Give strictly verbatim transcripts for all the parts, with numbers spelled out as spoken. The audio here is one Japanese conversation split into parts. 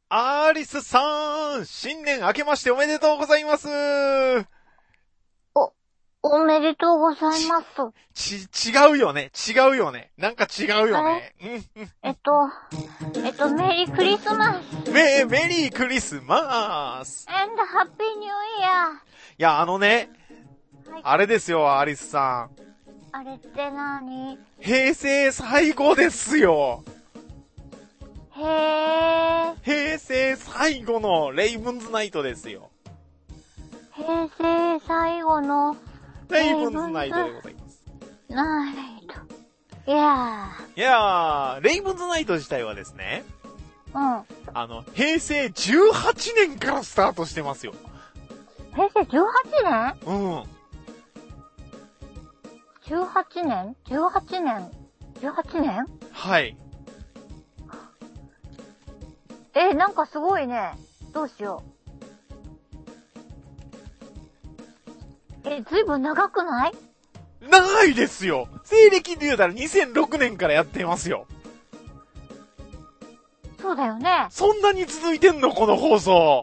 アリスさん、新年明けましておめでとうございます。 お、おめでとうございます。 ち、違うよね。違うよね。なんか違うよね。うん、うん。 えっと、えっと、メリークリスマス。 メ、メリークリスマス。 and Happy New Year。 いや、あのね、 はい、 あれですよ、アリスさん。 あれって何？ 平成最後ですよ。 へー。 平成最後のレイブンズナイトですよ。 平成最後のレイブンズナイトでございます。 ナイト。いやー。いやー、レイブンズナイト自体はですね、 うん。 あの、平成じゅうはちねんからスタートしてますよ。 平成じゅうはちねん？ うん。 じゅうはちねん ?じゅうはちねん ?じゅうはちねん？ はい。 え、なんかすごいね。どうしよう。え、ずいぶん長くない？ 長いですよ。西暦で言うたらにせんろくねんからやってますよ。 そうだよね。 そんなに続いてんのこの放送。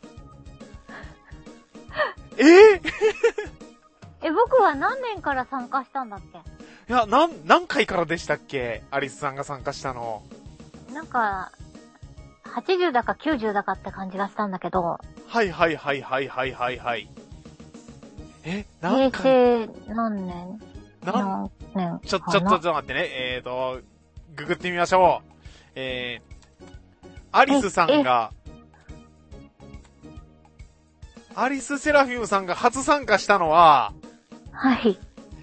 ええ、僕は何年から参加したんだっけ？ いや、なん、何回からでしたっけ？アリスさんが参加したの。 なんか、はちじゅうだかきゅうじゅうだかって感じがしたんだけど。 はいはいはいはいはいはいはい。え、何平回？ 成何年？ 何年ちょ、ちょっと、ちょっと待ってね。えーと、ググってみましょう。えー、アリスさんが、アリスセラフィムさんが初参加したのは、 はい。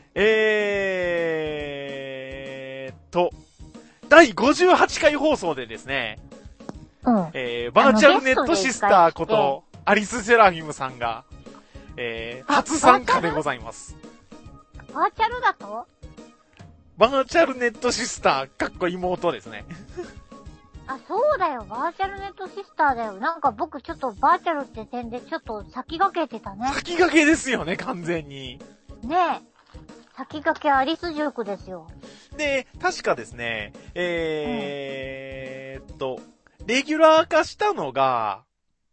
えーと、だいごじゅうはちかい放送でですね、 うん。 えー、バーチャルネットシスターこと、アリスセラフィムさんが、えー、初参加でございます。 バーチャルだと？ バーチャルネットシスター、かっこ妹ですね。 あ、そうだよ。バーチャルネットシスターだよ。なんか僕ちょっとバーチャルって点でちょっと先駆けてたね。 先駆けですよね、完全に。 ねえ。先駆けアリス塾ですよ。 で、確かですね、えーっと、レギュラー化したのが、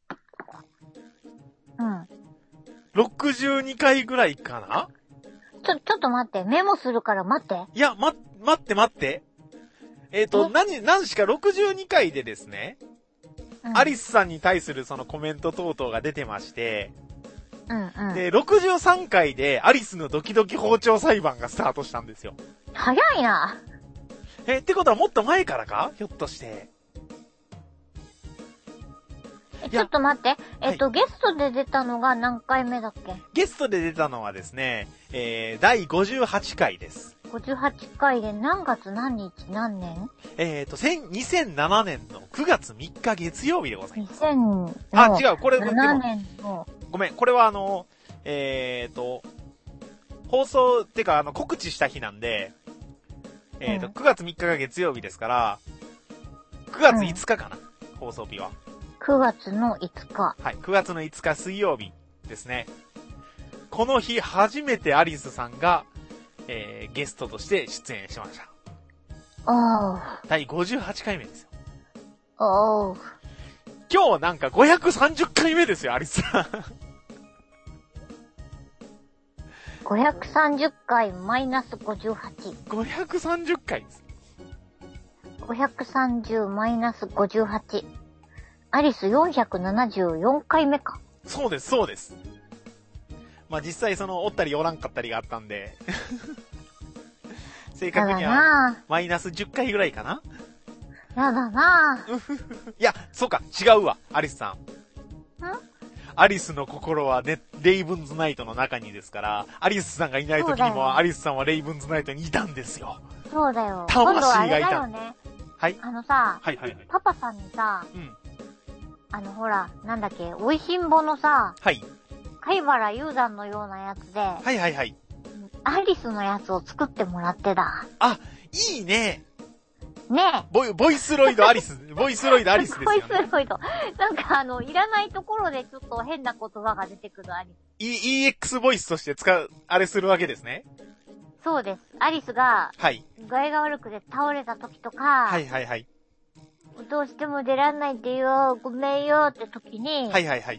うん。 ろくじゅうにかいぐらいかな？ ちょ、ちょっと待って。メモするから待って。 いや、ま、待って待って。えーっと、何、何しかろくじゅうにかいでですね、うん、アリスさんに対するそのコメント等々が出てまして、 うんうん。 で、ろくじゅうさんかいでアリスのドキドキ包丁裁判がスタートしたんですよ。 早いな。 え、ってことはもっと前からか？ひょっとして。 え、ちょっと待って。えっと、はい、ゲストで出たのが何回目だっけ？ ゲストで出たのはですね、えー、だいごじゅうはちかいです。 ごじゅうはちかいで何月何日何年？ えーと、にせんななねんのくがつみっか月曜日でございます。 にせんあ、違う、これ、 ななねんの。 ごめん、これはあの、えーと、放送、ってかあの、告知した日なんで、えーと、うん、くがつみっかが月曜日ですから、くがついつかかな、うん、放送日は。 くがつのいつか。 はい、くがつのいつか水曜日ですね。この日初めてアリスさんが、えー、ゲストとして出演しました。 おー。 だいごじゅうはちかいめですよ。 おー。 今日なんかごひゃくさんじゅっかいめですよ、アリスさん。 ごひゃくさんじゅっかいマイナスごじゅうはち。 ごひゃくさんじゅっかいです。 ごひゃくさんじゅうマイナスごじゅうはち。アリスよんひゃくななじゅうよんかいめか。 そうです、そうです。まあ、実際その、おったりおらんかったりがあったんで。正確には、マイナスじゅっかいぐらいかな？ やだなぁ。 いや、そうか、違うわ、アリスさん。ん？アリスの心はね、レイブンズナイトの中にですから、アリスさんがいない時にも、アリスさんはレイブンズナイトにいたんですよ。 そうだよ。 魂がいた。 今度あれだよね。 はい。 あのさ、 はいはいはい。 パパさんにさ、うん。あのほら、なんだっけ、おいしんぼのさ、 はい。 貝原雄山のようなやつで、 はいはいはい。 アリスのやつを作ってもらってだ。 あ、いいね。 ねえ。 ボイ、ボイスロイドアリス、ボイスロイドアリスですよね。 ボイスロイド。なんかあの、いらないところでちょっと変な言葉が出てくるアリス。 E、イーエックス ボイスとして使う、あれするわけですね。 そうです。アリスが、 はい。 具合が悪くて倒れた時とか、 はいはいはい。 どうしても出らんないってよ、ごめんよって時に、 はいはいはい。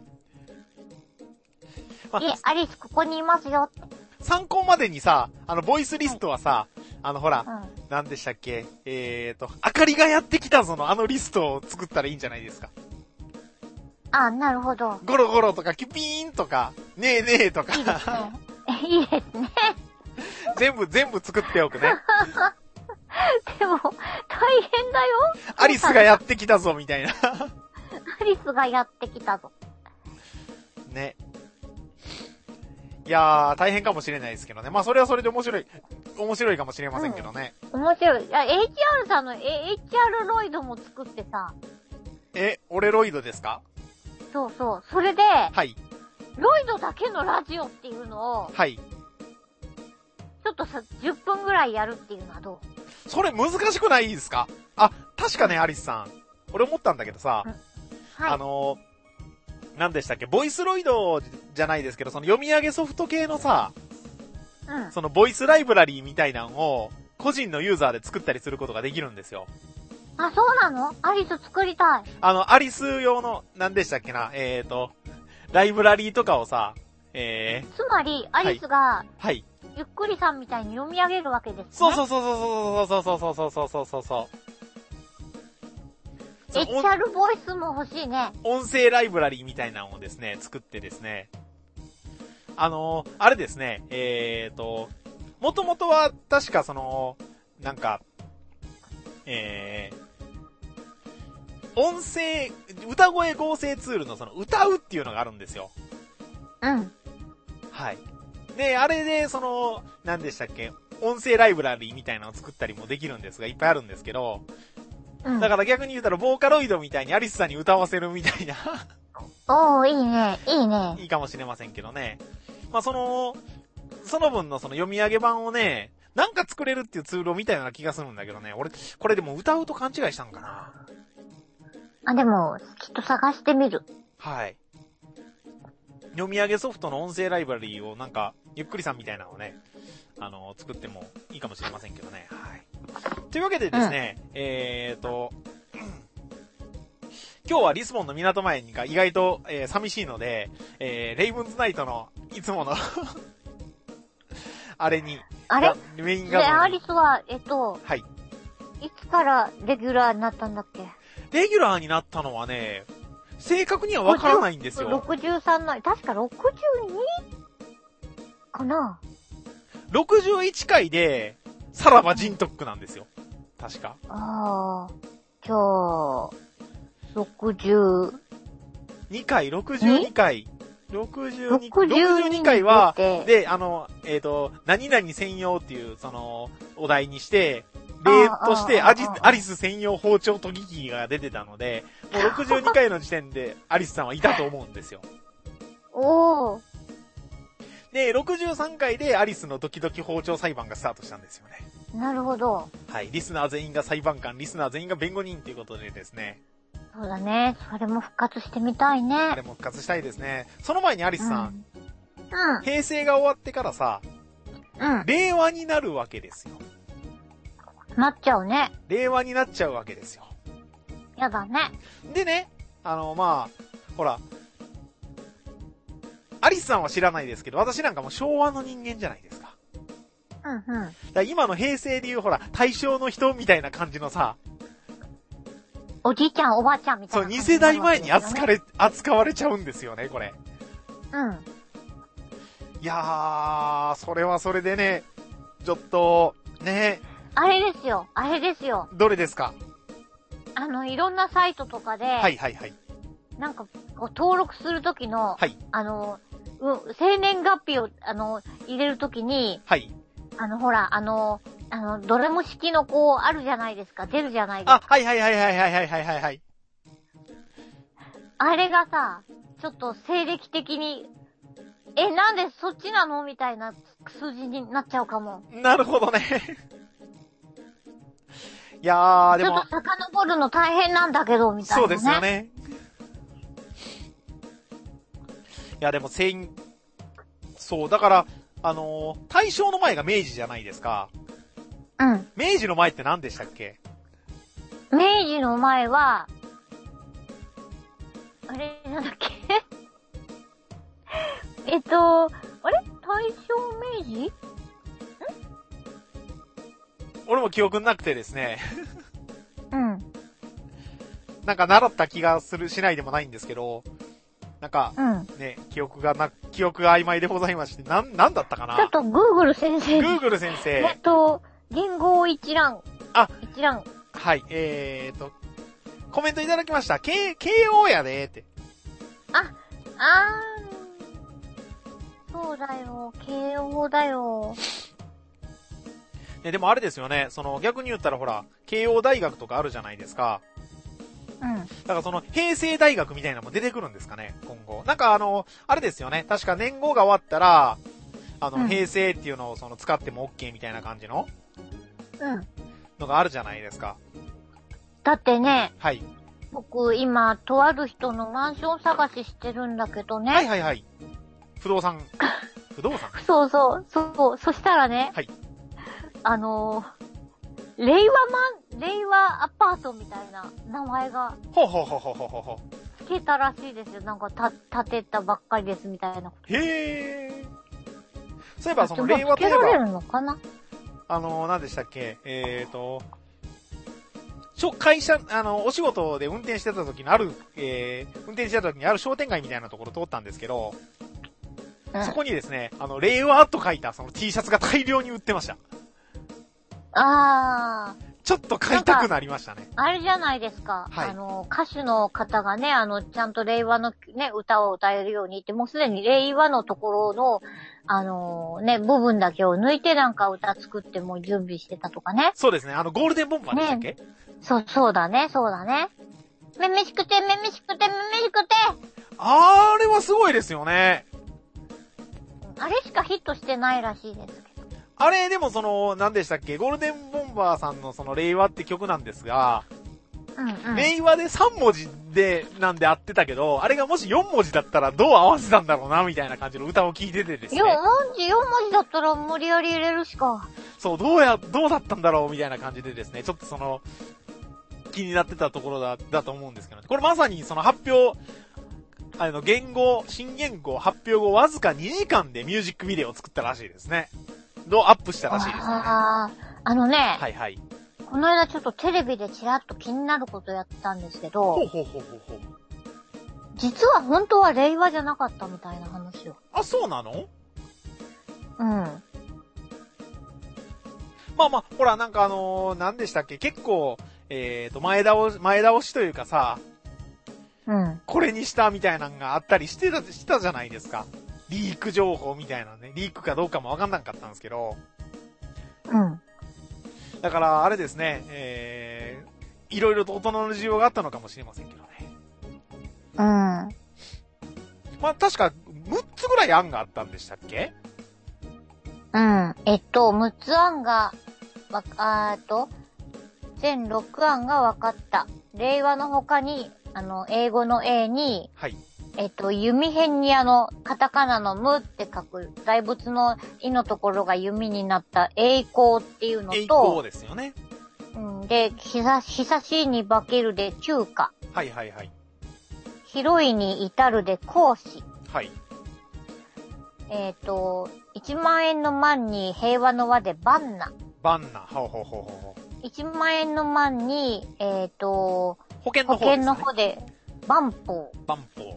まあ、いえ、アリスここにいますよって。 参考までにさ、あの、ボイスリストはさ、はい、あの、ほら、 うん、 なんでしたっけ、えーと、あかりがやってきたぞのあのリストを作ったらいいんじゃないですか。 あ、なるほど。 ゴロゴロとか、キュピーンとか、ねえねえとか。 いいですね。いいですね。 全部、全部作っておくね。 でも、大変だよ。 アリスがやってきたぞ、みたいな。 アリスがやってきたぞ。 ね。いやー、大変かもしれないですけどね。まあ、それはそれで面白い、面白いかもしれませんけどね。 うん、面白い。いや、エイチアール さんの、エイチアール ロイドも作ってさ。 え、俺ロイドですか？ そうそう。それで、 はい。 ロイドだけのラジオっていうのを、 はい。 ちょっとさ、じゅっぷんぐらいやるっていうのはどう？それ難しくないですか？あ、確かね、アリスさん。俺思ったんだけどさ、うん、はい、あのー、何でしたっけ、ボイスロイドじゃないですけど、その読み上げソフト系のさ、うん、そのボイスライブラリーみたいなのを、個人のユーザーで作ったりすることができるんですよ。 あ、そうなの？アリス作りたい。 あの、アリス用の、何でしたっけな、えーと、ライブラリーとかをさ、えー、つまり、アリスが、 はい。 ゆっくりさんみたいに読み上げるわけですね。 そうそうそうそうそうそうそうそうそうそうそう。 エイチアール ボイスも欲しいね。 音声ライブラリーみたいなのをですね、作ってですね。あのー、あれですね、えーと、もともとは確かその、なんか、えー、音声、歌声合成ツールのその歌うっていうのがあるんですよ。 うん。 はい。で、あれで、その、何でしたっけ、音声ライブラリーみたいなのを作ったりもできるんですが、いっぱいあるんですけど、うん、だから逆に言うたら、ボーカロイドみたいにアリスさんに歌わせるみたいな。 おー、いいね、いいね。 いいかもしれませんけどね。まあ、その、その分のその読み上げ版をね、なんか作れるっていうツールを見たような気がするんだけどね。俺、これでも歌うと勘違いしたんかな。 あ、でも、きっと探してみる。 はい。読み上げソフトの音声ライブラリーをなんか、ゆっくりさんみたいなのをね、あの、作ってもいいかもしれませんけどね。はい。というわけでですね、うん、えーと、今日はリスボンの港前が意外と、えー、寂しいので、えー、レイブンズナイトのいつものあれに、 あれメイン画像に。 で、アリスは、えっと、 はい。 いつからレギュラーになったんだっけ？ レギュラーになったのはね、正確にはわからないんですよ。 ろくじゅうさんの、確かろくじゅうにかな？ ろくじゅういっかいで、さらばジントックなんですよ。確か。 ああ、じゃあ、ろくじゅうにかい、ろくじゅうにかい。ろくじゅうに、ろくじゅうにかいは、で、あの、えっと、何々専用っていう、その、お題にして、例としてアジ、アリス専用包丁研ぎ機が出てたので、もうろくじゅうにかいの時点でアリスさんはいたと思うんですよ。 おー。 で、ろくじゅうさんかいでアリスのドキドキ包丁裁判がスタートしたんですよね。 なるほど。 はい。リスナー全員が裁判官、リスナー全員が弁護人っていうことでですね。 そうだね。それも復活してみたいね。 あれも復活したいですね。その前にアリスさん。 うん。うん、 平成が終わってからさ、うん。令和になるわけですよ。 なっちゃうね。 令和になっちゃうわけですよ。 やだね。 でね、あの、まあ、ほら、アリスさんは知らないですけど、私なんかもう昭和の人間じゃないですか。 うんうん。だから今の平成でいうほら、大正の人みたいな感じのさ、 おじいちゃんおばあちゃんみたいな、 ね。そう、に世代前に扱われ、扱われちゃうんですよね、これ。 うん。 いやー、それはそれでね、ちょっと、ね。 あれですよ、あれですよ。 どれですか？ あの、いろんなサイトとかで、 はいはいはい。 なんか、こう登録するときの、 はい。 あの、う、生年月日を、あの、入れるときに、 はい。 あの、ほら、あの、あの、どれも式のこう、あるじゃないですか、出るじゃないですか。 あ、はいはいはいはいはいはいはいはい。 あれがさ、ちょっと西暦的に、え、なんでそっちなのみたいな数字になっちゃうかも。 なるほどね。いやー、でも。 ちょっと遡るの大変なんだけど、みたいな、ね。 そうですよね。いや、でも、せん、そう、だから、あのー、大正の前が明治じゃないですか。 うん。 明治の前って何でしたっけ？ 明治の前は、あれ、なんだっけえっと、あれ大正明治ん俺も記憶なくてですね。 うん。 なんか習った気がする、しないでもないんですけど、なんか、 うん。 ね、記憶がな、記憶が曖昧でございまして、なん、なんだったかな。 ちょっとグーグル先生。 グーグル先生。 えっと、言語一覧。 あ、 一覧。 はい、えーと、コメントいただきました。K、慶応やでーって。 あ、あー。そうだよ。慶応だよ。 ね、でもあれですよね、その逆に言ったらほら、慶応大学とかあるじゃないですか。 うん。 だからその、平成大学みたいなのも出てくるんですかね、今後。なんかあの、あれですよね、確か年号が終わったら、あの、 うん、 平成っていうのをその使っても OK みたいな感じの、 うん。 のがあるじゃないですか。 だってね、 はい。 僕今、とある人のマンション探ししてるんだけどね。 はいはいはい。不動産、不動産そうそう、そう、そしたらね、 はい。 あのー、令和マン、令和アパートみたいな名前がほうほうほうほうほうほうほう。 つけたらしいですよ。なんかた、建てたばっかりですみたいなこと。 へー。そういえばそのでも令和といえつけられば、 るのかな？ あの、何でしたっけ、えーと、ちょ、会社、あの、お仕事で運転してた時のある、えー、運転してた時にある商店街みたいなところ通ったんですけど、 うん、 そこにですね、あの、令和と書いたその T シャツが大量に売ってました。 あー。 ちょっと買いたくなりましたね。 あれじゃないですか。 はい。 あの、歌手の方がね、あの、ちゃんと令和のね、歌を歌えるようにって、もうすでに令和のところの、あのね、部分だけを抜いてなんか歌作ってもう準備してたとかね。 そうですね、あの、ゴールデンボンバーでしたっけ？ ね、そう、そうだね、そうだね。めめしくて、めめしくて、めめしくて。 あれはすごいですよね。 あれしかヒットしてないらしいですけど。 あれ、でもその、何でしたっけ、ゴールデンボンバーさんのその令和って曲なんですが、 うんうん。 令和でさん文字で、なんで合ってたけど、あれがもしよん文字だったらどう合わせたんだろうな、みたいな感じの歌を聴いててですね。 よん文字、よん文字だったら無理やり入れるしか。 そう、どうや、どうだったんだろう、みたいな感じでですね、ちょっとその、気になってたところだ、だと思うんですけど、ね、これまさにその発表、あの、言語、新言語発表後わずかにじかんでミュージックビデオを作ったらしいですね。どうアップしたらしいですね。 ああ、あのね、 はいはい。 この間ちょっとテレビでちらっと気になることやったんですけど、 ほうほうほうほうほう。 実は本当は令和じゃなかったみたいな話を。 あ、そうなの？ うん。 まあまあ、ほら、なんかあのー、何でしたっけ、結構、えーと、前倒し、前倒しというかさ、 うん。 これにしたみたいなのがあったりしてた、したじゃないですか。リーク情報みたいなね。リークかどうかもわかんなかったんですけど。 うん。 だから、あれですね、えー、いろいろと大人の需要があったのかもしれませんけどね。 うん。 まあ、確か、むっつぐらい案があったんでしたっけ？ うん。えっと、むっつ案が、わ、あーと、全ろく案が分かった。令和の他に、あの、英語の A に、 はい。 えっと、弓辺にあの、カタカナの無って書く、大仏の意のところが弓になった栄光っていうのと、 栄光ですよね。 うん、で、ひさ、久しいに化けるで休暇。 はいはいはい。 広いに至るで講師。 はい。 えっと、いちまん円の万に平和の和でバンナ。 バンナ、ほうほうほうほう。 いちまん円の万に、えっと、 保険の方ですね。 保険の方で、バンポー。 バンポ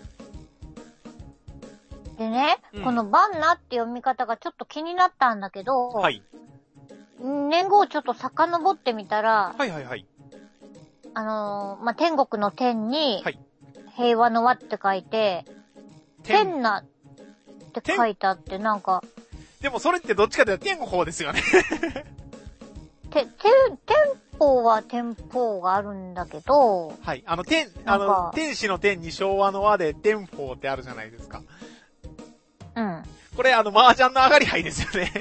ー。 でね、うん、このバンナって読み方がちょっと気になったんだけど、 はい。 年号をちょっと遡ってみたら、 はいはいはい。 あのー、まあ、天国の天に、 はい、 平和の和って書いて、天那って書いてあってなんか、 でもそれってどっちかというと天国ですよね。 て、て、天保は天保があるんだけど、 はい。あの、天、あの、天使の天に昭和の和で天保ってあるじゃないですか。 うん。 これあの、麻雀の上がり牌ですよね。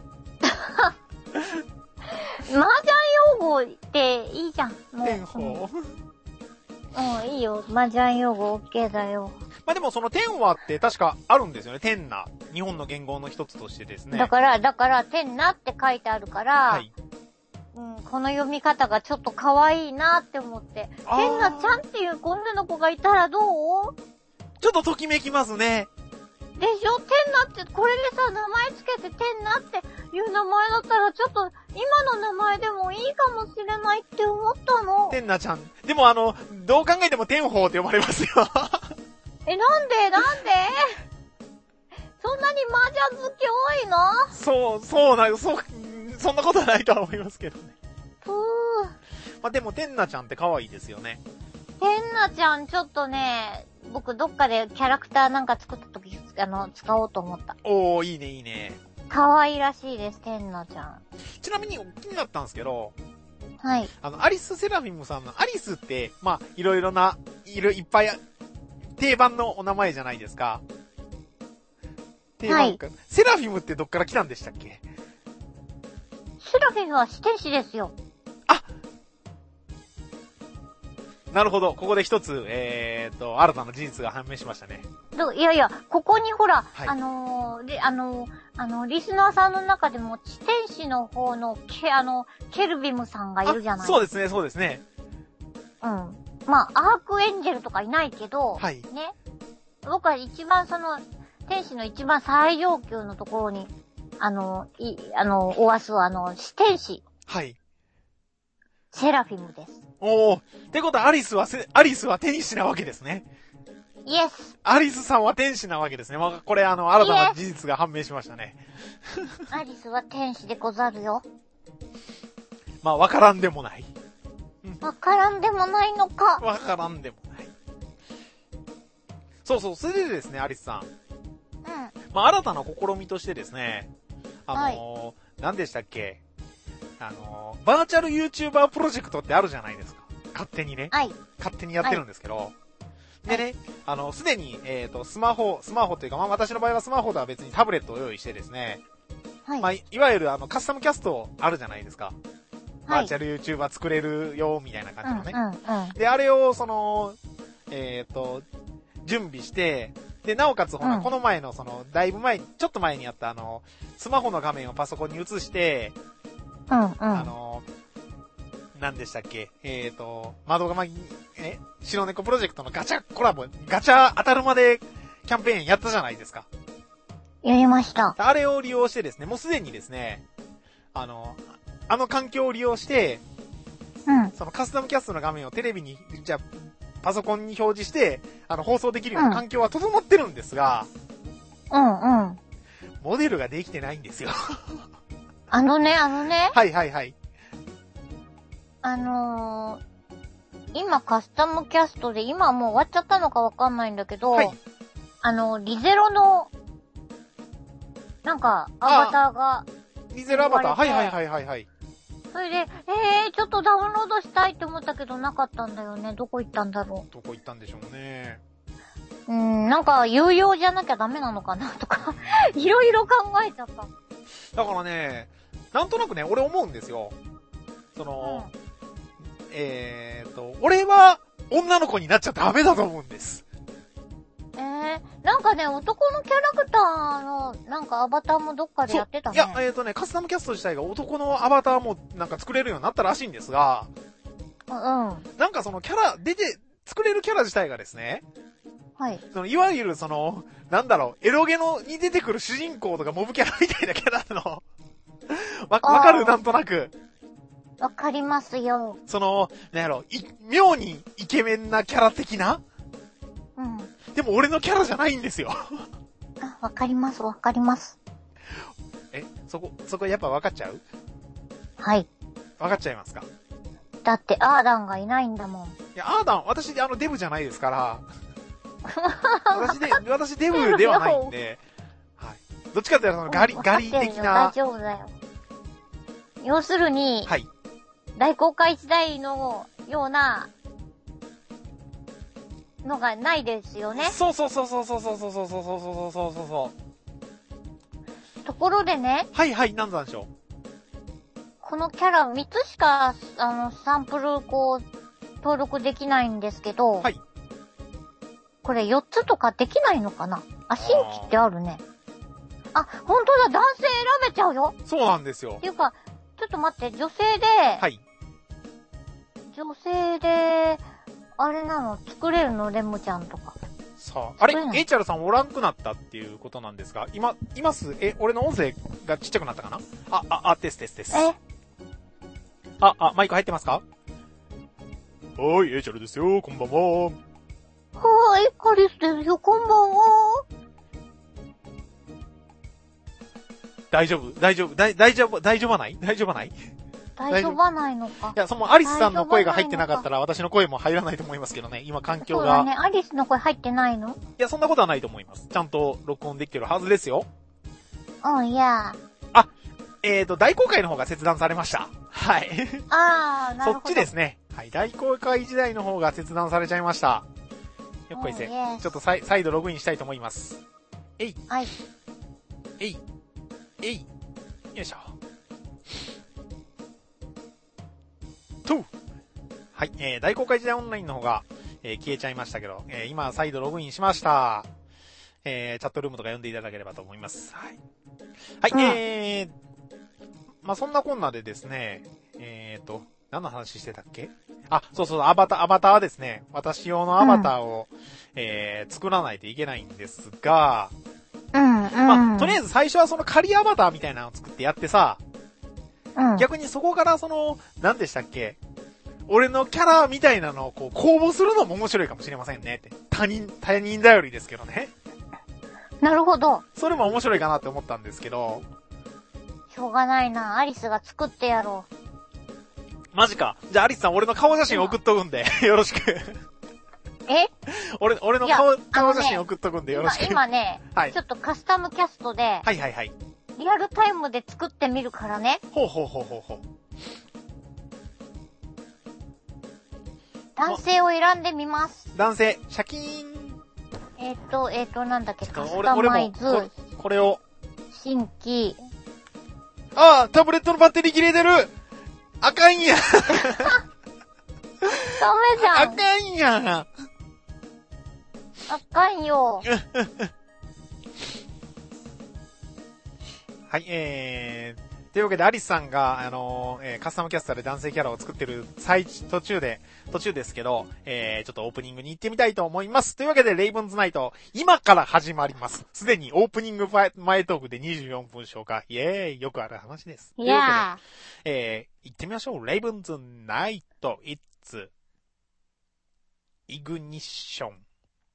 麻雀用語っていいじゃん。もう天保。 うん、いいよ。麻雀用語 OK だよ。 まあ、でもその天和って確かあるんですよね。天那。日本の言語の一つとしてですね。 だから、だから、天那って書いてあるから、はい、 うん、この読み方がちょっと可愛いなって思って。てんなちゃんっていう女の子がいたらどう？ ちょっとときめきますね。 でしょ？てんなって、これでさ、名前つけててんなっていう名前だったら、ちょっと今の名前でもいいかもしれないって思ったの。 てんなちゃん。でもあの、どう考えても天宝って呼ばれますよ。 え、なんでなんでそんなに麻雀好き多いの？ そう、そうな、そう、そんなことはないとは思いますけどね。 ふぅ。 まあ、でも、てんなちゃんって可愛いですよね。 てんなちゃん、ちょっとね、僕どっかでキャラクターなんか作った時、あの、使おうと思った。 おー、いいね、いいね。 可愛らしいです、てんなちゃん。 ちなみに、気になったんですけど、 はい。 あの、アリス・セラフィムさんのアリスって、まあ、いろいろな、いろ、いっぱい、定番のお名前じゃないですか。定番か。はい、セラフィムってどっから来たんでしたっけ？ セラフィムは天使ですよ。 あ！なるほど。ここで一つ、えーと、新たな事実が判明しましたね。 いやいや、ここにほら、 はい、 あのー、で、あのー、あの、リスナーさんの中でも、地天使の方の、ケ、あの、ケルビムさんがいるじゃないですか。 そうですね、そうですね。 うん。まあ、アークエンジェルとかいないけど、 はい。 ね。僕は一番その、天使の一番最上級のところに、あの、い、あの、おわすは、あの、天使。 はい。 セラフィムです。 おー。ってことは、アリスはせ、アリスは天使なわけですね。 イエス。 アリスさんは天使なわけですね。まあ、これ、あの、新たな事実が判明しましたね。 アリスは天使でござるよ。 まあ、わからんでもない。 わからんでもないのか。 わからんでもない。そうそう、それでですね、アリスさん。 うん。 まあ、新たな試みとしてですね、あのー、はい、何でしたっけ？あのー、バーチャル YouTuber プロジェクトってあるじゃないですか。勝手にね。 はい。 勝手にやってるんですけど。はい、でね、 はい、 あの、すでに、えっと、スマホ、スマホというか、まあ、私の場合はスマホとは別にタブレットを用意してですね、 はい。 まあ、いわゆるあの、カスタムキャストあるじゃないですか。 はい、 バーチャル YouTuber 作れるよ、みたいな感じのね。 うんうんうん、 で、あれを、その、えっと、準備して、で、なおかつ、ほら、うん、この前の、その、だいぶ前に、ちょっと前にやった、あの、スマホの画面をパソコンに移して、 うんうん。 あの、何でしたっけ？えっと、窓がま、え白猫プロジェクトのガチャコラボ、ガチャ当たるまでキャンペーンやったじゃないですか。 やりました。 あれを利用してですね、もうすでにですね、あの、あの環境を利用して、 うん。 そのカスタムキャストの画面をテレビに、じゃパソコンに表示して、あの、放送できるような環境は整ってるんですが、 うんうん。 モデルができてないんですよ。 あのね、あのね。 はいはいはい。 あのー、今カスタムキャストで、今もう終わっちゃったのかわかんないんだけど、はい、あの、リゼロの、なんか、アバターが、 リゼロアバターはいはいはいはいはい。 それで、えー、ちょっとダウンロードしたいって思ったけどなかったんだよね。どこ行ったんだろう。 どこ行ったんでしょうね。 うーん、なんか、有用じゃなきゃダメなのかなとか、いろいろ考えちゃった。 だからね、なんとなくね、俺思うんですよ。その、うん、えーと、俺は女の子になっちゃダメだと思うんです。 えー、なんかね、男のキャラクターの、なんかアバターもどっかでやってたね。 いや、えーとね、カスタムキャスト自体が男のアバターもなんか作れるようになったらしいんですが、 うん。 なんかそのキャラ、出て、作れるキャラ自体がですね、 はい。 その、いわゆるその、なんだろう、エロゲのに出てくる主人公とかモブキャラみたいなキャラの、わ、わかるなんとなく。 わかりますよ。 その、なんやろ、い、妙にイケメンなキャラ的な？ うん。 でも俺のキャラじゃないんですよ。 あ、わかります、わかります。 え、そこ、そこやっぱわかっちゃう？ はい。 わかっちゃいますか？ だってアーダンがいないんだもん。いや、アーダン、私、あの、デブじゃないですから。私で、私デブではないんで。はい。どっちかっていうと、その、ガリ、ガリ的な。 大丈夫だよ。要するに、 はい。 大航海時代のような、のがないですよね。 そうそうそうそうそうそうそうそうそうそうそうそうそう。 ところでね。 はいはい、なんなんでしょう。 このキャラみっつしか、あの、サンプル、こう、登録できないんですけど。 はい。 これよっつとかできないのかな？あ、新規ってあるね。あ、ほんとだ、男性選べちゃうよ。 そうなんですよ。 っていうか、ちょっと待って、女性で、 はい。 女性で、あれなの、作れるの、レムちゃんとか。 さあ、あれ、エイチアールさんおらんくなったっていうことなんですが、今、います？え、俺の音声がちっちゃくなったかな？あ、あ、あ、ですですです。 えあ、あ、マイク入ってますか？はーい、エイチアールですよ、こんばんは。 はーい、アリスですよ、こんばんは。 大丈夫、大丈夫、大大丈夫、大丈夫はない大丈夫はない大丈夫はないのか。 いや、そのアリスさんの声が入ってなかったら私の声も入らないと思いますけどね、今環境が。 そうだね、アリスの声入ってないの？ いや、そんなことはないと思います。ちゃんと録音できてるはずですよ。 うん、いや。 あ、えーと、大公開の方が切断されました。はい。 あー、なるほど。 そっちですね。はい、大公開時代の方が切断されちゃいました。よっこいせ。 Oh, yes. ちょっと再再度ログインしたいと思います。えい。 はい。 えい。えい。よいしょ。とう。はい、えー、大公開時代オンラインの方が、えー、消えちゃいましたけど、えー、今再度ログインしました。えー、チャットルームとか読んでいただければと思います。はい。はい、うん、えー、まあ、そんなこんなでですね、えーと、何の話してたっけ？あ、そうそう、アバター、アバターですね。私用のアバターを、うん、えー、作らないといけないんですが、 うんうん。 まあ、とりあえず最初はその仮アバターみたいなのを作ってやってさ、 うん、 逆にそこからその、何でしたっけ？俺のキャラみたいなのをこう公募するのも面白いかもしれませんねって。他人、他人頼りですけどね。 なるほど。 それも面白いかなって思ったんですけど。 しょうがないな。アリスが作ってやろう。 マジか。じゃあアリスさん俺の顔写真送っとくんで、よろしく。 え俺、俺の顔、顔写真送っとくんでよろしく。 今、今ね、はい、ちょっとカスタムキャストで、 はいはいはい。 リアルタイムで作ってみるからね。 ほうほうほうほうほう。 男性を選んでみます。 男性、シャキーン。 えっ、ー、と、えっ、ー、と、なんだっけ、カスタマイズ。 俺もこ、これを。 新規。 ああ、タブレットのバッテリー切れてる。あかんやん。ダメじゃん。 あかんやん。 あかんよ。 はい、えー、というわけでアリスさんが、あのーえー、カスタムキャスターで男性キャラを作ってる最中、途中で、途中ですけど、えー、ちょっとオープニングに行ってみたいと思います。というわけで、レイブンズナイト、今から始まります。すでにオープニング前トークでにじゅうよんぷん消化。イェーイ、よくある話です。 いやー。えー、行ってみましょう。レイブンズナイト、イッツ、イグニッション。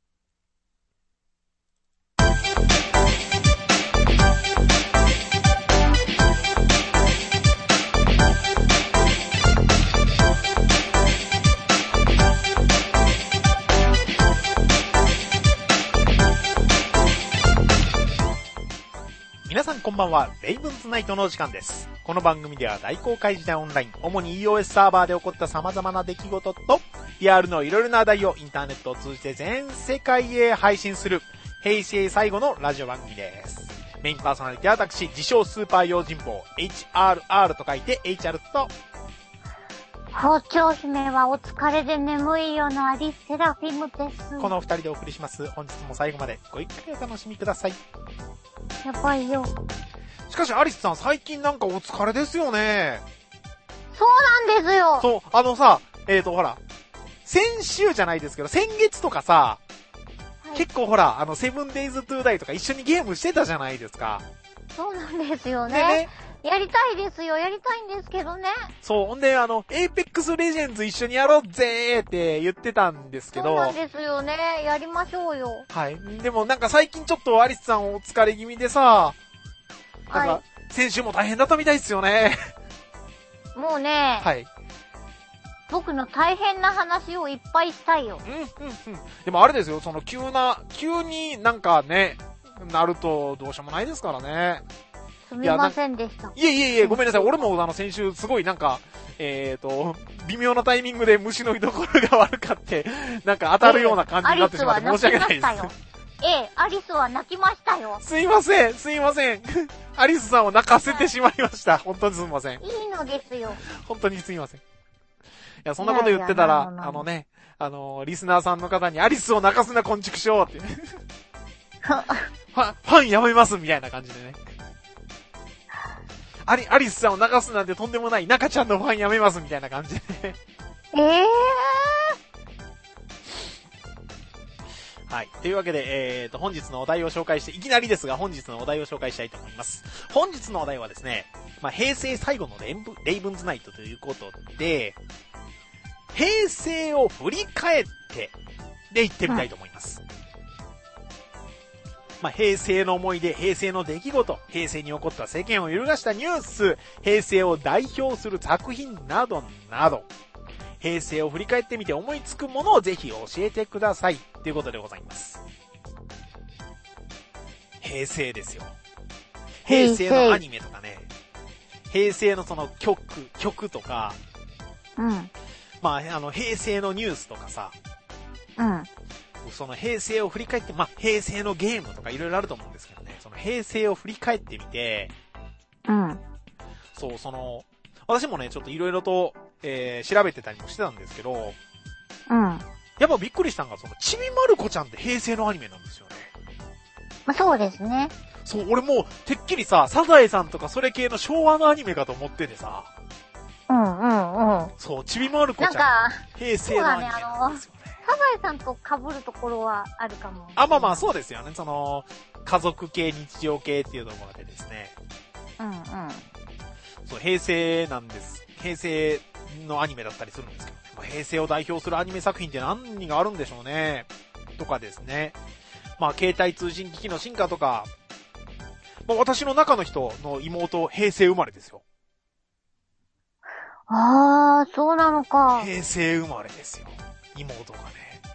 皆さんこんばんは、レイブンズナイトの時間です。この番組では大公開時代オンライン、主に iOS サーバーで起こった様々な出来事と、ピーアール のいろいろな話題をインターネットを通じて全世界へ配信する、平成最後のラジオ番組です。メインパーソナリティは私、自称スーパー用心棒、エイチアールアール と書いて エイチアール と、 包丁姫はお疲れで眠いよのアリスセラフィムです。 この二人でお送りします。本日も最後までごゆっくりお楽しみください。 やばいよ。 しかしアリスさん最近なんかお疲れですよね。 そうなんですよ。 そう、あのさ、えーとほら、先週じゃないですけど、先月とかさ、はい、結構ほら、あの、セブンデイズトゥーダイとか一緒にゲームしてたじゃないですか。 そうなんですよね。でね、やりたいですよ、やりたいんですけどね。 そう、ほんで、あの、エイペックスレジェンズ一緒にやろうぜーって言ってたんですけど。 そうなんですよね。やりましょうよ。 はい。でもなんか最近ちょっとアリスさんお疲れ気味でさ、なんか、先週も大変だったみたいですよね。 もうね。 はい。 僕の大変な話をいっぱいしたいよ。 うん、うん、うん。でもあれですよ、その急な、急になんかね、なるとどうしようもないですからね。 すみませんでした。 いえいえいえ、ごめんなさい。俺もあの先週すごいなんか、えーと、微妙なタイミングで虫の居所が悪かって、なんか当たるような感じになってしまって申し訳ないです。 ええ、アリスは泣きましたよ。 すいません、すいません。アリスさんを泣かせてしまいました。本当にすみません。 いいのですよ。 本当にすみません。いや、そんなこと言ってたら、いやいやあのね、あの、リスナーさんの方にアリスを泣かすな、こんちくしょうって。ファン、ファンやめます、みたいな感じでね。 アリ、アリスさんを流すなんてとんでもない、中ちゃんのファンやめますみたいな感じで。 ええー。はい。というわけで、えーと、本日のお題を紹介して、いきなりですが本日のお題を紹介したいと思います。本日のお題はですね、まあ、平成最後のレイブレイブンズナイトということで、平成を振り返って、で言ってみたいと思います。うん、まあ、平成の思い出、平成の出来事、平成に起こった世間を揺るがしたニュース、平成を代表する作品などなど、平成を振り返ってみて思いつくものをぜひ教えてくださいということでございます。平成ですよ。平成のアニメとかね、平成のその曲、曲とか、 うん。 まあ、あの、平成のニュースとかさ、 うん。 その平成を振り返って、まあ、平成のゲームとかいろいろあると思うんですけどね、その平成を振り返ってみて、 うん。 そう、その、私もね、ちょっといろいろと、えー、調べてたりもしてたんですけど、 うん。 やっぱびっくりしたのが、その、ちびまる子ちゃんって平成のアニメなんですよね。 まあ、そうですね。 そう、俺もう、てっきりさ、サザエさんとかそれ系の昭和のアニメかと思っててさ、 うんうんうん。 そう、ちびまる子ちゃん、 なんか、 平成のアニメなんですよね。 サザエさんと被るところはあるかも。 あ、まあまあそうですよね。その、家族系、日常系っていうところでですね。 うんうん。 そう、平成なんです。平成のアニメだったりするんですけど、ね、まあ、平成を代表するアニメ作品って何があるんでしょうね。とかですね。まあ、携帯通信機器の進化とか、まあ、私の中の人の妹、平成生まれですよ。 あー、そうなのか。 平成生まれですよ。妹がね。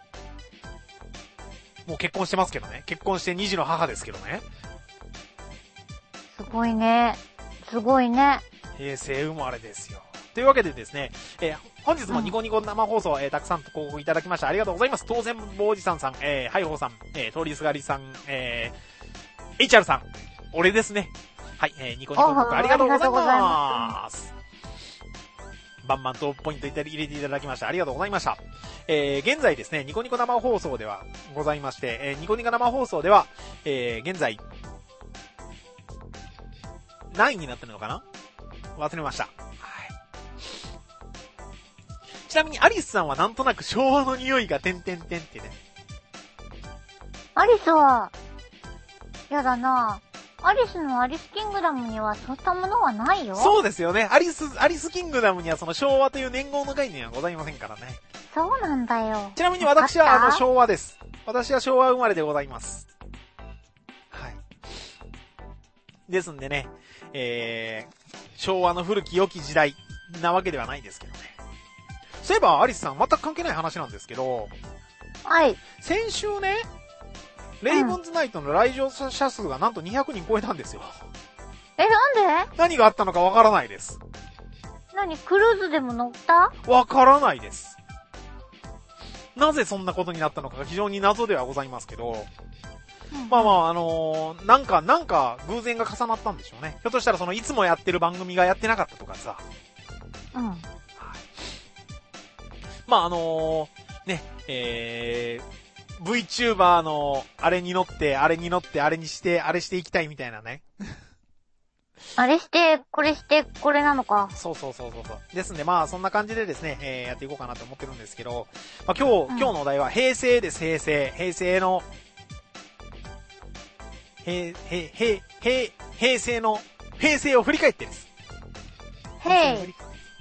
もう結婚してますけどね。結婚してに児の母ですけどね。 すごいね。すごいね。 平成生まれですよ。というわけでですね、えー、本日もニコニコ生放送、えー、たくさん広告いただきましてありがとうございます。当然坊じさんさん、えー、ハイホーさん、えー、通りすがりさん、えー、エイチアール さん、俺ですね。はい、えー、ニコニコ広告ありがとうございます。バンバンとポイント入れていただきましてありがとうございました。えー、現在ですね、ニコニコ生放送ではございまして、えー、ニコニコ生放送では、えー、現在、何位になってるのかな？忘れました。はい。ちなみにアリスさんはなんとなく昭和の匂いがてんてんてんってね。 アリスは、やだな。アリスのアリスキングダムにはそういったものはないよ。 そうですよね。アリス、アリスキングダムにはその昭和という年号の概念はございませんからね。 そうなんだよ。 ちなみに私はあの昭和です。私は昭和生まれでございます。はい。ですんでね、えー、昭和の古き良き時代なわけではないですけどね。そういえばアリスさん全く関係ない話なんですけど、 はい。 先週ね、レイブンズナイトの来場者数がなんとにひゃくにん超えたんですよ。 え、なんで？ 何があったのかわからないです。 何、クルーズでも乗った？ わからないです。なぜそんなことになったのかが非常に謎ではございますけど、うん、まあまあ、あのー、なんか、なんか偶然が重なったんでしょうね。ひょっとしたらそのいつもやってる番組がやってなかったとかさ。 うん。はい、 まああのー、ね、えー、VTuber のあれに乗って、あれに乗って、あれにして、あれしていきたいみたいなね。 あれして、これして、これなのか。 そうそうそうそうそう。ですんで、まあ、そんな感じでですね、えー、やっていこうかなと思ってるんですけど、まあ今日、うん、今日のお題は平成です、平成。平成の、平、平、平、平、平成の、平成を振り返ってです。 へい。はい。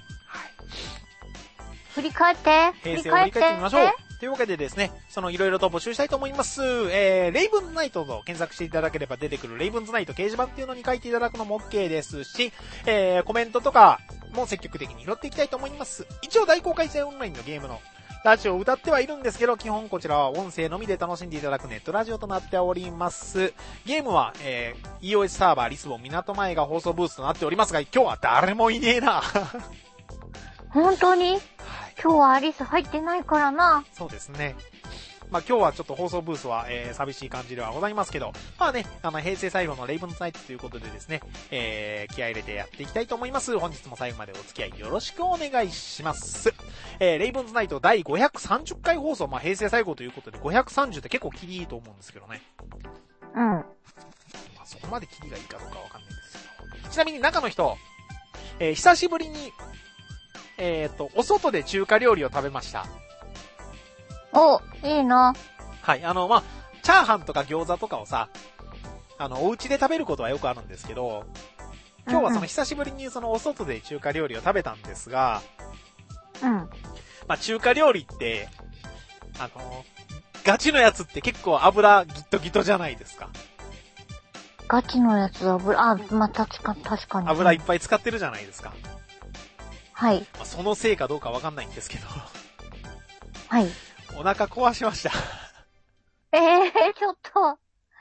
振り返って。 平成を振り返ってみましょう。というわけでですね、そのいろいろと募集したいと思います。えー、レイブンズナイトと検索していただければ出てくるレイブンズナイト掲示板っていうのに書いていただくのも OK ですし、えー、コメントとかも積極的に拾っていきたいと思います。一応大公開制オンラインのゲームのラジオを歌ってはいるんですけど、基本こちらは音声のみで楽しんでいただくネットラジオとなっております。ゲームは、えー、イーオーエス サーバーリスボン港前が放送ブースとなっておりますが、今日は誰もいねえな。 本当に？はい、今日はアリス入ってないからな。 そうですね。まあ今日はちょっと放送ブースは、えー、寂しい感じではございますけど、まあね、あの平成最後のレイブンズナイトということでですね、えー、気合い入れてやっていきたいと思います。本日も最後までお付き合いよろしくお願いします。えー、レイブンズナイトだいごひゃくさんじゅっかい放送、まあ平成最後ということでごひゃくさんじゅうって結構キリいいと思うんですけどね。 うん。まあそこまでキリがいいかどうかわかんないですけど。 ちなみに中の人、えー、久しぶりに、えっと、お外で中華料理を食べました。 お、いいな。 はい、あの、まあ、チャーハンとか餃子とかをさ、あの、お家で食べることはよくあるんですけど、今日はその久しぶりにそのお外で中華料理を食べたんですが、 うん。 まあ、中華料理って、あの、ガチのやつって結構油ギットギトじゃないですか。 ガチのやつ油、あ、まあ、確かに、確かに。 油いっぱい使ってるじゃないですか。 はい。 まあ、そのせいかどうかわかんないんですけど。 はい。 お腹壊しました。 ええー、ちょっと。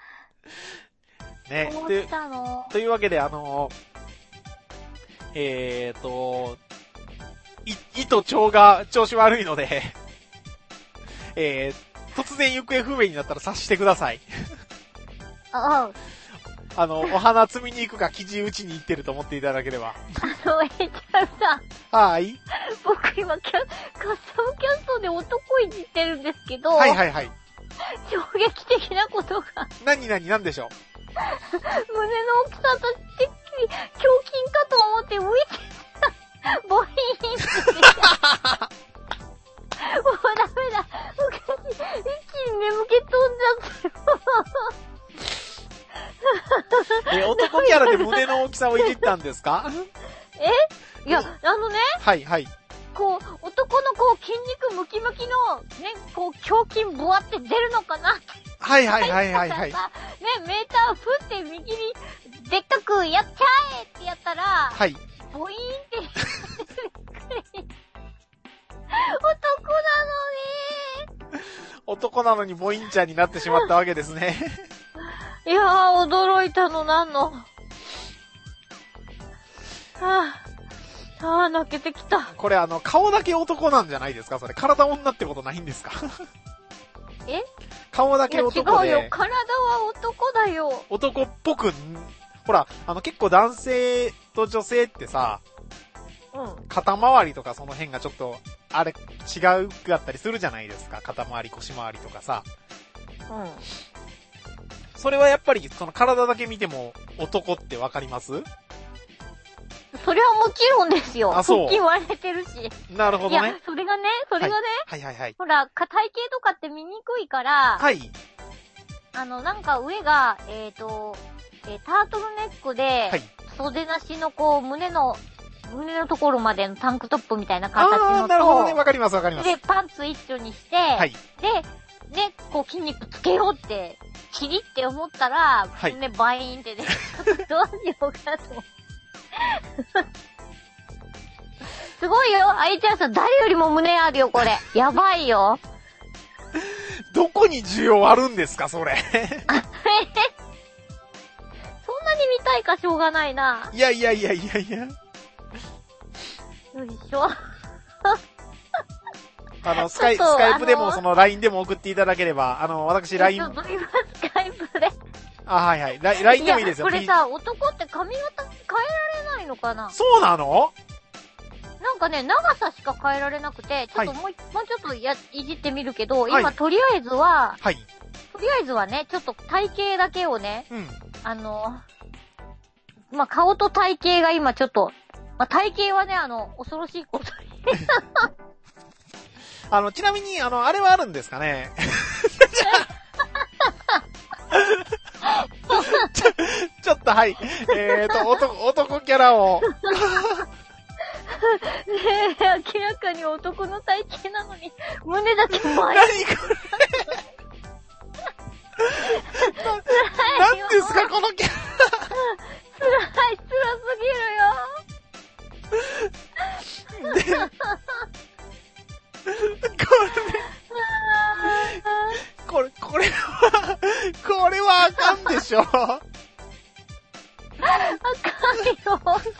ね。 どうしたの？ というわけで、あの、えーと、い、胃と腸が調子悪いので、えー、突然行方不明になったら察してください。 あ、 あの、お花摘みに行くか生地打ちに行ってると思っていただければ。 あの、えちゃんさん。 はい。 僕今キャ、カスタムキャストで男いじってるんですけど。 はいはいはい。 衝撃的なことが。 何何何でしょう？ 胸の大きさとてっきり、胸筋かと思って浮いてた。ボイーンって出た。もうダメだ。昔、一気に眠気飛んじゃったよ。え、男キャラで胸の大きさをいじったんですか？ え？いや、あのね。 はいはい。 こう、男のこう筋肉ムキムキの、ね、こう、胸筋ブワって出るのかなって。 はいはいはいはいはい。 ね、メーターふって右にでっかくやっちゃえってやったら、 はい。 ボイーンってびっくり。男なのに。 男なのにボインちゃんになってしまったわけですね。 いやー、驚いたのなんの。はぁ、あ、あー、泣けてきた。 これあの、顔だけ男なんじゃないですか？それ、体女ってことないんですか？ え？ 顔だけ男で。 違うよ、体は男だよ。 男っぽく、ほら、あの結構男性と女性ってさ、 うん。 肩周りとかその辺がちょっと、あれ、違うかったりするじゃないですか。肩周り、腰周りとかさ。 うん。 それはやっぱり、その体だけ見ても男ってわかります？ それはもちろんですよ。 あ、そう。 腹筋割れてるし。 なるほどね。 いや、それがね、それがね。 はい、はい、はいはい。 ほら、体型とかって見にくいから。 はい。 あの、なんか上が、えっと、えー、タートルネックで、はい。袖なしのこう、胸の、胸のところまでのタンクトップみたいな形のと。 あー、なるほどね。わかります、わかります。 で、パンツ一緒にして、はい。で、ね、こう筋肉つけようって、チリって思ったら、はい。胸バイーンってね、どうしようかと。すごいよ。あいちゃんさん、誰よりも胸あるよ、これ。やばいよ。 どこに需要あるんですか、それ。そんなに見たいかしょうがないな。 いやいやいやいやいや。 よいしょ。 あの、スカイ、スカイプでも、その ライン でも送っていただければ、あの、私 ライン。 ちょっと今スカイプで。 あ、はいはい。ライン でもいいですよ。 これさ、男って髪型変えられないのかな？ そうなの？ なんかね、長さしか変えられなくて、ちょっともう、はい、もうちょっとや、いじってみるけど、今、はい、とりあえずは、はい。とりあえずはね、ちょっと体型だけをね、うん。あの、まあ、顔と体型が今ちょっと、まあ、体型はね、あの、恐ろしいことに。 あの、ちなみに、あの、あれはあるんですかね。ちょ、ちょっとはい。えーと、男、男キャラを。 ねえ、明らかに男の体型なのに、胸だけ前に。何これ何ですか、このキャラ。辛い、辛すぎるよ。で、 これ、これ、これは、これはあかんでしょ。あかんよ。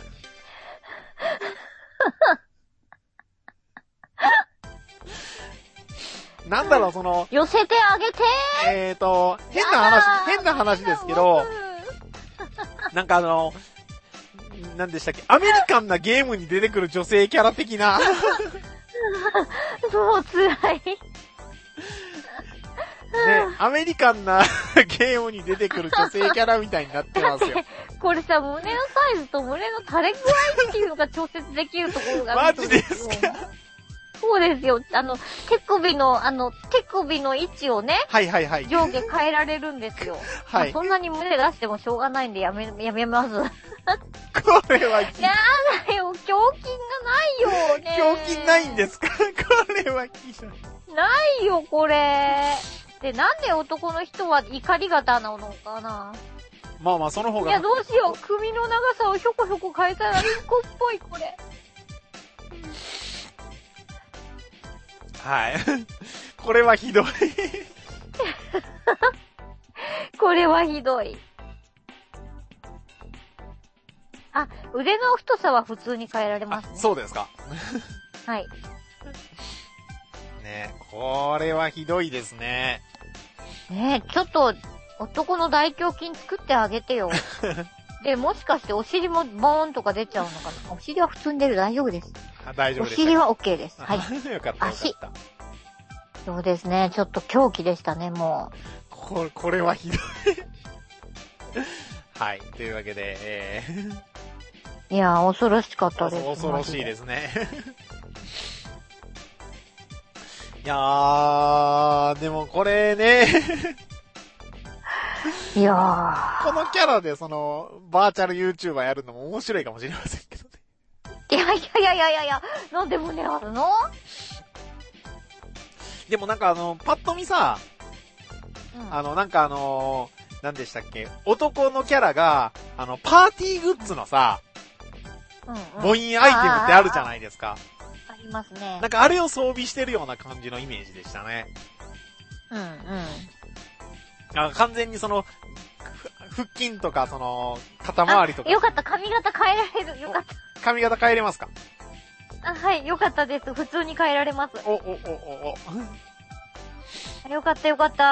なんだろう、その、 寄せてあげてーえーと、変な話、変な話ですけど、なんかあの、なんでしたっけ、アメリカンなゲームに出てくる女性キャラ的な。 そう、辛い。 アメリカンなゲームに出てくる女性キャラみたいになってますよ。 これさ、胸のサイズと胸の垂れ具合っていうのが調節できるところがあマジるんですか？ そうですよ。あの、手首の、あの、手首の位置をね、 はいはいはい。 上下変えられるんですよ。 はい。 まあそんなに胸出してもしょうがないんでやめ、やめます。 これは、 やだよ、胸筋がないよね。 胸筋ないんですか？これは聞いた。 ないよ、これ。で、なんで男の人は怒り型なのかな。 まあまあ、その方が。 いや、どうしよう。首の長さをひょこひょこ変えたらインコっぽい、これ。 はい。これはひどい。 これはひどい。あ、腕の太さは普通に変えられますね。 そうですか。 はい。 ね、これはひどいですね。 ねえ、ちょっと、男の大胸筋作ってあげてよ。で、もしかしてお尻もボーンとか出ちゃうのかな。お尻は普通に出る、大丈夫です。 あ、大丈夫です。 お尻は OK です。はい。 よかったよかった。 足。そうですね。ちょっと狂気でしたね、もう。 これ、これはひどい。はい。というわけで、えー、いやー、恐ろしかったです。 恐ろしいですね。いやー、でもこれね。 いやー。 このキャラでその、バーチャル YouTuber やるのも面白いかもしれませんけどね。 いやいやいやいやいや、なんで胸あるの？ でもなんかあの、パッと見さ、うん、あの、なんかあのー、何でしたっけ、男のキャラが、あの、パーティーグッズのさ、うんうん、母音アイテムってあるじゃないですか。 ありますね。 なんかあれを装備してるような感じのイメージでしたね。 うんうん。 あ、完全にその、腹筋とか、その、肩周りとか。 よかった、髪型変えられる。よかった。 髪型変えれますか？ あ、はい、よかったです。普通に変えられます。 お、お、お、お、 お。よかったよかった。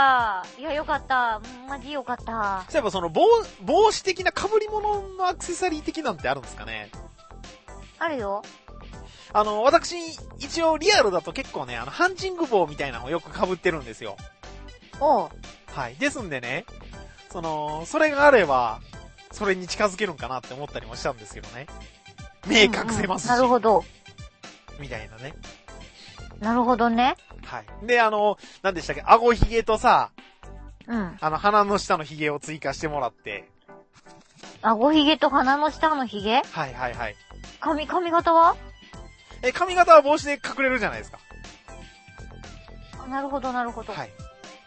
いや、よかった。マジよかった。 例えばその帽、帽子的な被り物のアクセサリー的なんてあるんですかね？ あるよ。 あの、私、一応リアルだと結構ね、あの、ハンチング帽みたいなのをよく被ってるんですよ。 おう。 はい。ですんでね、その、それがあれば、それに近づけるんかなって思ったりもしたんですけどね。目隠せますし。うんうん、 なるほど。 みたいなね。 なるほどね。 はい。で、あの、何でしたっけ、顎ひげとさ、 うん。 あの、鼻の下のひげを追加してもらって。 顎ひげと鼻の下のひげ？ はいはいはい。 髪、髪型は？ え、髪型は帽子で隠れるじゃないですか。 なるほどなるほど。 はい。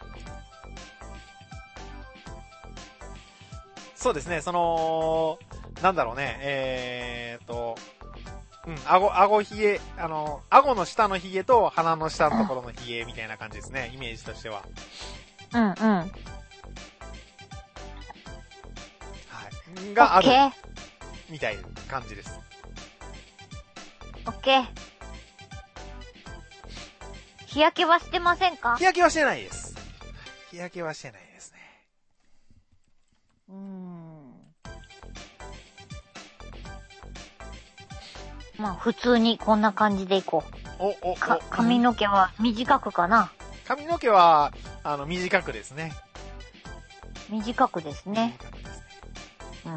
そうですね、その、なんだろうね、えーと、うん、顎、顎ひげ、あの、顎の下のひげと鼻の下のところのひげみたいな感じですね、イメージとしては。 うんうん。はい。 がある。みたいな感じです。 オッケー。日焼けはしてませんか？ 日焼けはしてないです。日焼けはしてないですね。 うーん。まあ普通にこんな感じでいこう。 お、お、お。 か、髪の毛は短くかな？ 髪の毛は、あの、短くですね。 短くですね。 短くですね。 うんうん。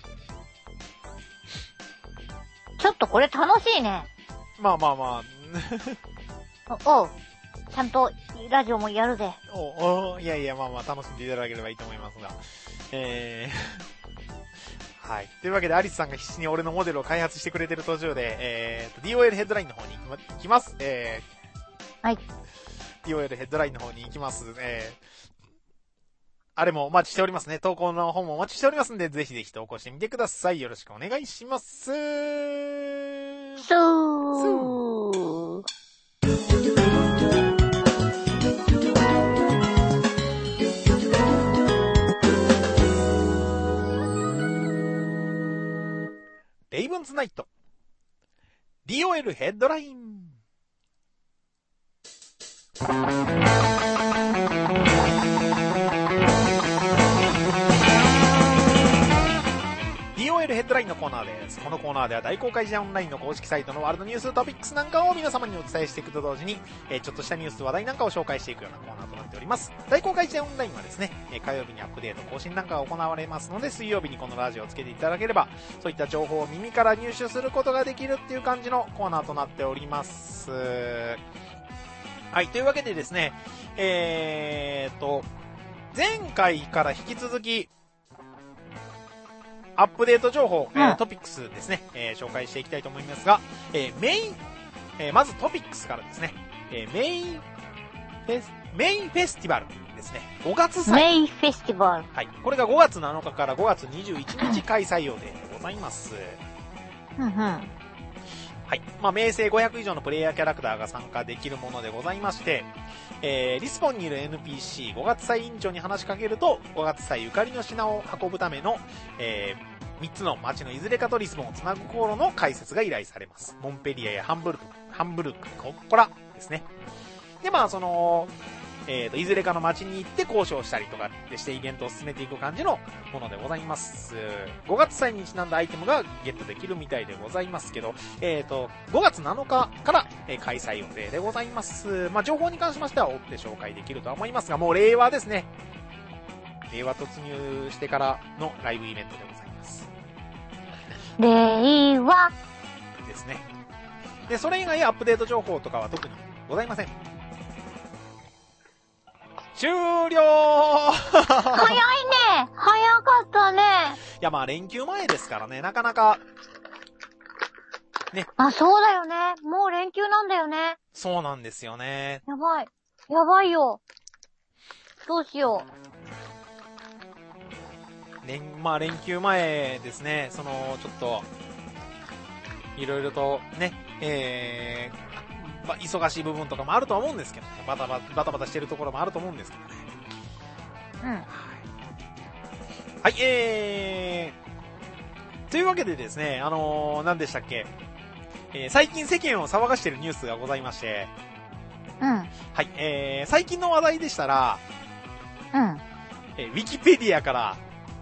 ちょっとこれ楽しいね。 まあまあまあ。お、おう。ちゃんとラジオもやるぜ。 お、お、いやいや、まあまあ楽しんでいただければいいと思いますが。えー、はい。というわけで、アリスさんが必死に俺のモデルを開発してくれてる途中で、えーと、ディーオーエル ヘッドラインの方に行きま、行きます。えー、はい。 ディーオーエル ヘッドラインの方に行きます。えー、あれもお待ちしておりますね。投稿の方もお待ちしておりますんで、ぜひぜひ投稿してみてください。よろしくお願いします。 そうー。 レイブンズナイト ディーオーエル ヘッドライン。ディーオーエル ヘッドラインのコーナーです。このコーナーでは大公開時代オンラインの公式サイトのワールドニューストピックスなんかを皆様にお伝えしていくと同時に、えー、ちょっとしたニュース話題なんかを紹介していくようなコーナーとなっております。大公開時代オンラインはですね、えー、火曜日にアップデート更新なんかが行われますので、水曜日にこのラジオをつけていただければ、そういった情報を耳から入手することができるっていう感じのコーナーとなっております。はい、というわけでですね、えーと、前回から引き続き、アップデート情報、うん、えー、トピックスですね、えー、紹介していきたいと思いますが、えー、メイン、えー、まずトピックスからですね、えー、メインフェス、メインフェスティバルですね、ごがつ祭。 メインフェスティバル。 はい。これがごがつなのかからごがつにじゅういちにち開催予定でございます。 うんうん。はい。 まあ、名声ごひゃく以上のプレイヤーキャラクターが参加できるものでございまして、えー、リスポンにいる エヌピーシーごがつ祭委員長に話しかけると、ごがつ祭ゆかりの品を運ぶための、えー、みっつの街のいずれかとリスボンをつなぐ航路の開設が依頼されます。モンペリアやハンブルク、ハンブルク、コッポラですね。で、まあ、その、えーと、いずれかの街に行って交渉したりとかでしてイベントを進めていく感じのものでございます。ごがつ祭にちなんだアイテムがゲットできるみたいでございますけど、えーと、ごがつなのかから、えー、開催予定でございます。まあ、情報に関しましては追って紹介できるとは思いますが、もう令和ですね。令和突入してからのライブイベントでございます。 令和ですね。で、それ以外アップデート情報とかは特にございません。終了早いね早かったね。 いや、まあ連休前ですからね、なかなか、ね。 あ、そうだよね。もう連休なんだよね。 そうなんですよね。 やばい。やばいよ。どうしよう。連、まあ連休前ですね、その、ちょっと、いろいろとね、えー、まあ、忙しい部分とかもあるとは思うんですけどね。バタバタ、バタバタしてるところもあると思うんですけどね。 うん。はい、 はい、えー、というわけでですね、あのー、何でしたっけ、えー、最近世間を騒がしているニュースがございまして、 うん。 はい、えー、最近の話題でしたら、 うん。 えー、ウィキペディアから、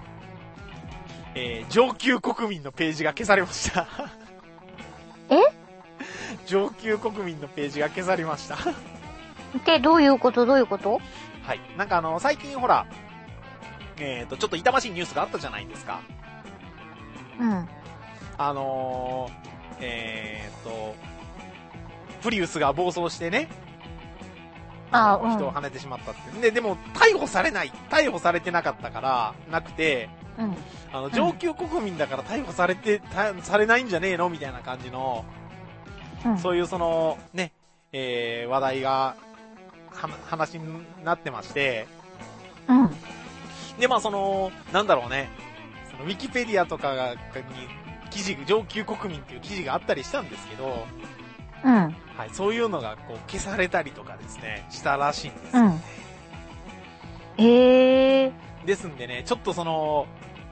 えー、上級国民のページが消されました。 え？ 上級国民のページが消されました。 で、どういうことどういうこと？ はい。なんかあの、最近ほら、えっと、ちょっと痛ましいニュースがあったじゃないですか。 うん。 あのー、えっと、プリウスが暴走してね、あの、人を跳ねてしまったって。で、でも、逮捕されない。逮捕されてなかったから、なくて、 うん。 あの、上級国民だから逮捕されて、されないんじゃねえのみたいな感じの、うん、そういうその、ね、えー、話題が、は、話になってまして、 うん。 で、まあその、なんだろうね、その、ウィキペディアとかが、に、記事、上級国民っていう記事があったりしたんですけど、 うん。 はい、そういうのが、こう、消されたりとかですね、したらしいんですよね。 うん、へー。 ですんでね、ちょっとその、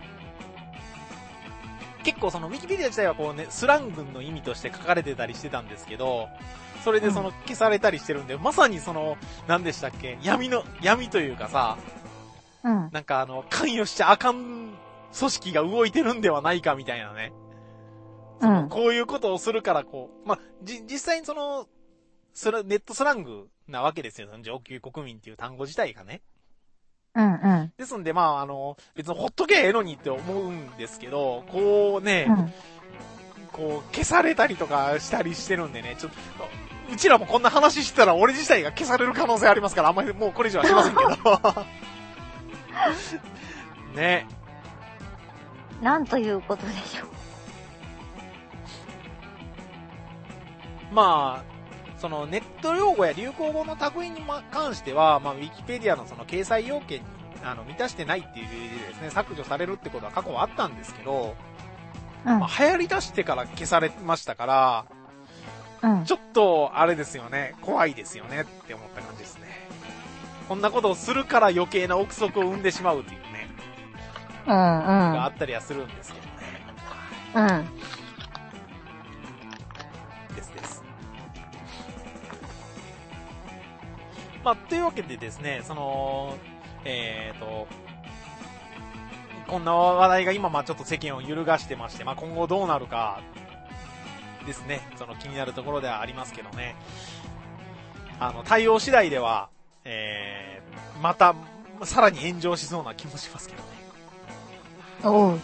結構そのウィキペディア自体はこうね、スラングの意味として書かれてたりしてたんですけど、それでその消されたりしてるんで、うん、まさにその、何でしたっけ、闇の、闇というかさ、 うん。 なんかあの、関与しちゃあかん組織が動いてるんではないかみたいなね。その、うん、こういうことをするからこう、まあ、じ、実際にその、スラ、ネットスラングなわけですよ、上級国民っていう単語自体がね。 うんうん。 ですんで、まあ、あの、別にほっとけええのにって思うんですけど、こうね、うん、こう、消されたりとかしたりしてるんでね、ちょっと、うちらもこんな話してたら俺自体が消される可能性ありますから、あんまりもうこれ以上はしませんけど。ね。 なんということでしょう。 まあ、そのネット用語や流行語の類に関しては、まあ、ウィキペディアのその掲載要件にあの満たしてないっていう理由でですね、削除されるってことは過去はあったんですけど、うん、まあ、流行り出してから消されましたから、うん、ちょっとあれですよね、怖いですよねって思った感じですね。こんなことをするから余計な憶測を生んでしまうというね、 うんうん、 があったりはするんですけどね。 うん。まあ、というわけでですね、その、えーと、 こんな話題が今、まあちょっと世間を揺るがしてまして、まあ今後どうなるか、ですね。その気になるところではありますけどね。あの、対応次第では、えー、また、さらに炎上しそうな気もしますけどね。 おう。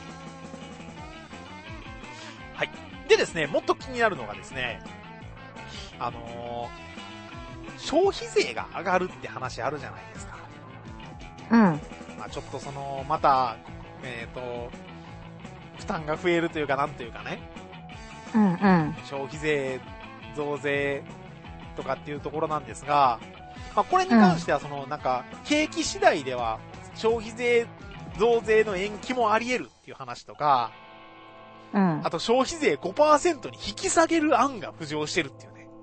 はい。でですね、もっと気になるのがですね、あのー、消費税が上がるって話あるじゃないですか。 うん。 まあちょっとその、また、えっと、負担が増えるというかなんというかね。 うんうん。 消費税増税とかっていうところなんですが、まあこれに関してはその、なんか、景気次第では消費税増税の延期もあり得るっていう話とか、 うん。 あと消費税 ごパーセント に引き下げる案が浮上してるっていうね。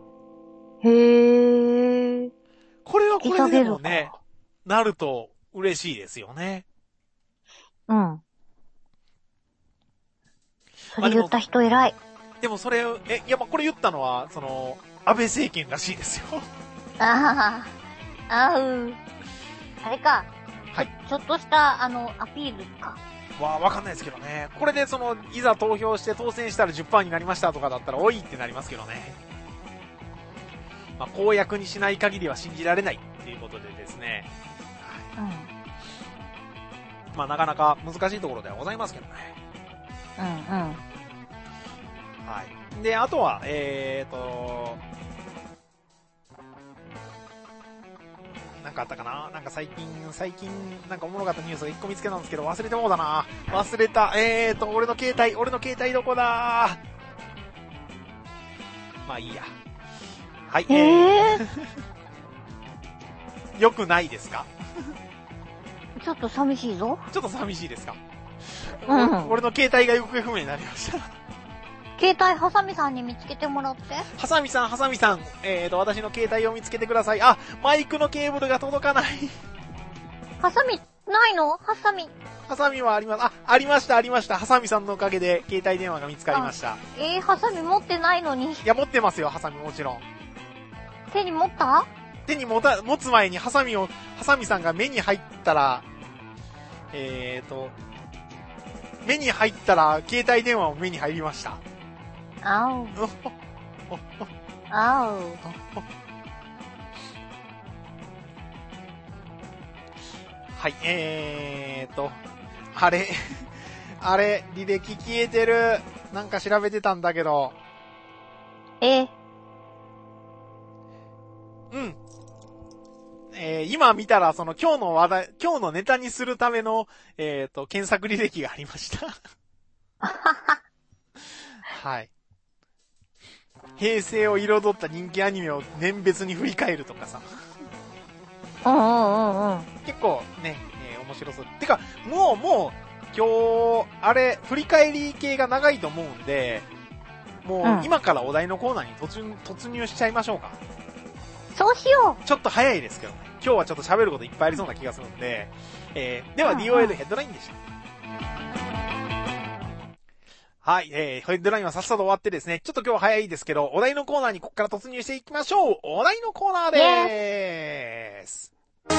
へー。 これはこれでもね、なると嬉しいですよね。 うん。それ言った人偉い。 でもそれ、え、いや、ま、これ言ったのは、その、安倍政権らしいですよ。 ああ、あう。あれか。 はい。 ちょっとした、あの、アピールか。 わ、わかんないですけどね。これでその、いざ投票して当選したら じゅっパーセント になりましたとかだったら、おいってなりますけどね。まあ、公約にしない限りは信じられないっていうことでですね。 はい。うん。 まあ、なかなか難しいところではございますけどね。 うんうん。 はい。で、あとは、えーと、なんかあったかななんか最近、最近、なんかおもろかったニュースが一個見つけたんですけど、忘れてもうだな忘れた。えーと、俺の携帯、俺の携帯どこだまあいいや。はい。 えー、 ー、よくないですかちょっと寂しいぞ。 ちょっと寂しいですか、 うん、 俺の携帯が行方不明になりました。 携帯ハサミさんに見つけてもらって。 ハサミさん、ハサミさん、えーと、私の携帯を見つけてください。あ、マイクのケーブルが届かない。 ハサミ、ないのハサミ。 ハサミはあります。あ、ありました、ありました。ハサミさんのおかげで携帯電話が見つかりました。 えー、ハサミ持ってないのに。 いや、持ってますよ、ハサミもちろん。 手に持った？ 手に持た、持つ前にハサミを、ハサミさんが目に入ったら、えーと、目に入ったら、携帯電話も目に入りました。 あう。あう。 はい、えーと、あれ、あれ、履歴消えてる。なんか調べてたんだけど。 えうん。えー、今見たら、その今日の話題、今日のネタにするための、えーと、検索履歴がありました。はい。平成を彩った人気アニメを年別に振り返るとかさ。 うんうんうんうん。 結構ね、えー、面白そう。てか、もう、もう、今日、あれ、振り返り系が長いと思うんで、もう、今からお題のコーナーに突入、突入しちゃいましょうか。 そうしよう。ちょっと早いですけどね。今日はちょっと喋ることいっぱいありそうな気がするんで、えー、では ディーオーエル ヘッドラインでした。はい、えー、ヘッドラインはさっさと終わってですね、ちょっと今日は早いですけど、お題のコーナーにここから突入していきましょう。お題のコーナーでーす。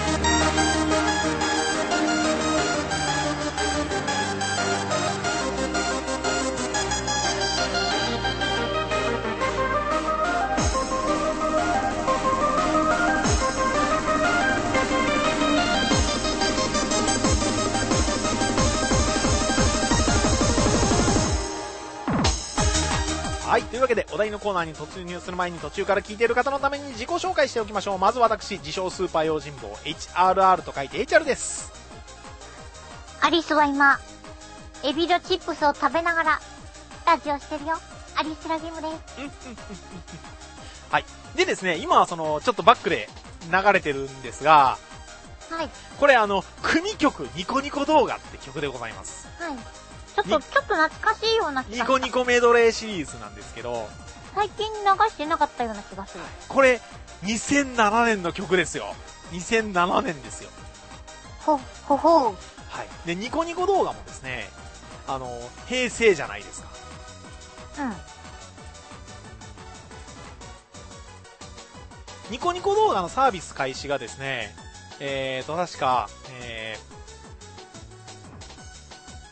はい。というわけで、お題のコーナーに突入する前に途中から聞いている方のために自己紹介しておきましょう。まず私、自称スーパー用心棒、エイチアールアール と書いて エイチアール です。 アリスは今、エビのチップスを食べながら、ラジオしてるよ。アリスラゲームです。 はい。でですね、今はその、ちょっとバックで流れてるんですが、 はい。 これあの、組曲ニコニコ動画って曲でございます。 はい。ちょっと、ちょっと懐かしいような気がする。 ニコニコメドレーシリーズなんですけど、 最近流してなかったような気がする。 これ、にせんななねんの曲ですよ。にせんななねんですよ。 ほ、ほほう。 はい。で、ニコニコ動画もですね、あの、平成じゃないですか。 うん。 ニコニコ動画のサービス開始がですね、えーと、確か、え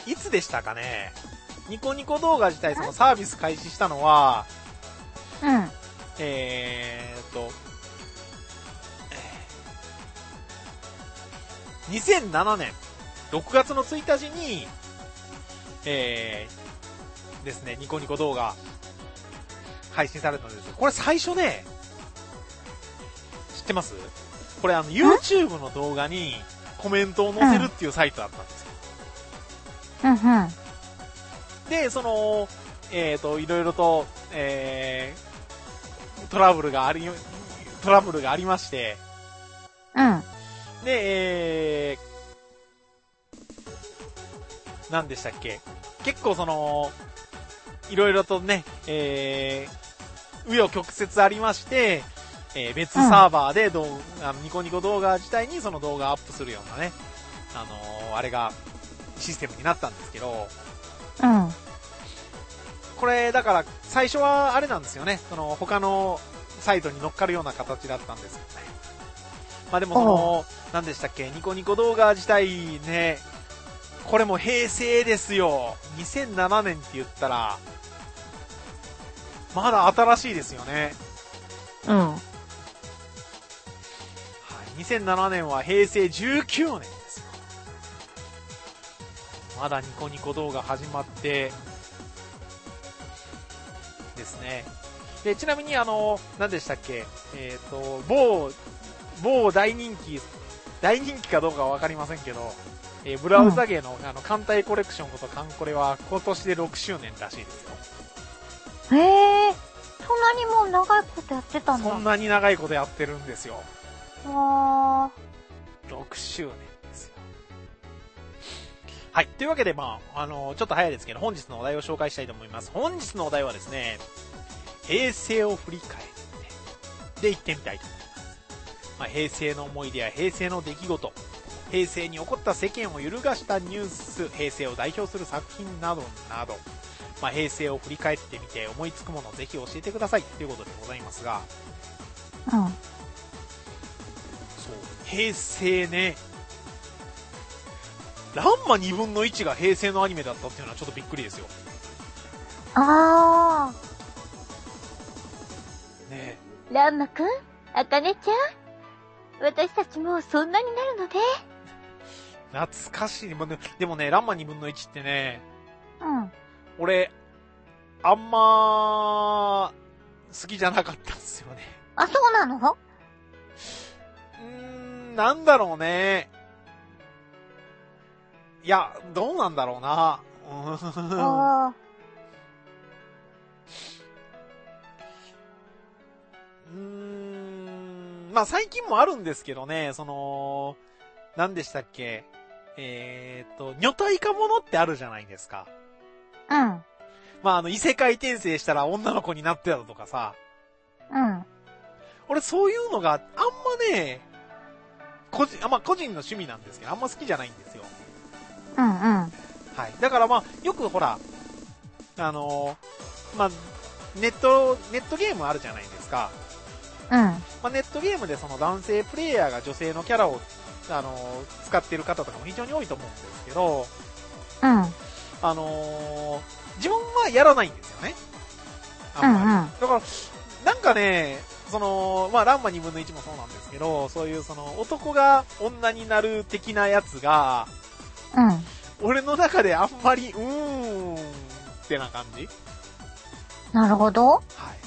いつでしたかね。ニコニコ動画自体そのサービス開始したのは、 うん。 えーっと、にせんななねんろくがつのついたちに、えー、ですね、ニコニコ動画配信されたんですよ。これ最初ね、知ってます？これあの YouTube の動画にコメントを載せるっていうサイトだったんですよ。 うんうん。 で、その、えっと、いろいろと、えー、トラブルがあり、トラブルがありまして、 うん。 で、えー、何でしたっけ？結構その、いろいろとね、えー、紆余曲折ありまして、えー、別サーバーで動、うん、あのニコニコ動画自体にその動画アップするようなね、あのー、あれがシステムになったんですけど、 うん。 これだから最初はあれなんですよね、その他のサイトに乗っかるような形だったんですよね。まあでもその、何でしたっけ、ニコニコ動画自体ね、これも平成ですよ。にせんななねんって言ったら、まだ新しいですよね。 うん。 にせんななねんは平成じゅうきゅうねんですよ。まだニコニコ動画始まってですね。で、ちなみにあの、何でしたっけ、えっと、某、某大人気、大人気かどうかはわかりませんけど、えー、ブラウザ芸の、うん、あの、艦隊コレクションことカンコレは今年でろくしゅうねんらしいですよ。 へえ、そんなにもう長いことやってたんだ。 そんなに長いことやってるんですよ。 わー。 ろくしゅうねんですよ。はい。というわけで、まあ、あのー、ちょっと早いですけど、本日のお題を紹介したいと思います。本日のお題はですね、平成を振り返って、で行ってみたいと思います。まあ、平成の思い出や平成の出来事、平成に起こった世間を揺るがしたニュース、平成を代表する作品などなど、まあ、平成を振り返ってみて思いつくものをぜひ教えてくださいということでございますが、 うん。 そう、平成ね、ランマにぶんのいちが平成のアニメだったっていうのはちょっとびっくりですよ。 あー。ねえ。ランマくん、あかねちゃん、私たちもうそんなになるので。 懐かしい。でもね、ランマにぶんのいちってね、 うん。 俺、あんま、好きじゃなかったんですよね。 あ、そうなの？ うーん、なんだろうね。いや、どうなんだろうな。うーん。 あうーん、まあ最近もあるんですけどね、その、何でしたっけ。えーっと、女体化ものってあるじゃないですか。 うん。 まああの、異世界転生したら女の子になってたとかさ。 うん。 俺そういうのがあんまね、個人、あまあ個人の趣味なんですけど、あんま好きじゃないんですよ。 うんうん。 はい。だからまあ、よくほら、あのー、まあ、ネット、ネットゲームあるじゃないですか。 うん。 まあ、ネットゲームでその男性プレイヤーが女性のキャラを、あのー、使っている方とかも非常に多いと思うんですけど、 うん。 あのー、自分はやらないんですよね。あんまり。 うんうん、 だから、なんかね、その、まあ、ランマにぶんのいちもそうなんですけど、そういうその、男が女になる的なやつが、 うん。 俺の中であんまり、うーん、ってな感じ。 なるほど。 はい。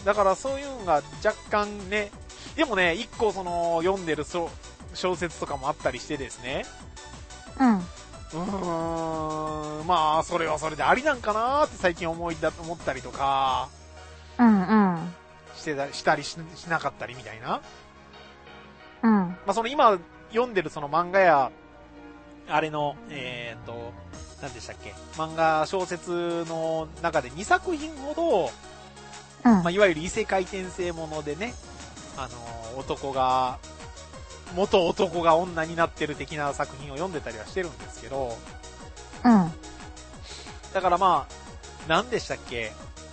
だからそういうのが若干ね、でもね、一個その、読んでる小説とかもあったりしてですね。 うん。 うーん、まあ、それはそれでありなんかなーって最近思いだ、思ったりとか、 うんうん。 してた、したり し, しなかったりみたいな。 うん。 まあ、その今読んでるその漫画や、あれの、えーと、何でしたっけ、漫画小説の中でにさく品ほど、 うん。 まあ、いわゆる異世界転生ものでね、あの、男が、元男が女になってる的な作品を読んでたりはしてるんですけど、 うん。 だからまあ、何でしたっけ、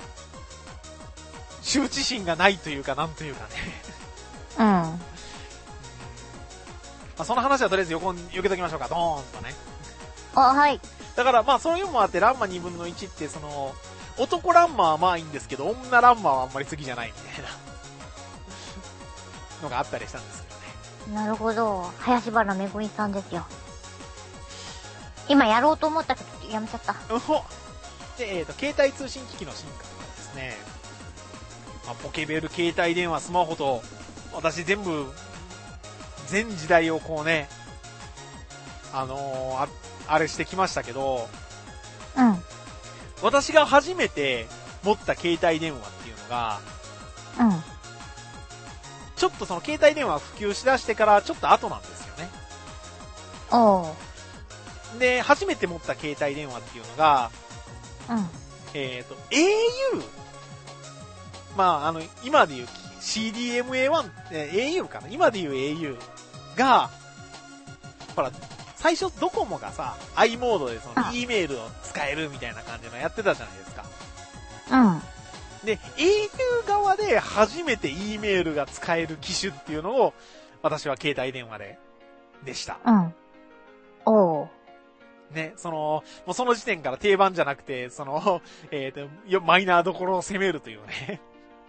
羞恥心がないというか、なんというかね。 うん。 まあ、その話はとりあえず横に避けときましょうか、ドーンとね。 あ、はい。 だからまあそういうのもあってランマにぶんのいちってその、男ランマはまあいいんですけど、女ランマはあんまり好きじゃないみたいなのがあったりしたんですけどね。 なるほど。林原めぐみさんですよ。今やろうと思ったけどやめちゃった。 で、えっと、携帯通信機器の進化とかですね。まあ、ポケベル、携帯電話、スマホと、私全部、全時代をこうね、あのー、あ、あれしてきましたけど、 うん。 私が初めて持った携帯電話っていうのが、 うん。 ちょっとその携帯電話普及しだしてからちょっと後なんですよね。 おう。 で、初めて持った携帯電話っていうのが、 うん。 えっと、エーユー。まあ、あの、今で言う シーディーエムエーワン、えー、エーユー かな今で言う エーユー が、ほら、最初ドコモがさ、i モードでその E メールを使えるみたいな感じのやってたじゃないですか。 うん。 で、エーユー 側で初めて E メールが使える機種っていうのを、私は携帯電話で、でした。 うん。おう。 ね、その、もうその時点から定番じゃなくて、その、えっと、マイナーどころを攻めるというね。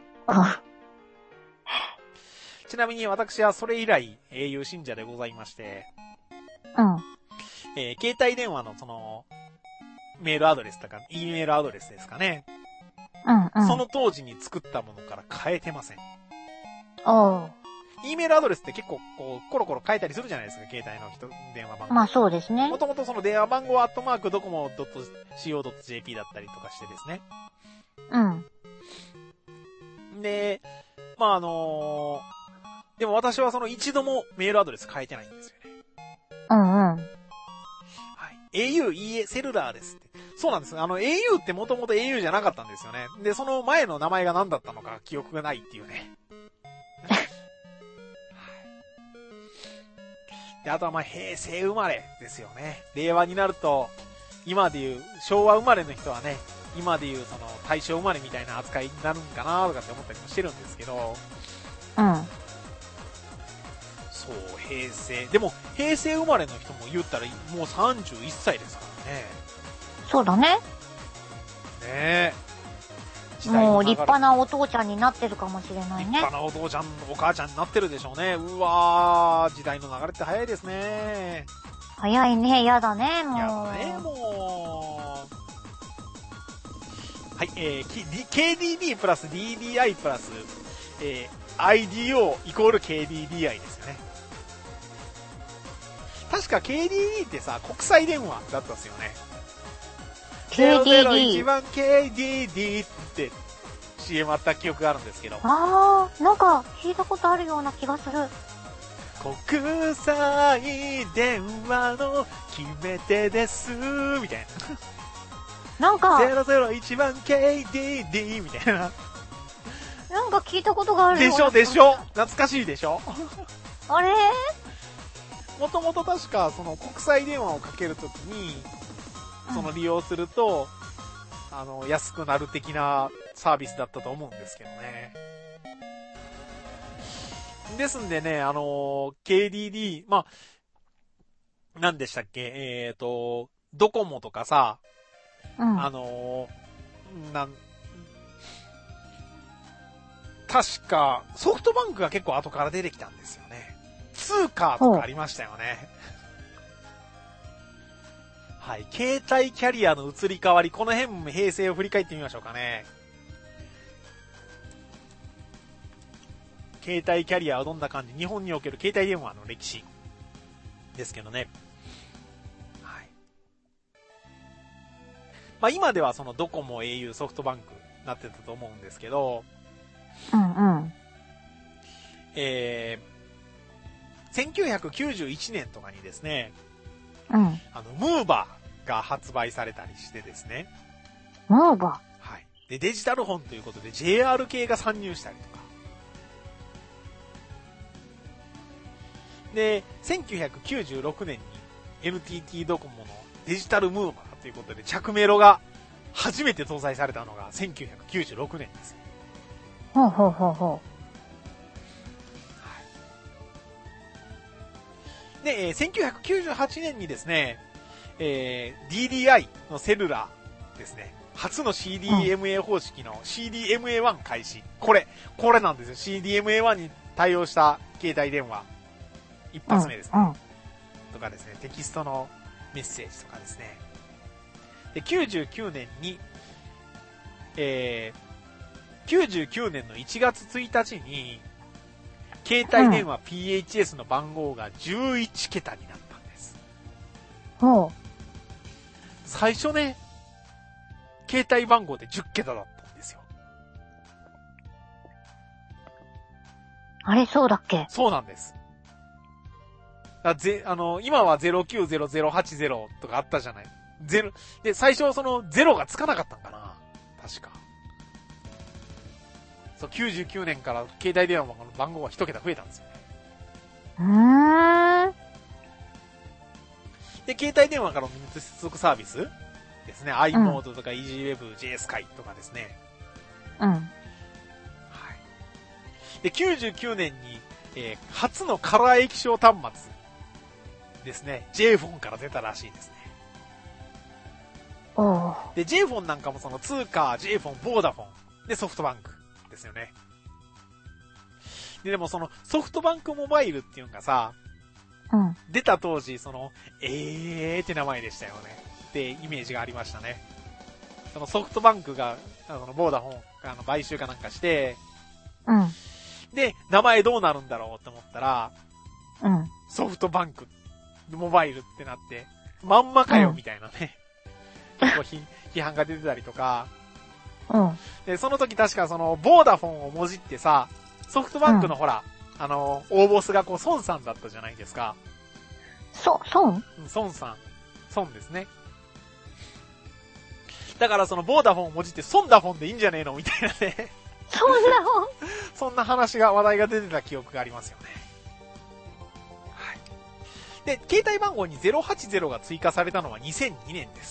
ちなみに私はそれ以来、エーユー 信者でございまして、 うん。 えー、携帯電話のその、メールアドレスとか、E メールアドレスですかね。 うんうん。 その当時に作ったものから変えてません。 おう。 E メールアドレスって結構こう、コロコロ変えたりするじゃないですか、携帯の人、電話番号。 まあそうですね。 もともとその電話番号はアットマークドコモ ドットシーオードットジェーピー だったりとかしてですね。 うん。 で、まああのー、でも私はその一度もメールアドレス変えてないんですよね。 うんうん。 はい。au、いいえ、セルラーですって。そうなんです。あの au ってもともと au じゃなかったんですよね。で、その前の名前が何だったのか記憶がないっていうね。で、あとはまあ平成生まれですよね。令和になると、今でいう、昭和生まれの人はね、今でいうその大正生まれみたいな扱いになるんかなとかって思ったりもしてるんですけど、 うん。 そう、平成。でも、平成生まれの人も言ったらもうさんじゅういっさいですからね。 そうだね。 ねえ。 もう立派なお父ちゃんになってるかもしれないね。 立派なお父ちゃん、お母ちゃんになってるでしょうね。うわー、時代の流れって早いですね。 早いね、やだね、もう。 やだね、もう。はい、えー、ケーディーディー プラス ディーディーアイ プラス、えー、アイディーオー イコール ケーディーディーアイ ですよね。確か ケーディーディー ってさ、国際電話だったっすよね。 ケーディーディー。 ゼロゼロいちばん ケーディーディー って シーエム あった記憶があるんですけど。 あー、なんか聞いたことあるような気がする。 国際電話の決め手です、みたいな。なんか、 ゼロゼロいちばん ケーディーディー みたいな。 なんか聞いたことがあるような。 でしょでしょ懐かしいでしょあれもともと確かその国際電話をかけるときに、その利用すると、うん、あの、安くなる的なサービスだったと思うんですけどね。ですんでね、あの、ケーディーディー、まあ、何でしたっけ、えっと、ドコモとかさ、 うん、 あの、なん、確か、ソフトバンクが結構後から出てきたんですよね。通貨とかありましたよね。はい。携帯キャリアの移り変わり、この辺も平成を振り返ってみましょうかね。携帯キャリアはどんな感じ？日本における携帯電話の歴史ですけどね。はい。まあ今ではそのドコモ、au、ソフトバンクになってたと思うんですけど、 うんうん。 えー、せんきゅうひゃくきゅうじゅういちねんとかにですね、 うん。 あの、ムーバーが発売されたりしてですね。 ムーバーはい。で、デジタル本ということで ジェイアール 系が参入したりとか。で、せんきゅうひゃくきゅうじゅうろくねんに エヌティーティー ドコモのデジタルムーバーということで着メロが初めて搭載されたのがせんきゅうひゃくきゅうじゅうろくねんです。 ほうほうほうほう。で、せんきゅうひゃくきゅうじゅうはちねんにですね、 えー、ディーディーアイ のセルラーですね。初の シーディーエムエー 方式の シーディーエムエーワン 開始。これ、これなんですよ。シーディーエムエーワン に対応した携帯電話。一発目ですね。 うんうん、 とかですね、テキストのメッセージとかですね。で、きゅうじゅうきゅうねんに、えー、きゅうじゅうきゅうねんのいちがつついたちに、携帯電話 ピーエイチエス の番号がじゅういちけたになったんです。 ほう。 最初ね、携帯番号でじゅっけただったんですよ。 あれ、そうだっけ？ そうなんです。あぜ、あの、今はゼロきゅうゼロゼロはちゼロとかあったじゃない。ゼロ、で、最初そのゼロがつかなかったんかな。確か。そう、きゅうじゅうきゅうねんから携帯電話の番号が一桁増えたんですよね。 うーん。 で、携帯電話からの接続サービスですね。i モードとか EasyWeb、ジェイスカイ とかですね。 うん。 はい。で、きゅうじゅうきゅうねんに、えー、初のカラー液晶端末ですね。J フォンから出たらしいですね。 おー。 で、J フォンなんかもその通貨、J フォン、ボーダフォン、で、ソフトバンクですよね。で、でもそのソフトバンクモバイルっていうのがさ、 うん。 出た当時、その、えーって名前でしたよね。ってイメージがありましたね。そのソフトバンクが、あの、ボーダフォン、あの、買収かなんかして、 うん。 で、名前どうなるんだろうって思ったら、 うん。 ソフトバンク、モバイルってなって、まんまかよ、みたいなね。結構批判が出てたりとか。 うん。 で、その時確かその、ボーダフォンをもじってさ、ソフトバンクのほら、うん、あの、大ボスがこう、孫さんだったじゃないですか。 そ、孫？ うん、孫さん。孫ですね。だからその、ボーダフォンをもじって、ソンダフォンでいいんじゃねえのみたいなね。 そんな本そんな話が、話題が出てた記憶がありますよね。はい。で、携帯番号にゼロはちゼロが追加されたのはにせんにねんです。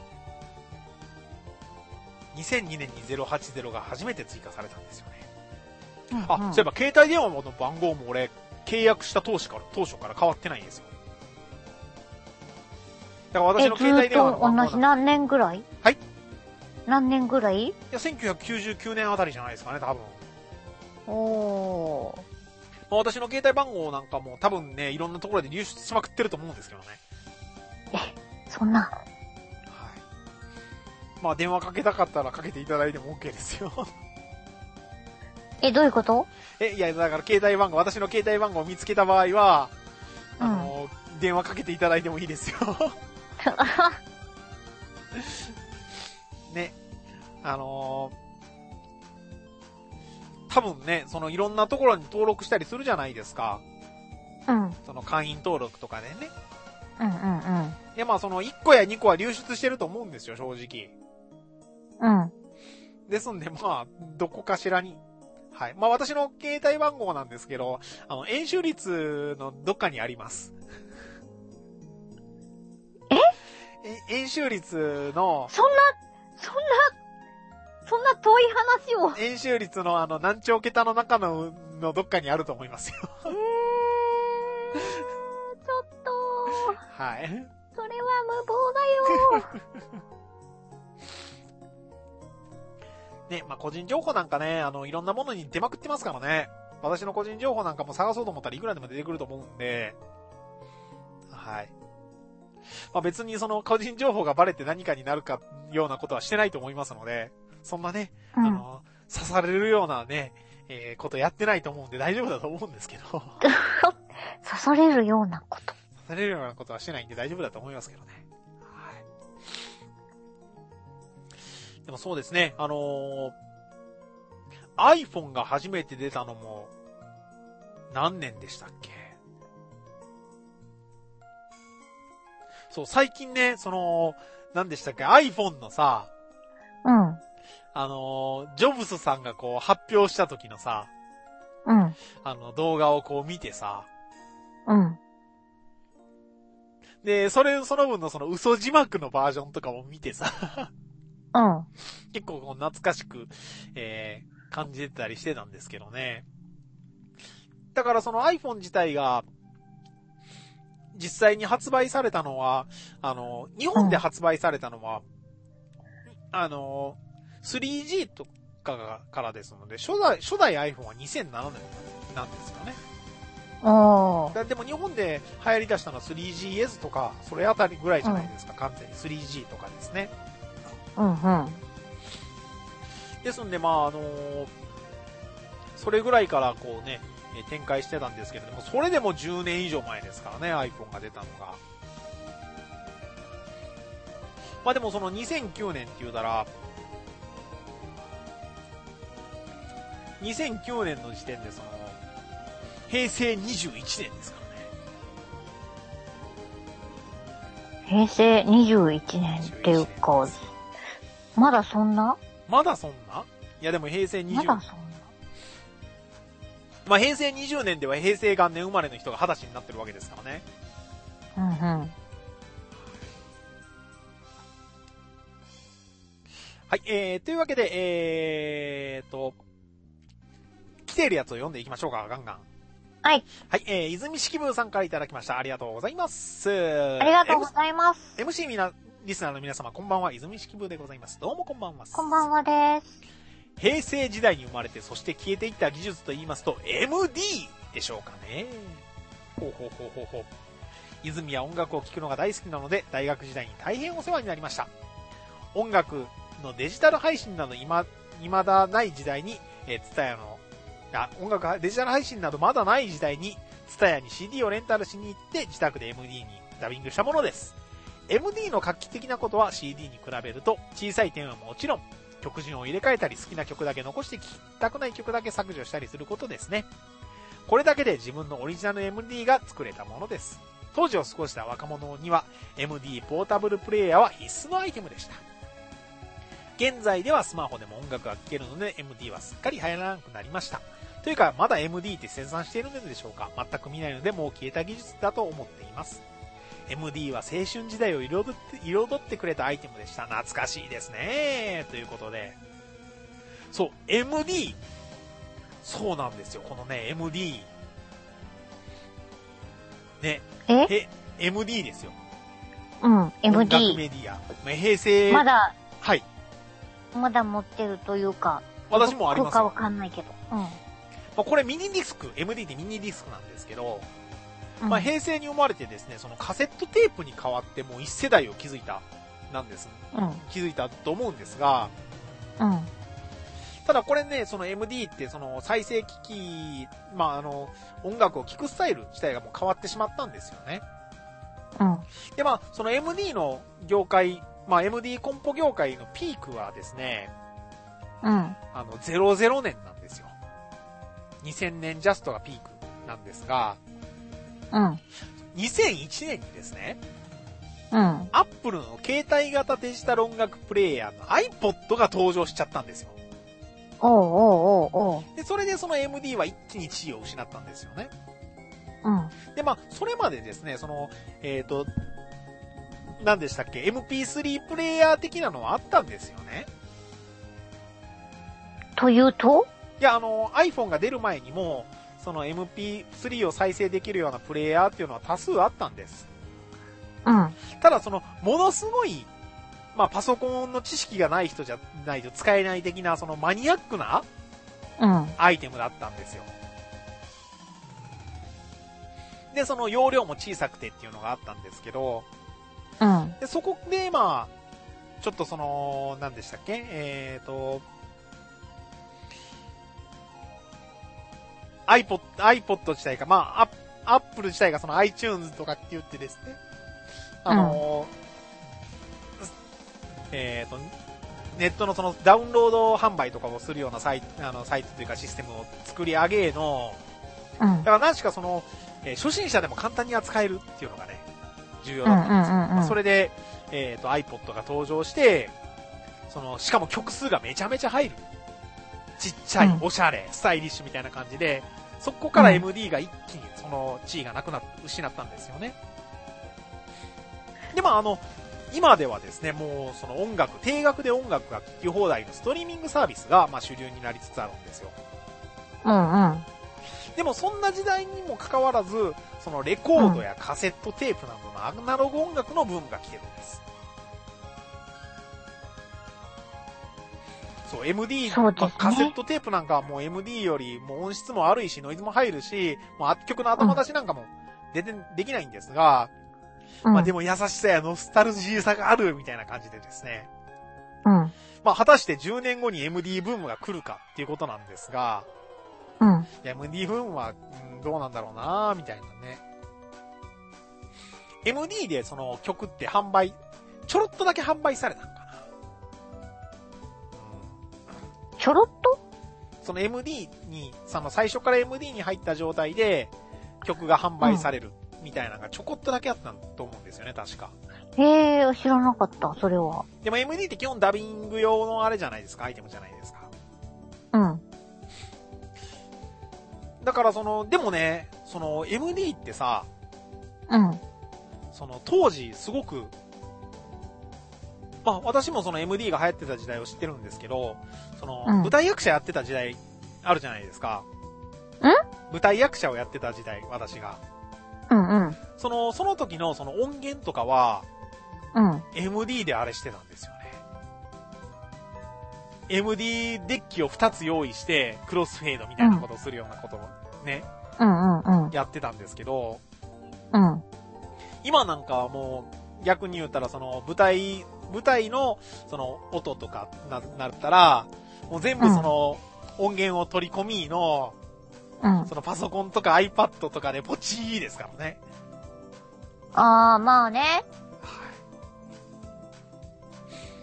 にせんにねんにゼロはちゼロが初めて追加されたんですよね。うんうん、あ、そういえば携帯電話の番号も俺、契約した当初から、当初から変わってないんですよ。だから私の携帯電話の番号。 同じ何年ぐらい？ はい。 何年ぐらい？いや、せんきゅうひゃくきゅうじゅうきゅうねんあたりじゃないですかね、多分。 おー。 まあ、私の携帯番号なんかも多分ね、いろんなところで流出しまくってると思うんですけどね。 え、そんな。はい。 まあ、電話かけたかったらかけていただいても OK ですよ。 え、どういうこと？ え、いや、だから携帯番号、私の携帯番号を見つけた場合は、あの、うん、電話かけていただいてもいいですよ。ね。あのー、多分ね、そのいろんなところに登録したりするじゃないですか。 うん。 その会員登録とかでね。 うんうんうん。 いや、まあそのいっこやにこは流出してると思うんですよ、正直。 うん。 ですんで、まあ、どこかしらに。はい。まあ私の携帯番号なんですけど、あの、円周率のどっかにあります。 え？ 円周率の、 そんな、そんな、そんな遠い話を。 円周率のあの、何兆桁の中の、のどっかにあると思いますよ。 えー、ちょっと。 はい。 それは無謀だよ。 ね、まあ、個人情報なんかね、あの、いろんなものに出まくってますからね。私の個人情報なんかも探そうと思ったらいくらでも出てくると思うんで、はい。まあ、別にその個人情報がバレて何かになるかようなことはしてないと思いますので、そんなね、うん、あの、刺されるようなね、えー、ことやってないと思うんで大丈夫だと思うんですけど。刺されるようなこと。 刺されるようなことはしてないんで大丈夫だと思いますけどね。はい。でもそうですね、あのー、iPhone が初めて出たのも、何年でしたっけ？そう、最近ね、その、何でしたっけ？ iPhone のさ、 うん。 あのー、ジョブズさんがこう発表した時のさ、 うん。 あの動画をこう見てさ、 うん。 で、それ、その分のその嘘字幕のバージョンとかも見てさ、 うん。 結構こう懐かしく、えー、感じてたりしてたんですけどね。だからその iPhone 自体が、 実際に発売されたのは、あの、日本で発売されたのは、うん、あの、スリージー とかからですので、初代、初代 iPhone はにせんななねんなんですよね。 ああ。 でも日本で流行り出したのは スリージーエス とか、それあたりぐらいじゃないですか、うん、完全に スリージー とかですね。 うんうん。 ですんで、まあ、あのー、それぐらいからこうね、展開してたんですけれども、それでもじゅうねん以上前ですからね、iPhone が出たのが。まあでもそのにせんきゅうねんって言うたら、にせんきゅうねんの時点でその、平成にじゅういちねんですからね。平成にじゅういちねんっていうか、まだそんなまだそんないやでも平成にじゅう、 まだそんなまあ平成にじゅうねんでは平成元年生まれの人がはたちになってるわけですからね。 うんうん。 はい、えー、というわけで、えーと、来ているやつを読んでいきましょうか、ガンガン。 はい。 はい、えー、泉式部さんからいただきました。ありがとうございます。 ありがとうございます。 エムシー みな、リスナーの皆様、こんばんは、泉式部でございます。どうもこんばんは。 こんばんはです。 平成時代に生まれて、そして消えていった技術と言いますと、エムディー でしょうかね。ほうほうほうほうほう。泉は音楽を聴くのが大好きなので、大学時代に大変お世話になりました。音楽のデジタル配信など今、未だない時代に、えー、ツタヤの、あ、音楽、デジタル配信などまだない時代に、ツタヤに シーディー をレンタルしに行って自宅で エムディー にダビングしたものです。エムディー の画期的なことは シーディー に比べると小さい点はもちろん、曲順を入れ替えたり好きな曲だけ残して聴きたくない曲だけ削除したりすることですね。これだけで自分のオリジナル エムディー が作れたものです。当時を過ごした若者には エムディー ポータブルプレイヤーは必須のアイテムでした。現在ではスマホでも音楽が聴けるので エムディー はすっかり流行らなくなりました。というか、まだ エムディー って生産しているのでしょうか。全く見ないのでもう消えた技術だと思っています。エムディー は青春時代を彩って、彩ってくれたアイテムでした。懐かしいですね。ということで。そう、エムディー。そうなんですよ。このね、エムディー。ね。 えエムディー ですよ。 うん、エムディー。 音楽メディア。平成。 まだ、 はい。 まだ持ってるというか。 私もありますよ。 どこかわかんないけど。うん。 まあ、これミニディスク、エムディー ってミニディスクなんですけど、まあ、平成に生まれてですね、そのカセットテープに代わってもう一世代を築いた、なんです。うん。築いたと思うんですが、 うん。 ただこれね、その エムディー ってその再生機器、まあ、あの、音楽を聴くスタイル自体がもう変わってしまったんですよね。 うん。 で、まあ、その エムディー の業界、まあ、エムディー コンポ業界のピークはですね、 うん。 あの、ゼロゼロねんなんですよ。にせんねんジャストがピークなんですが、 うん。 にせんいちねんにですね、 うん。 アップルの携帯型デジタル音楽プレイヤーの iPod が登場しちゃったんですよ。 おうおうおうおう。 で、それでその エムディー は一気に地位を失ったんですよね。 うん。 で、まあ、それまでですね、その、えっと、何でしたっけ、エムピースリー プレイヤー的なのはあったんですよね。 というと？ いや、あの、iPhone が出る前にも、その エムピースリー を再生できるようなプレイヤーっていうのは多数あったんです。 うん。 ただその、ものすごい、まあ、パソコンの知識がない人じゃないと使えない的な、そのマニアックな、 うん。 アイテムだったんですよ。で、その容量も小さくてっていうのがあったんですけど、 うん。 で、そこで、まあ、ちょっとその、何でしたっけえーと、iPod、iPod 自体が、まあ、アップル自体がその iTunes とかって言ってですね、あの、うん、えーと、ネットのそのダウンロード販売とかをするようなサイト、あの、サイトというかシステムを作り上げの、 うん、 だから何しかその、えー、初心者でも簡単に扱えるっていうのがね、重要だったんですよ。 うんうんうんうん、 まあ、それで、えーと、iPod が登場して、その、しかも曲数がめちゃめちゃ入る。ちっちゃい、おしゃれ、うん、スタイリッシュみたいな感じで、そこから エムディー が一気にその地位がなくなっ、失ったんですよね。で、まああの、今ではですね、もうその音楽、定額で音楽が聴き放題のストリーミングサービスが、まあ主流になりつつあるんですよ。 うんうん。 でもそんな時代にもかかわらず、そのレコードやカセットテープなどのアナログ音楽のブームが来てるんです。そう、エムディー、 そうですね、 カセットテープなんかはもう エムディー よりもう音質も悪いし、ノイズも入るし、もう曲の頭出しなんかも出て、できないんですが、うん、まあでも優しさやノスタルジーさがあるみたいな感じでですね。 うん。 まあ果たしてじゅうねんごに エムディー ブームが来るかっていうことなんですが、 うん。 いや エムディー ブームは、うん、どうなんだろうなみたいなね。エムディー でその曲って販売、ちょろっとだけ販売されたんかな。 ちょろっと？ その エムディー に、その最初から エムディー に入った状態で曲が販売されるみたいなのがちょこっとだけあったと思うんですよね、確か。 へえ、知らなかった、それは。 でも エムディー って基本ダビング用のあれじゃないですか、アイテムじゃないですか。 うん。 だからその、でもね、その エムディー ってさ、 うん。 その当時すごく、まあ私もその エムディー が流行ってた時代を知ってるんですけど、その、うん、舞台役者やってた時代あるじゃないですか。 ん？ 舞台役者をやってた時代、私が。 うんうん。 その、その時のその音源とかは、 うん。 エムディー であれしてたんですよね。エムディー デッキをふたつ用意して、クロスフェードみたいなことをするようなことをね、 うんうんうん。 やってたんですけど、 うん。 今なんかはもう、逆に言ったらその舞台、舞台のその音とかな、なったら、もう全部その音源を取り込みの、うん、そのパソコンとか iPad とかでポチーですからね。 あー、まあね。 はい。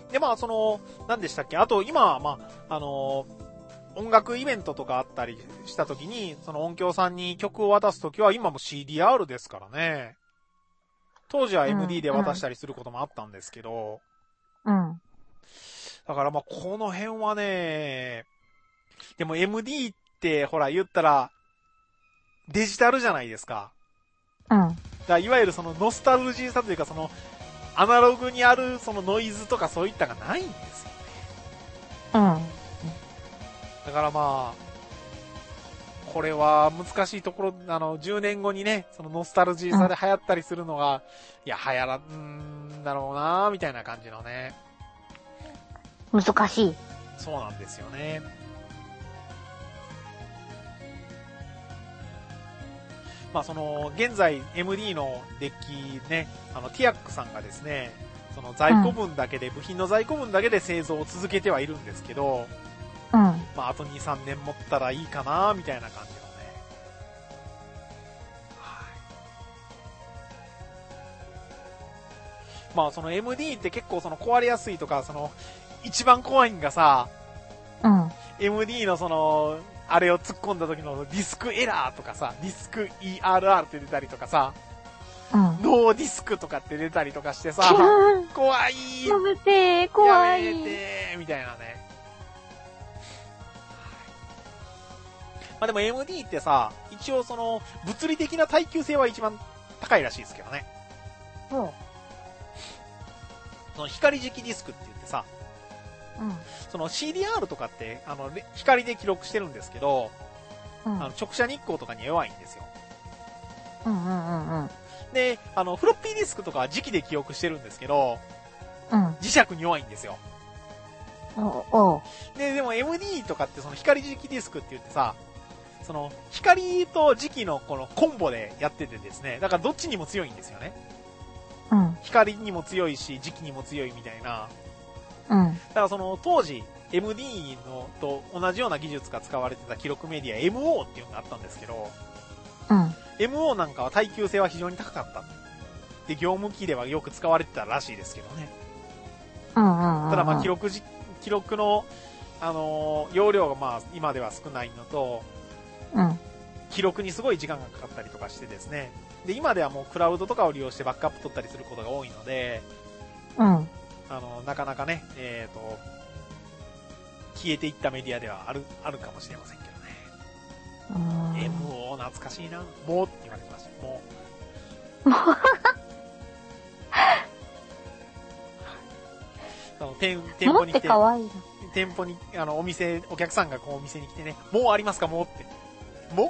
で、まあその、何でしたっけ？あと今、まあ、あの、音楽イベントとかあったりした時に、その音響さんに曲を渡す時は今も シーディーアール ですからね。当時は エムディー で渡したりすることもあったんですけど、 うん。うん、 だからまあこの辺はね、でも エムディー ってほら言ったらデジタルじゃないですか。 うん。 だからいわゆるそのノスタルジーさというかそのアナログにあるそのノイズとかそういったがないんですよね。 うん。 だからまあ、これは難しいところ、あの、じゅうねんごにね、そのノスタルジーさで流行ったりするのが、うん、いや、流行らんだろうなみたいな感じのね。 難しい。 そうなんですよね。まあその、現在 エムディー のデッキね、あの、ティアックさんがですね、その在庫分だけで、うん、部品の在庫分だけで製造を続けてはいるんですけど、 うん。 まああとに、さんねん持ったらいいかなみたいな感じのね。はい。まあその エムディー って結構その壊れやすいとか、その、一番怖いんがさ、 うん。 エムディー のその、あれを突っ込んだ時のディスクエラーとかさ、ディスク イーアールアール って出たりとかさ、 うん、 ノーディスクとかって出たりとかしてさ、怖いやめて、怖い。 やめて、みたいなね。まあでも エムディー ってさ、一応その、物理的な耐久性は一番高いらしいですけどね。 うん。 その光磁気ディスクって言ってさ、 うん、 その シーディーアール とかって、あの、光で記録してるんですけど、うん、あの直射日光とかに弱いんですよ。 うんうんうんうん。 で、あの、フロッピーディスクとかは磁気で記憶してるんですけど、 うん、 磁石に弱いんですよ。 おおで、でも エムディー とかってその光磁気ディスクって言ってさ、その、光と磁気のこのコンボでやっててですね、だからどっちにも強いんですよね。 うん。 光にも強いし、磁気にも強いみたいな。 うん。 だからその当時 エムディー のと同じような技術が使われてた記録メディア エムオー っていうのがあったんですけど、 うん。 エムオー なんかは耐久性は非常に高かった。で、業務機ではよく使われてたらしいですけどね。 うんうんうんうん、 ただまあ記録じ、記録の、あのー、容量がまあ今では少ないのと、 うん。 記録にすごい時間がかかったりとかしてですね。で、今ではもうクラウドとかを利用してバックアップ取ったりすることが多いので、 うん。 あの、なかなかね、えっと、消えていったメディアではある、あるかもしれませんけどね。エムオー 懐かしいな。もうって言われてました。もう。もうあの店店舗に来て、 かわいい店舗に、あの、お店、お客さんがこうお店に来てね、もうありますかもうって。 も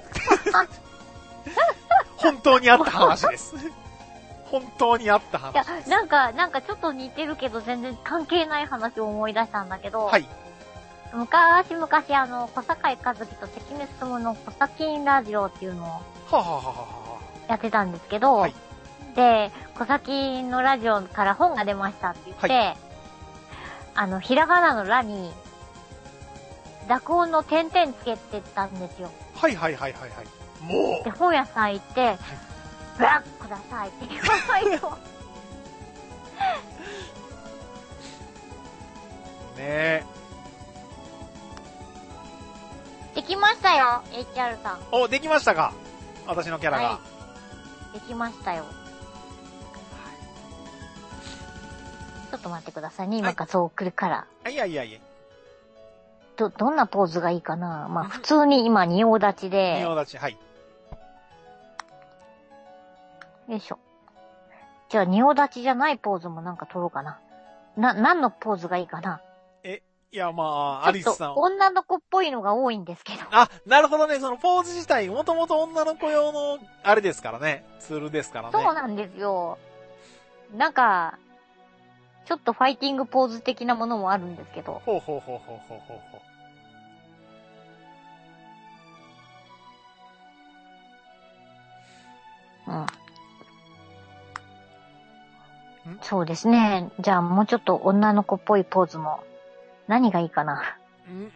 本当にあった話です。本当にあった話いやで、す。 なんか、なんかちょっと似てるけど全然関係ない話を思い出したんだけど、 はい。 昔々あの、小坂井和樹と関根勤の小崎ラジオっていうのをはあ、はあはあはあ、 やってたんですけど、 はい。 で、小崎のラジオから本が出ましたって言って、 はあの、ひらがなのらに、濁音の点々つけてたんですよ。 はいはいはいはいはい。もで、本屋さん行って、ブラックくださいって言わないと。 う。ねえ。 できましたよ、エイチアール さん。 お、できましたか？私のキャラが。 はい。できましたよ。ちょっと待ってくださいね。今画像送るから。 はい、いやいやいや。 ど、どんなポーズがいいかな？まあ、普通に今、仁王立ちで。 仁王立ち、はい。 よいしょ。じゃあ、仁王立ちじゃないポーズもなんか撮ろうかな。な、何のポーズがいいかな？ え、いや、まあ、アリスさん。 女の子っぽいのが多いんですけど。 あ、なるほどね。そのポーズ自体、もともと女の子用の、あれですからね。ツールですからね。 そうなんですよ。なんか、ちょっとファイティングポーズ的なものもあるんですけど。 ほうほうほうほうほうほうほう。うん。そうですね。じゃあもうちょっと女の子っぽいポーズも。何がいいかな。 ん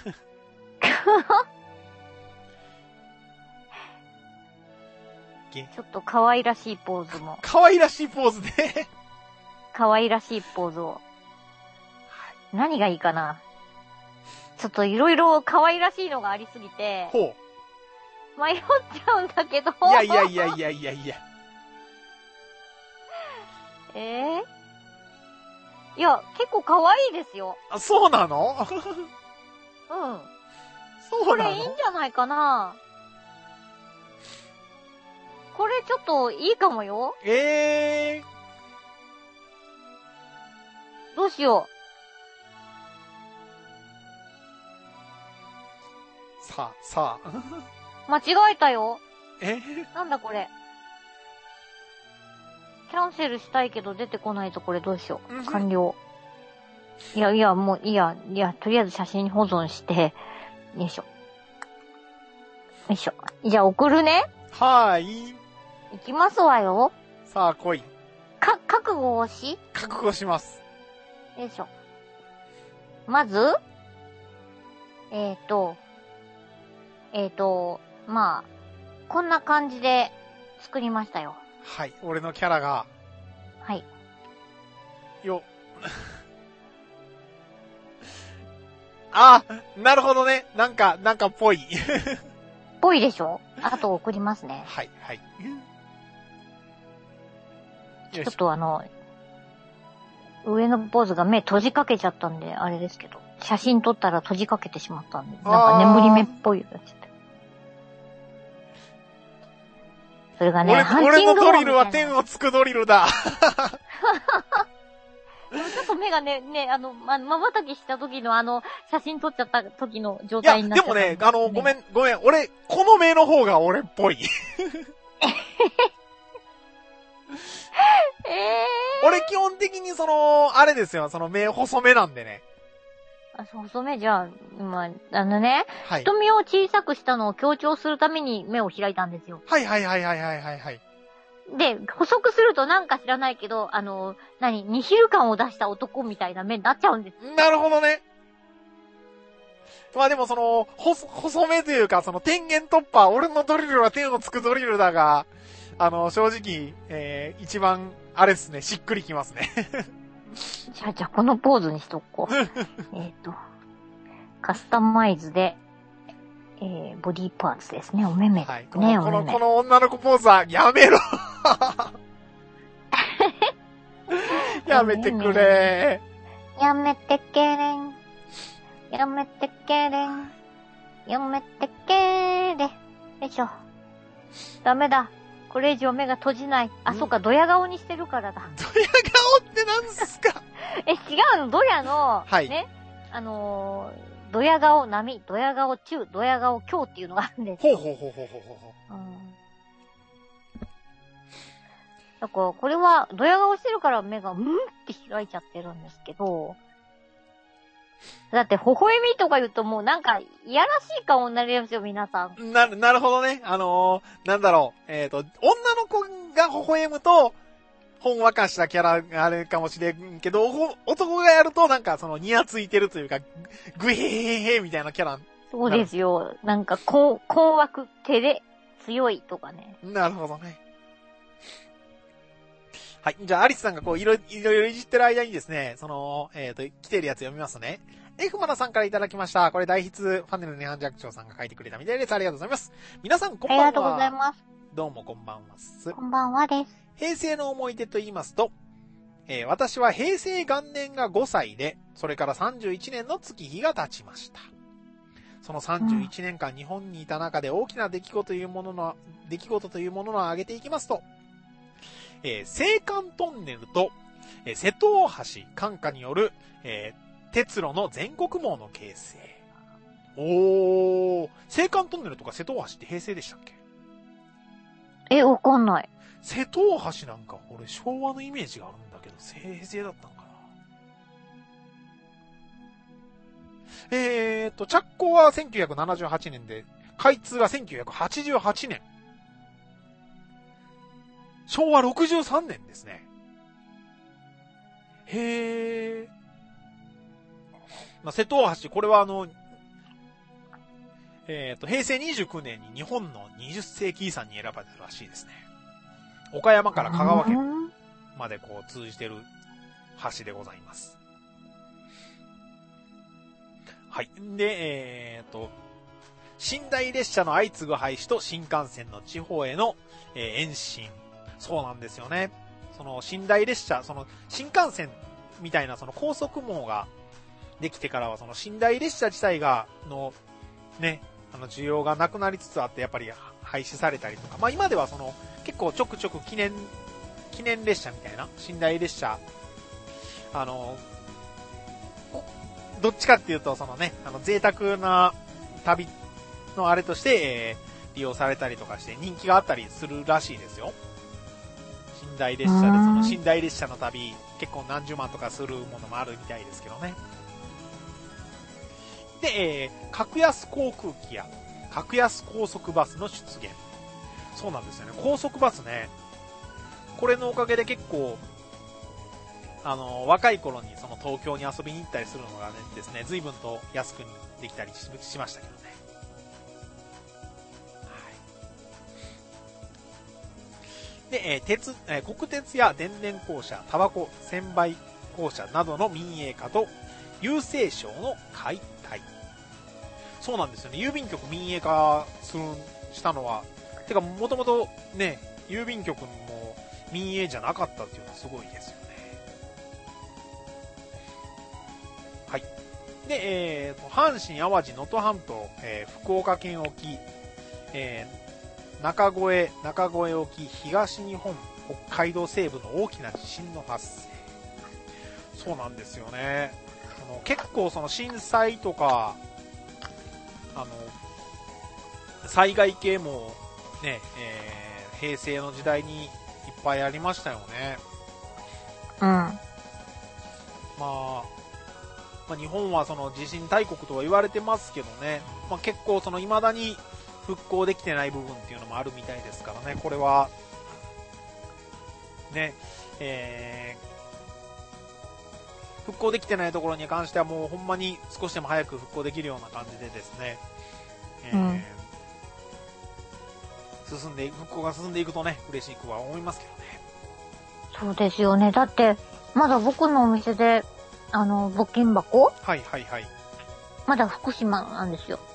ちょっと可愛らしいポーズも。 可愛らしいポーズで。 可愛らしいポーズを。何がいいかな。ちょっといろいろ可愛らしいのがありすぎて。 ほう。迷っちゃうんだけど。 いやいやいやいやいやいや。 えー、いや、結構可愛いですよ。 あ、そうなの？ うん。 そうなの？ これいいんじゃないかな。これちょっといいかもよ。 ええー。どうしよう。さあ、さあ。 間違えたよ。 えなんだこれ。キャンセルしたいけど出てこないとこれどうしよう。完了。いやいや、もういいや。いや、とりあえず写真保存して、よいしょ。よいしょ。じゃあ送るね。 はーい。 いきますわよ。 さあ、来い。 か、覚悟をし覚悟します。 よいしょ。まず、えーと、えーと、まあ、こんな感じで作りましたよ。 はい。俺のキャラが。 はい。 よ。あ、なるほどね。なんか、なんかぽい。 ぽいでしょ？あと送りますね。 はい、はい。 ちょっとあの、上のポーズが目閉じかけちゃったんで、あれですけど。写真撮ったら閉じかけてしまったんで、なんか眠り目っぽいやつ。それがね、 俺、俺のドリルは天をつくドリルだ。 でもちょっと目がね、ね、あの、ま、瞬きした時のあの、写真撮っちゃった時の状態になっちゃった、ね。 いや、でもね、あの、ごめん、ごめん、俺、この目の方が俺っぽい。 えー、 俺基本的にその、あれですよ、その目細めなんでね。 あ、細めじゃあ、今、あのね、 はい、 瞳を小さくしたのを強調するために目を開いたんですよ。 はいはいはいはいはいはいはい。 で、細くするとなんか知らないけど、あの、何、ニヒル感を出した男みたいな目になっちゃうんです。 なるほどね。まあでもその、細、細めというか、その天元突破、俺のドリルは天をつくドリルだが、あの、正直、えー、一番、あれですね、しっくりきますね。 じゃあ、じゃあ、このポーズにしとこう。えっと、カスタマイズで、えー、ボディーパーツですね、お目目。はい、 この、 ね、 この、この女の子ポーズは、やめろやめてくれやめてけれん。やめてけれん。やめてけれ。よいしょ。ダメだ。これ以上目が閉じない。あ、そっか、ドヤ顔にしてるからだ。 ドヤ顔って何すかえ、違うの、ドヤの、 はい、 ね、あのー、 ドヤ顔並、ドヤ顔中、ドヤ顔強っていうのがあるんですよ。 ほうほうほうほうほうほう。 うん。だから、これは、ドヤ顔してるから目が、うんって開いちゃってるんですけど、だって、微笑みとか言うともうなんか、いやらしい顔になりますよ、皆さん。 な、なるほどね。あのー、なんだろう。えっと、女の子が微笑むと、ほんわかしたキャラがあるかもしれんけど、男がやるとなんかそのニヤついてるというか、グヘヘヘヘみたいなキャラ。 そうですよ。なんか、こう、困惑、照れ、強いとかね。 なるほどね。はい。じゃあ、アリスさんがこう、いろいろいろいじってる間にですね、その、えっと、来てるやつ読みますね。F マナさんからいただきました。これ、大筆ファネルネハンジャクチョウさんが書いてくれたみたいです。ありがとうございます。皆さん、こんばんは。 ありがとうございます。 どうもこんばんはす。 こんばんはです。 平成の思い出と言いますと、えー、私は平成元年がごさいで、それからさんじゅういちねんの月日が経ちました。そのさんじゅういちねんかん日本にいた中で大きな出来事というものの、出来事というものを挙げていきますと、えー、青函トンネルと、えー、瀬戸大橋関下による、えー、鉄路の全国網の形成。おー、青函トンネルとか瀬戸大橋って平成でしたっけ？ え、わかんない。 瀬戸大橋なんか、俺昭和のイメージがあるんだけど、平成だったのかな。えーと、着工はせんきゅうひゃくななじゅうはちねんで、開通がせんきゅうひゃくはちじゅうはちねん。昭和ろくじゅうさんねんですね。へー。まあ、瀬戸大橋、これはあの、えーと、平成にじゅうきゅうねんに日本のにじゅっせいき遺産に選ばれたらしいですね。岡山から香川県までこう通じてる橋でございます。はい。で、えーと、寝台列車の相次ぐ廃止と新幹線の地方への、えー、延伸。そうなんですよね。その寝台列車、その新幹線みたいなその高速網ができてからはその寝台列車自体が、の、ね、あの需要がなくなりつつあってやっぱり廃止されたりとか、まあ今ではその結構ちょくちょく記念、記念列車みたいな、寝台列車、あの、どっちかっていうとそのね、あの贅沢な旅のあれとして、えー、利用されたりとかして人気があったりするらしいですよ。寝台列車で、その寝台列車の旅、結構何十万とかするものもあるみたいですけどね。で、えー、格安航空機や格安高速バスの出現。そうなんですよね。高速バスね。これのおかげで結構、あの、若い頃にその東京に遊びに行ったりするのがねですね、随分と安くにできたり し, しましたけどね。で、えー鉄えー、国鉄や電電公社、タバコ、専売公社などの民営化と郵政省の解体。そうなんですよね。郵便局民営化するしたのは、てかもともとね、郵便局も民営じゃなかったっていうのはすごいですよね。はい。で、えー、阪神・淡路・能登半島、えー、福岡県沖、えー中越え、中越え沖、東日本、北海道西部の大きな地震の発生。そうなんですよね。その結構その震災とか、あの、災害系もね、えー、平成の時代にいっぱいありましたよね。 うん。まあ、まあ、日本はその地震大国とは言われてますけどね、まあ、結構その未だに復興できてない部分っていうのもあるみたいですからね、これは、ね、えー、復興できてないところに関してはもうほんまに少しでも早く復興できるような感じでですね、えーうん、進んで、復興が進んでいくとね、嬉しくは思いますけどね。 そうですよね。だって、まだ僕のお店で、あの、募金箱はいはいはい。 まだ福島なんですよ。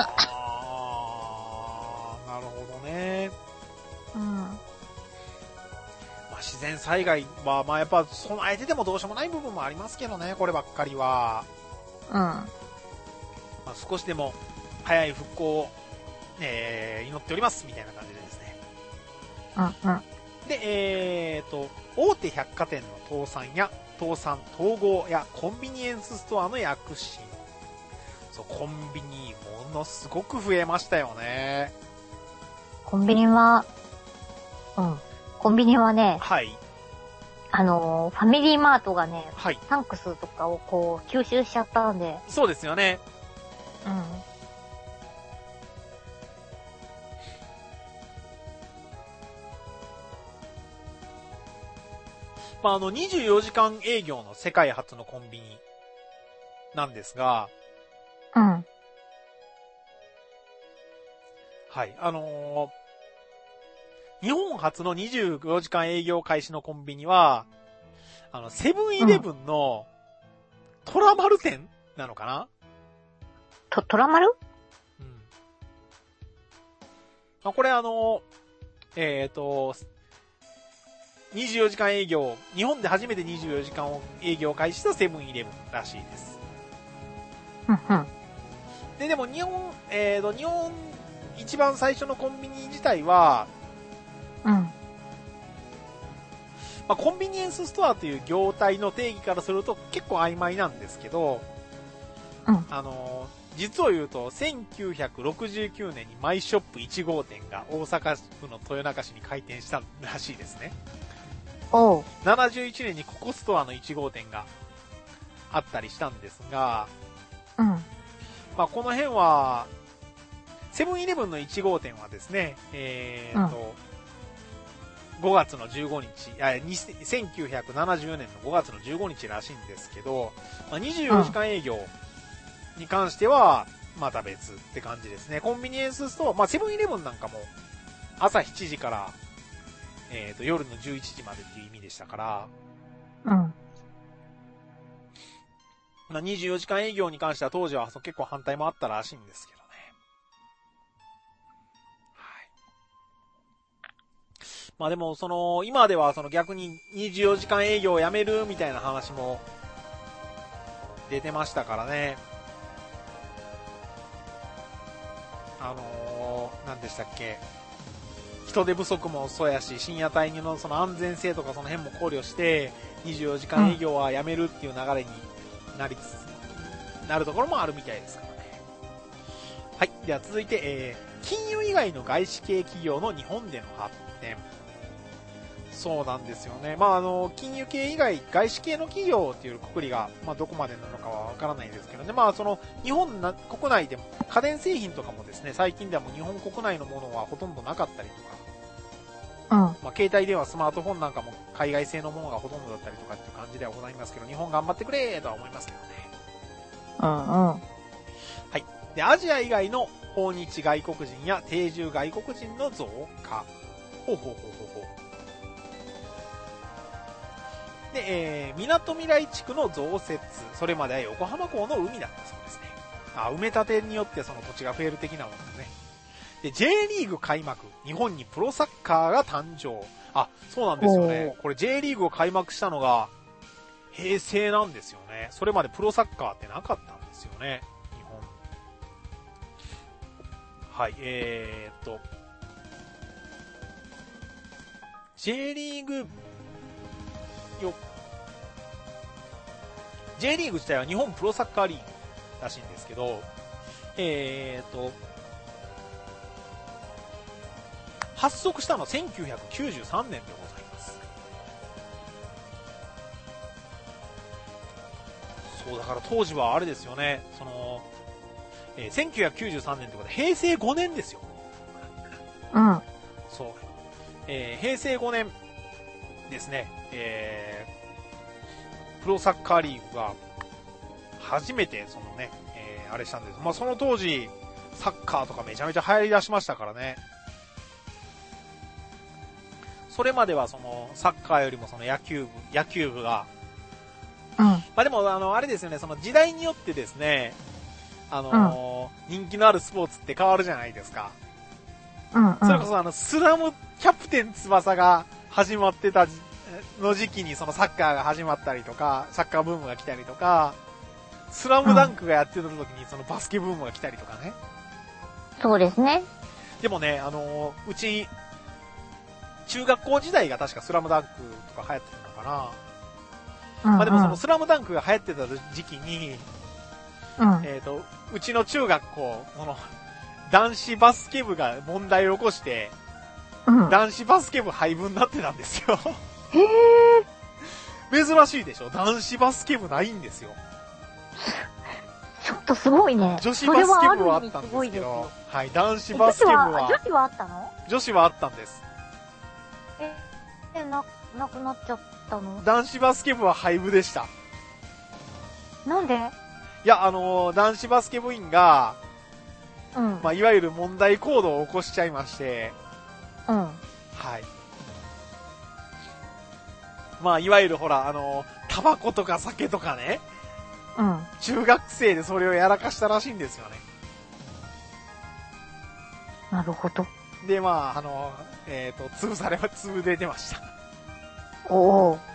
なるほどね。 うん。 まあ、自然災害は、まあやっぱ備えててもどうしようもない部分もありますけどね、こればっかりは。 うん。 まあ、少しでも早い復興を、えー、祈っております、みたいな感じでですね。 うんうん。 で、えーと、大手百貨店の倒産や、倒産、統合やコンビニエンスストアの躍進。 そう、コンビニものすごく増えましたよね。 コンビニは、うん。コンビニはね、 はい。 あのー、ファミリーマートがね、 はい。 タンクスとかをこう、吸収しちゃったんで。 そうですよね。 うん。 まあ、あの、にじゅうよじかん営業の世界初のコンビニなんですが、 うん。 はい。あのー、日本初のにじゅうよじかん営業開始のコンビニは、あの、セブンイレブンのトラマル店なのかな、 と、トラマル？ うん。まあ、これあの、えっと、にじゅうよじかん営業、日本で初めてにじゅうよじかん営業を開始したセブンイレブンらしいです。 うんうん。 で、でも日本、えっと、日本一番最初のコンビニ自体は、 うん。 まあ、コンビニエンスストアという業態の定義からすると結構曖昧なんですけど、 うん。 あの、実を言うと、せんきゅうひゃくろくじゅうきゅうねんにマイショップいち号店が大阪府の豊中市に開店したらしいですね。 おう。 ななじゅういちねんにココストアのいち号店があったりしたんですが、 うん。 まあ、この辺は、セブンイレブンのいち号店はですね、えーと、うん、ごがつのじゅうごにち、あ、せんきゅうひゃくななじゅうねんのごがつのじゅうごにちらしいんですけど、まあ、にじゅうよじかん営業に関しては、また別って感じですね。コンビニエンスストア、まあ、セブンイレブンなんかも、朝しちじから、えーと、夜のじゅういちじまでっていう意味でしたから、 うん。 まあ、にじゅうよじかん営業に関しては当時は結構反対もあったらしいんですけどね。はい。まあでも、その、今ではその逆ににじゅうよじかん営業をやめるみたいな話も出てましたからね。あのー、何でしたっけ。人手不足もそうやし、深夜帯のその安全性とかその辺も考慮して、にじゅうよじかん営業はやめるっていう流れになりつつ、なるところもあるみたいですからね。はい。では続いて、えー、金融以外の外資系企業の日本での発展。そうなんですよね。まあ、あの、金融系以外、外資系の企業っていうくくりが、まあ、どこまでなのかはわからないですけどね。まあ、その、日本な、国内でも、家電製品とかもですね、最近ではもう日本国内のものはほとんどなかったりとか、 うん。 まあ、携帯電話、スマートフォンなんかも海外製のものがほとんどだったりとかっていう感じではございますけど、日本頑張ってくれーとは思いますけどね。 うんうん。 はい。で、アジア以外の訪日外国人や定住外国人の増加。ほうほうほうほうほう。で、えー、港未来地区の増設。それまでは横浜港の海だったそうですね。あ、埋め立てによってその土地が増える的なものですね。で、J リーグ開幕。日本にプロサッカーが誕生。あ、そうなんですよね。これ J リーグを開幕したのが平成なんですよね。それまでプロサッカーってなかったんですよね。日本。はい、えーっと。J リーグ、よ、J リーグ自体は日本プロサッカーリーグらしいんですけど、えーっと、発足したのはせんきゅうひゃくきゅうじゅうさんねんでございます。そう、だから当時はあれですよね、その、えー、せんきゅうひゃくきゅうじゅうさんねんってことは平成ごねんですよ。 うん。 そう。えー、平成ごねんですね、えー、プロサッカーリーグが初めてそのね、えー、あれしたんです。まあ、その当時、サッカーとかめちゃめちゃ流行り出しましたからね。それまではそのサッカーよりもその野球部、野球部が、 うん。 まあでもあの、あれですよね、その時代によってですね、あのーうん、人気のあるスポーツって変わるじゃないですか。 うんうん。 それこそあの、スラムキャプテン翼が始まってたの時期にそのサッカーが始まったりとか、サッカーブームが来たりとか、スラムダンクがやってた時にそのバスケブームが来たりとかね。 そうですね。 でもね、あのー、うち、中学校時代が確かスラムダンクとか流行ってたのかな。 うんうん、 まあでもそのスラムダンクが流行ってた時期に、 うん。 えっと、うちの中学校、この、男子バスケ部が問題を起こして、 うん。 男子バスケ部廃部になってたんですよ。 へえ。 珍しいでしょ？男子バスケ部ないんですよ。 ちょっとすごいね。 女子バスケ部はあったんですけど、はい、男子バスケ部は、 女子はあったの？ 女子はあったんです。 え、え、な、なくなっちゃったの？ 男子バスケ部は廃部でした。 なんで？ いや、あのー、男子バスケ部員が、 うん。 まあ、いわゆる問題行動を起こしちゃいまして、 うん。 はい。まあ、いわゆるほら、あのー、タバコとか酒とかね、 うん。 中学生でそれをやらかしたらしいんですよね。 なるほど。 で、まあ、あのー、えっ、ー、と、潰され、潰れてました。 おお。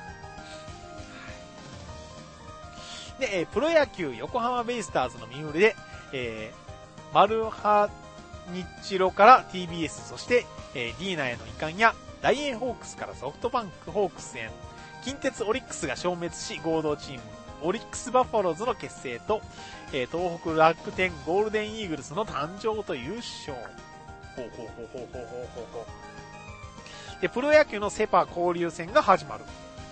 で、えー、プロ野球横浜ベイスターズの身売りで、えー、マルハニッチロから ティービーエス、そして、えー、ディーナへの移管や、ダイエーホークスからソフトバンクホークスへ、近鉄オリックスが消滅し、合同チーム、オリックスバファローズの結成と、えー、東北楽天ゴールデンイーグルスの誕生と優勝。ほうほうほうほうほうほうほうほう。で、プロ野球のセパ交流戦が始まる。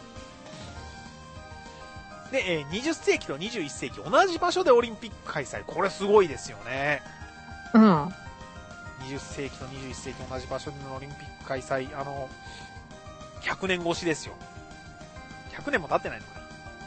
で、えー、にじゅっ世紀とにじゅういっ世紀同じ場所でオリンピック開催。これすごいですよね。 うん。 にじゅっ世紀とにじゅういっ世紀同じ場所でのオリンピック開催。あの、ひゃくねん越しですよ。ひゃくねんも経ってないのかな。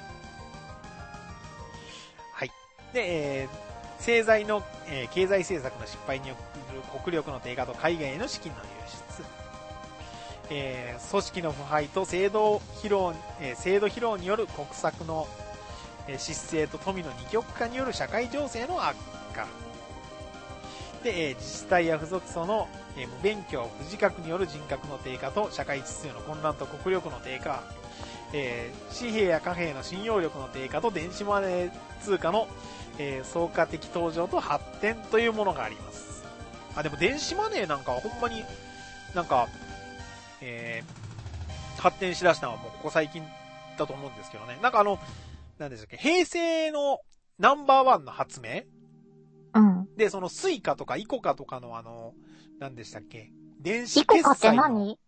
はい。で、えー、政財の、えー、経済政策の失敗による国力の低下と海外への資金の流出。えー、組織の腐敗と制度疲労、えー、制度疲労による国策の、えー、失勢と富の二極化による社会情勢の悪化。で、えー、自治体や付属層の、えー、無勉強、不自覚による人格の低下と社会秩序の混乱と国力の低下。えー、紙幣や貨幣の信用力の低下と電子マネー通貨の、えー、総価的登場と発展というものがあります。あ、でも電子マネーなんかはほんまになんか、えー、発展しだしたのはもうここ最近だと思うんですけどね。なんかあの、なんでしたっけ、平成のナンバーワンの発明、 うん。 で、そのスイカとかイコカとかのあの、なんでしたっけ、電子決済の。イコカって何？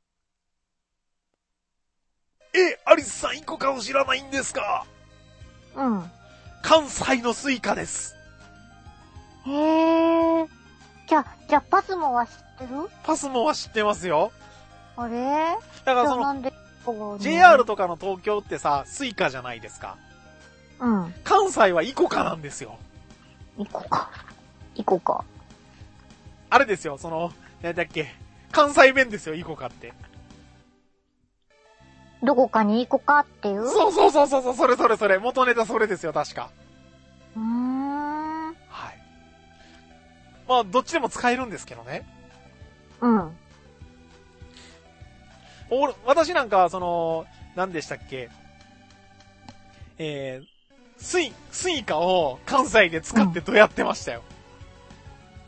え、アリスさんイコカを知らないんですか？ うん。 関西のスイカです。 へー。じゃ、じゃ、パスモは知ってる？ パスモは知ってますよ。 あれ？ だからその、 なんでジェイアール とかの東京ってさ、スイカじゃないですか。 うん。 関西はイコカなんですよ。 イコカ。イコカ。 あれですよ、その、なんだっけ、関西弁ですよ、イコカって。 どこかにイコカっていう？ そうそうそうそう、それそれそれ、元ネタそれですよ、確か。 うーん。 はい。まあ、どっちでも使えるんですけどね。 うん。 お、私なんか、その、何でしたっけ、えー、スイ、スイカを関西で使ってどうやってましたよ。 うん、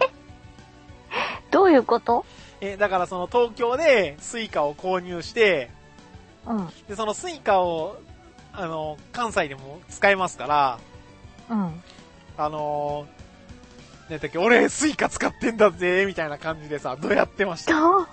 どういうこと？ えー、だからその東京でスイカを購入して、 うん。 で、そのスイカを、あの、関西でも使えますから、 うん。 あのー、なんだっけ、俺スイカ使ってんだぜ、みたいな感じでさ、どうやってました？はい。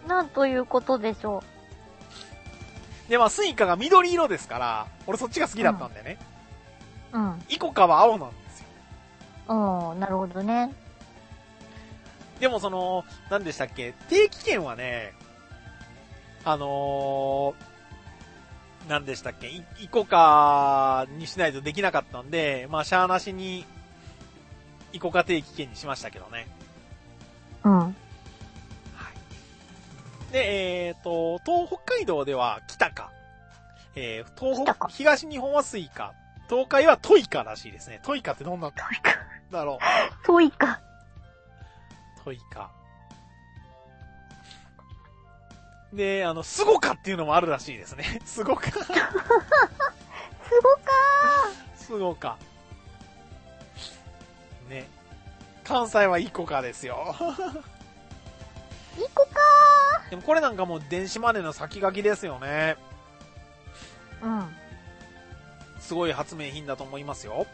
なんということでしょう。で、まあ、スイカが緑色ですから、俺そっちが好きだったんでね。 うん。 イコカは青なんですよ。 うん、なるほどね。 でもその、何でしたっけ、定期券はね、あのー、何でしたっけ、イ, イコカにしないとできなかったんで、まあ、シャーなしに、イコカ定期券にしましたけどね。 うん。 はい。で、えっ、ー、と、東北海道では北か。えー、東北、東日本はスイカ。東海はトイカらしいですね。トイカってどんなトイカだろう。 トイカ。 トイカ。で、あの、スゴカっていうのもあるらしいですね。スゴカ。スゴカスゴカ。ね。関西はイコカですよ。 イコカー。でもこれなんかもう電子マネーの先駆けですよね。 うん。 すごい発明品だと思いますよ。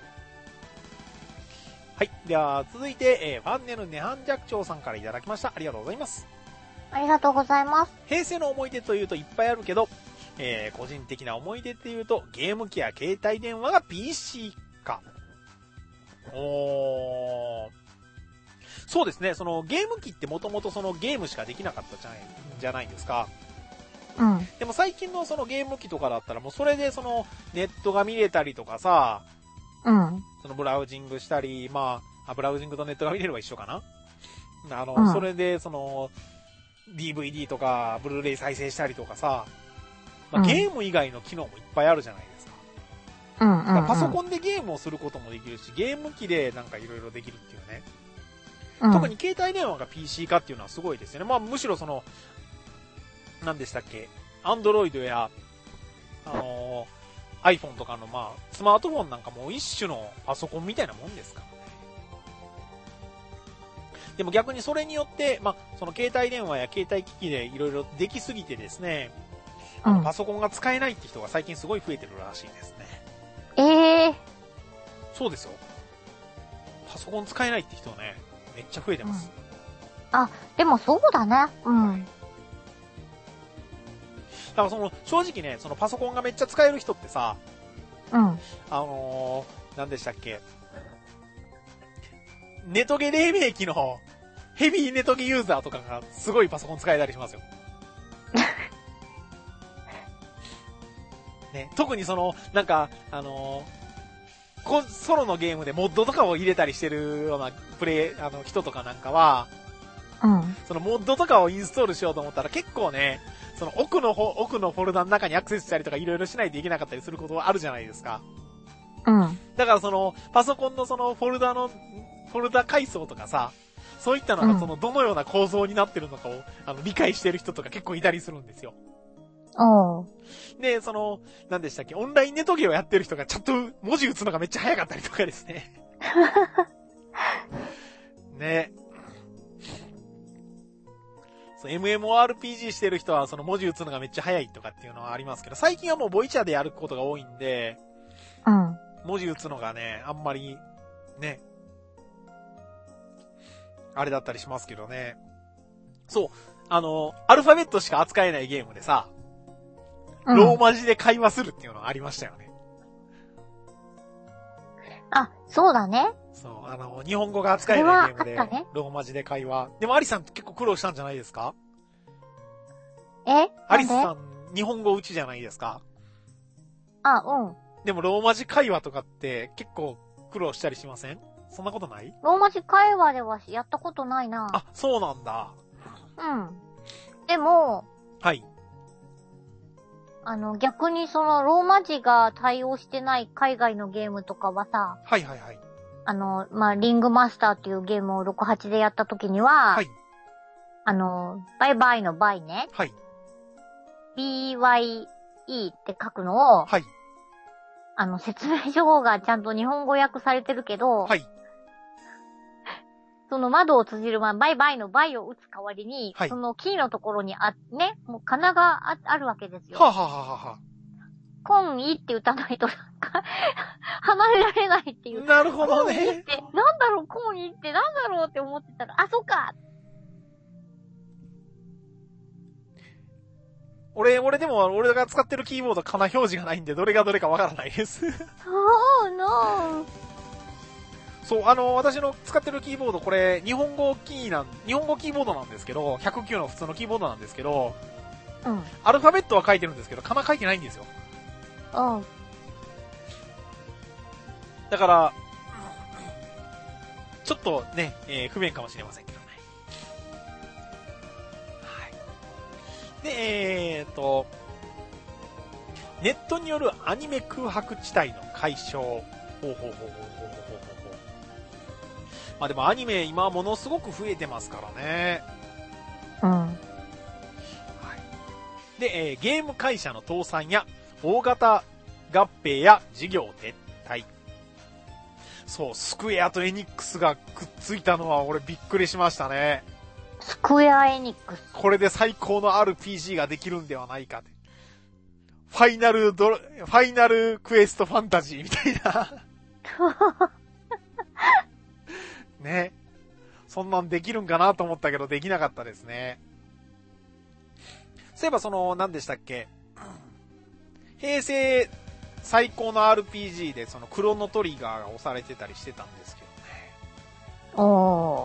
はい。では、続いて、えー、ファンネルネハンジャクチョウさんからいただきました。ありがとうございます。 ありがとうございます。 平成の思い出というといっぱいあるけど、えー、個人的な思い出っていうと、ゲーム機や携帯電話が ピーシー か。おー。そうですね、そのゲーム機ってもともとそのゲームしかできなかったじゃない、じゃないですか。 うん。 でも最近のそのゲーム機とかだったらもうそれでそのネットが見れたりとかさ、 うん。 そのブラウジングしたり、まあ、あブラウジングとネットが見れれば一緒かな。あの、 うん、 それでその ディーブイディー とかブルーレイ再生したりとかさ、まあ、ゲーム以外の機能もいっぱいあるじゃないですか。 うんうんうん、 パソコンでゲームをすることもできるし、ゲーム機でなんかいろいろできるっていうね。 うん、 特に携帯電話が ピーシー 化っていうのはすごいですよね。まあむしろその、何でしたっけ、Android や、あのー、iPhone とかのまあ、スマートフォンなんかも一種のパソコンみたいなもんですからね。でも逆にそれによって、まあ、その携帯電話や携帯機器でいろいろできすぎてですね、あのパソコンが使えないって人が最近すごい増えてるらしいですね。 ええー。 そうですよ。パソコン使えないって人ね、めっちゃ増えてます。 うん、あ、でもそうだね。うん。はい、 だからその、正直ね、そのパソコンがめっちゃ使える人ってさ、 うん。 あのー、何でしたっけ、ネトゲ黎明期のヘビーネトゲユーザーとかがすごいパソコン使えたりしますよ。ね、特にその、なんか、あのー、ソロのゲームでモッドとかを入れたりしてるようなプレイ、あの、人とかなんかは、 うん。 そのモッドとかをインストールしようと思ったら結構ね、その奥の方、奥のフォルダの中にアクセスしたりとかいろいろしないといけなかったりすることはあるじゃないですか。 うん。 だからその、パソコンのそのフォルダの、フォルダ階層とかさ、そういったのがその、どのような構造になってるのかを、あの、理解してる人とか結構いたりするんですよ。 おー。 で、その、何でしたっけ、オンラインネトゲをやってる人がちゃんと文字打つのがめっちゃ早かったりとかですね。ね。エムエムオーアールピージー してる人はその文字打つのがめっちゃ早いとかっていうのはありますけど、最近はもうボイチャーでやることが多いんで、 うん。 文字打つのがね、あんまり、ね、あれだったりしますけどね。そう、あの、アルファベットしか扱えないゲームでさ、うん、ローマ字で会話するっていうのがありましたよね。 あ、そうだね。 そう、あの、日本語が扱えないゲームで、ね、ローマ字で会話。でもアリさん結構苦労したんじゃないですか？ え？ アリスさん、日本語打ちじゃないですか？ あ、うん。 でもローマ字会話とかって結構苦労したりしません？そんなことない？ ローマ字会話ではやったことないな。 あ、そうなんだ。 うん。でも、 はい。 あの、逆にそのローマ字が対応してない海外のゲームとかはさ、 はいはいはい。 あの、まあ、リングマスターっていうゲームをろくはちでやった時には、はい。あの、バイバイのバイね。 はい。 ビーワイイー って書くのを、 はい。 あの、説明書がちゃんと日本語訳されてるけど、 はい。 その窓を通じるまバイバイのバイを打つ代わりに、はい、そのキーのところにあ、ね、もうカナが あ, あるわけですよ。 ははははは。 コンイって打たないとなんか、離れられないっていう。 なるほどね。 コンイって、なんだろう、コンイってなんだろうって思ってたら、あ、そっか。 俺、俺でも、俺が使ってるキーボード、カナ表示がないんで、どれがどれかわからないです。 そうのそう、あの、私の使ってるキーボード、これ、日本語キーなん、日本語キーボードなんですけど、ひゃくきゅうの普通のキーボードなんですけど、 うん。 アルファベットは書いてるんですけど、カナ書いてないんですよ。 うん。 だから、ちょっとね、えー、不便かもしれませんけどね。はい。で、えーと、ネットによるアニメ空白地帯の解消。ほうほうほうほうほうほうほうほう。まあでもアニメ今ものすごく増えてますからね。 うん。はい。 で、えー、ゲーム会社の倒産や大型合併や事業撤退。そう、スクエアとエニックスがくっついたのは俺びっくりしましたね。 スクエアエニックス。 これで最高の アールピージー ができるんではないかって。ファイナルドロ、ファイナルクエストファンタジーみたいな。ね。そんなんできるんかなと思ったけど、できなかったですね。そういえばその、何でしたっけ。平成最高の アールピージー でそのクロノトリガーが押されてたりしてたんですけどね。 おー。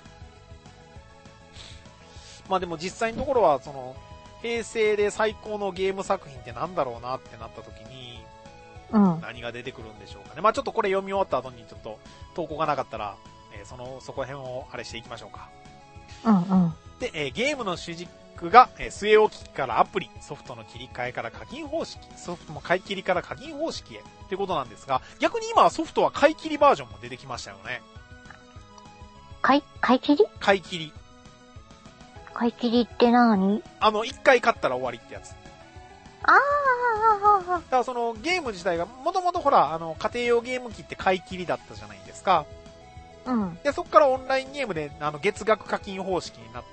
まあでも実際のところはその、平成で最高のゲーム作品ってなんだろうなってなった時に、 うん。 何が出てくるんでしょうかね。まあちょっとこれ読み終わった後にちょっと投稿がなかったら、えー、その、そこら辺をあれしていきましょうか。 うんうん。 で、えー、ゲームの主軸が、えー、据え置き機からアプリ、ソフトの切り替えから課金方式、ソフトの買い切りから課金方式へってことなんですが、逆に今はソフトは買い切りバージョンも出てきましたよね。 買い、買い切り買い切り。 買い切りって何？ あの、一回買ったら終わりってやつ。 あー、 だからそのゲーム自体が、もともとほら、あの、家庭用ゲーム機って買い切りだったじゃないですか。 うん。 で、そこからオンラインゲームで、あの、月額課金方式になって、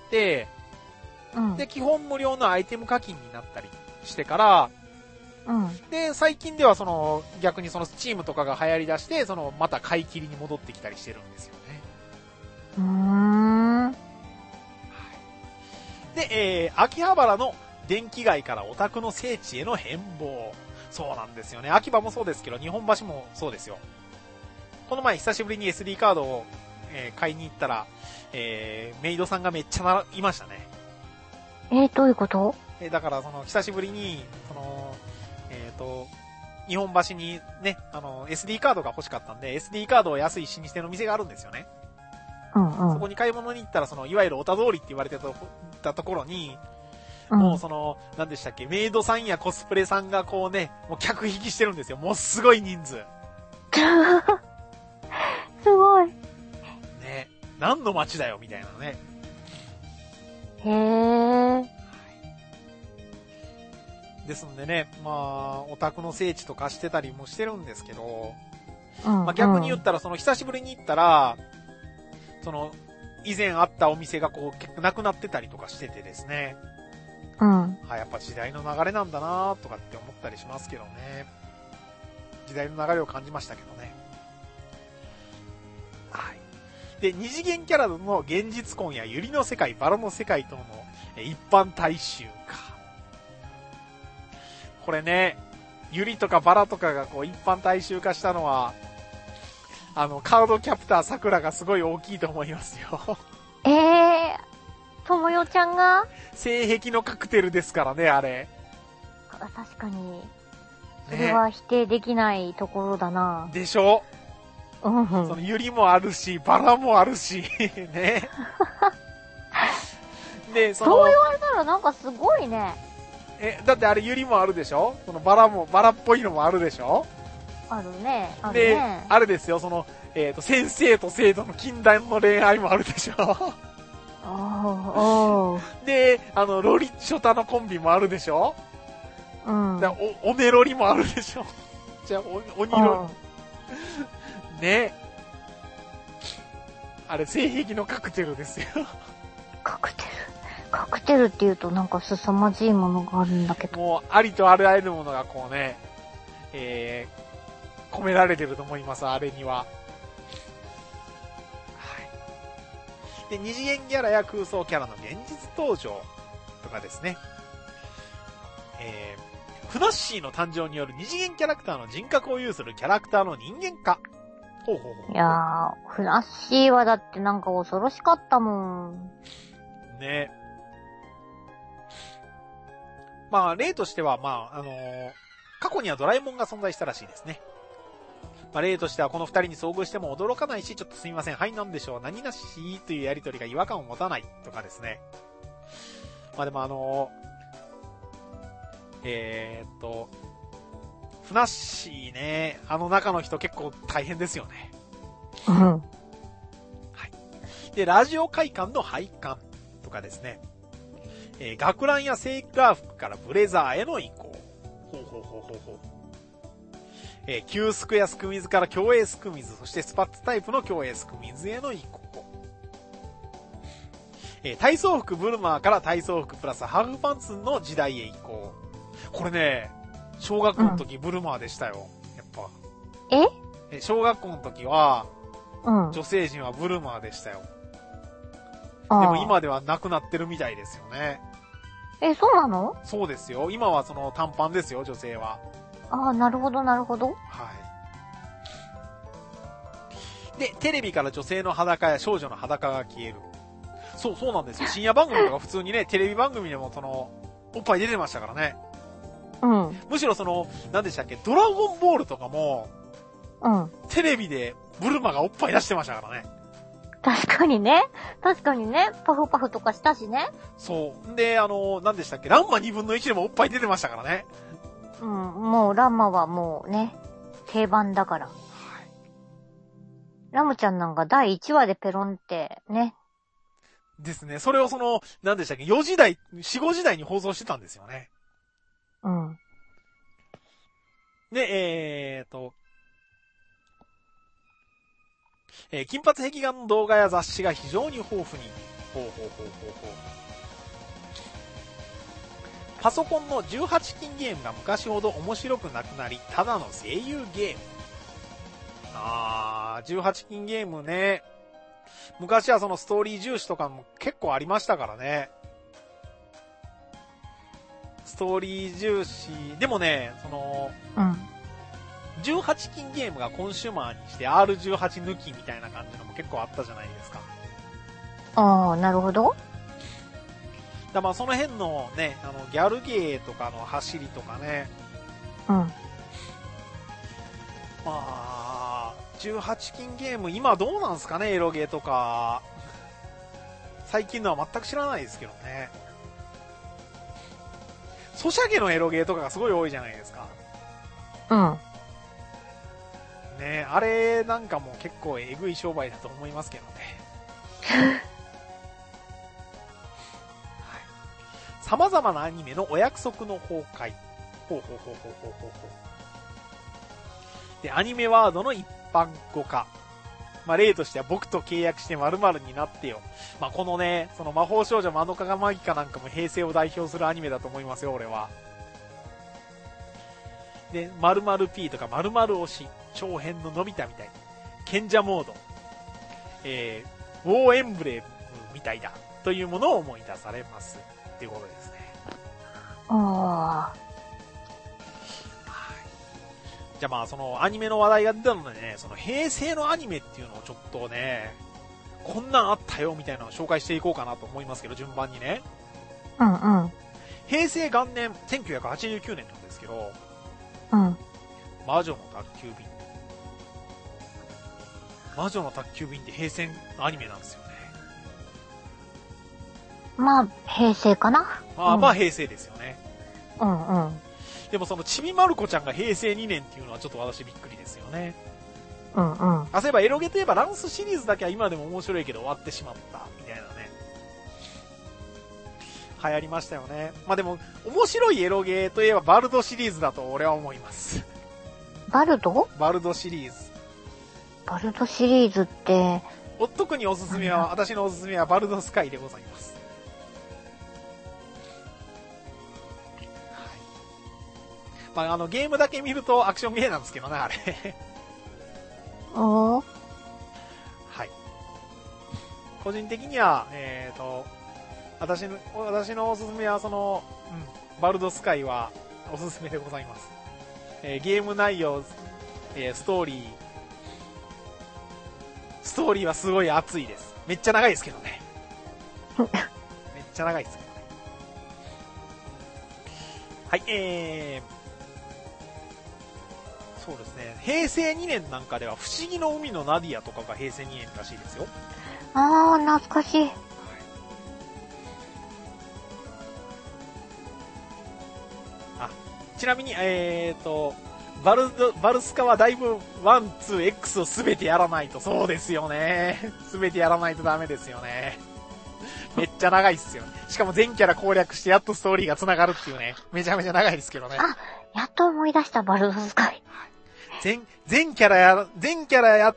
うん。 で、基本無料のアイテム課金になったりしてから、 うん。 で、最近ではその、逆にその、チームとかが流行り出して、その、また買い切りに戻ってきたりしてるんですよね。 うーん。 で、えー、秋葉原の電気街からオタクの聖地への変貌。そうなんですよね。秋葉もそうですけど、日本橋もそうですよ。この前久しぶりに エスディー カードを、えー、買いに行ったら、えー、メイドさんがめっちゃないましたね。 えー、どういうこと？ えー、だからその、久しぶりに、その、えっと、日本橋にね、あの、エスディー カードが欲しかったんで、エスディー カードを安い老舗の店があるんですよね。 うんうん。 そこに買い物に行ったら、その、いわゆるオタ通りって言われてたところに、 うん、 もうその、何でしたっけ、メイドさんやコスプレさんがこうね、もう客引きしてるんですよ。もうすごい人数。 すごい。 ね。何の街だよ、みたいなね。 へー。 ですんでね、まあ、オタクの聖地とかしてたりもしてるんですけど、 うんうん、 まあ逆に言ったら、その久しぶりに行ったら、その、以前あったお店がこう、結構なくなってたりとかしててですね。 うん。 はい、やっぱ時代の流れなんだなとかって思ったりしますけどね。時代の流れを感じましたけどね。はい。で、二次元キャラの現実婚やユリの世界、バラの世界との一般大衆か。これね、ユリとかバラとかがこう一般大衆化したのは、あの、カードキャプター桜がすごい大きいと思いますよ。 えー、ともよちゃんが性癖のカクテルですからね、あれ。 確かに。それは否定できないところだな。 ね、でしょ？ うん。 そのユリもあるし、バラもあるし、ね。で、その。 そう言われたらなんかすごいね。 え、だってあれユリもあるでしょ？そのバラも、バラっぽいのもあるでしょ？ あるね。あるね。 で、あれですよ、その、えっと、先生と生徒の禁断の恋愛もあるでしょ？ おー。 で、あの、ロリショタのコンビもあるでしょ？ うん。 お、おねロリもあるでしょ？じゃあ、お、おにロリ。ね。あれ、性癖のカクテルですよ。 カクテル。カクテルって言うとなんか凄まじいものがあるんだけど。 もう、ありとあらゆるものがこうね、えー、込められてると思います、あれには。はい。で、二次元キャラや空想キャラの現実登場とかですね。えー、フナッシーの誕生による二次元キャラクターの人格を有するキャラクターの人間化。ほうほうほう。 いやー、フナッシーはだってなんか恐ろしかったもん。 ね。まあ、例としては、まあ、あのー、過去にはドラえもんが存在したらしいですね。まあ、例としてはこの二人に遭遇しても驚かないし、ちょっとすみません、はい、なんでしょう、何なしというやりとりが違和感を持たないとかですね。まあでもあのー、えー、っと、フナッシーね、あの中の人結構大変ですよね。 うん。はい。 で、ラジオ会館の配管とかですね。えー、学ランやセーラー服からブレザーへの移行。ほうほうほうほうほう。えー、旧スクやスクミズから競泳スクミズ、そしてスパッツタイプの競泳スクミズへの移行。えー、体操服ブルマーから体操服プラスハーフパンツの時代へ移行。これね、 小学校の時、ブルマーでしたよ。やっぱ。 ええ、小学校の時は、 うん。 女性陣はブルマーでしたよ。 ああでも今ではなくなってるみたいですよね。 え、そうなの？ そうですよ。今はその短パンですよ、女性は。 ああ、なるほど、なるほど。 はい。で、テレビから女性の裸や少女の裸が消える。そう、そうなんですよ。深夜番組とか普通にね、テレビ番組でもその、おっぱい出てましたからね。 うん。 むしろその、何でしたっけ、ドラゴンボールとかも、 うん。 テレビでブルマがおっぱい出してましたからね。 確かにね。確かにね。パフパフとかしたしね。 そう。で、あの、何でしたっけ、ランマにぶんのいちでもおっぱい出てましたからね。 うん。もうランマはもうね、定番だから。 はい。 ラムちゃんなんかだいいちわでペロンってね。 ですね。それをその、何でしたっけ、よじ台、よん、ごじ台に放送してたんですよね。 うん。 で、えーと、えー金髪壁画の動画や雑誌が非常に豊富に。ほうほうほうほうほう。パソコンのじゅうはち禁ゲームが昔ほど面白くなくなり、ただの声優ゲーム。あー、じゅうはち禁ゲームね。昔はそのストーリー重視とかも結構ありましたからね。ストーリー重視。でもね、その、 うん。 じゅうはち禁ゲームがコンシューマーにして アールじゅうはち 抜きみたいな感じのも結構あったじゃないですか。 ああ、なるほど。 だまあその辺のね、あのギャルゲーとかの走りとかね。 うん。 まあ、じゅうはち禁ゲーム今どうなんすかね、エロゲーとか。最近のは全く知らないですけどね。ソシャゲのエロゲーとかがすごい多いじゃないですか。 うん。 ね、あれなんかも結構えぐい商売だと思いますけどね。様々なアニメのお約束の崩壊。ほうほうほうほうほうほうほう。で、アニメワードの一般語化。まあ、例としては僕と契約して〇〇になってよ。まあ、このね、その魔法少女マドカガマギカなんかも平成を代表するアニメだと思いますよ、俺は。で、〇〇 P とか〇〇推し、長編ののび太みたい。賢者モード。えー、ウォーエンブレムみたいだ。というものを思い出されます。っていうことですね。 ああ。 じゃあまあそのアニメの話題が出たのでね、その平成のアニメっていうのをちょっとね、こんなんあったよみたいなのを紹介していこうかなと思いますけど、順番にね。 うんうん。 平成元年、せんきゅうひゃくはちじゅうきゅうねんなんですけど、 うん。 魔女の宅急便。魔女の宅急便って平成のアニメなんですよね。 まあ、平成かな。 まあ、うん、まあ平成ですよね。 うんうん。 でもそのちびまる子ちゃんが平成にねんっていうのはちょっと私びっくりですよね。 うんうん。 あ、そういえばエロゲといえばランスシリーズだけは今でも面白いけど終わってしまったみたいなね。流行りましたよね。まあでも面白いエロゲといえばバルドシリーズだと俺は思います。 バルド？ バルドシリーズ。 バルドシリーズって、 お特におすすめは、私のおすすめはバルドスカイでございます。まあ、あの、ゲームだけ見るとアクションゲーなんですけどね、あれ。 おー。 はい。個人的には、えーと、私の、私のおすすめは、その、うん、バルドスカイはおすすめでございます。えー、ゲーム内容、えー、ストーリー、ストーリーはすごい熱いです。めっちゃ長いですけどね。めっちゃ長いですけどね。はい、えー、そうですね。平成にねんなんかでは、不思議の海のナディアとかが平成にねんらしいですよ。 あー、懐かしい。 あ、ちなみに、えーと、バルド、バルスカはだいぶ、ワン、ツー、X をすべてやらないと、そうですよね。すべてやらないとダメですよね。めっちゃ長いっすよ。しかも全キャラ攻略してやっとストーリーが繋がるっていうね。めちゃめちゃ長いですけどね。 あ、やっと思い出した、バルドスカイ。 全、全キャラや、全キャラやって、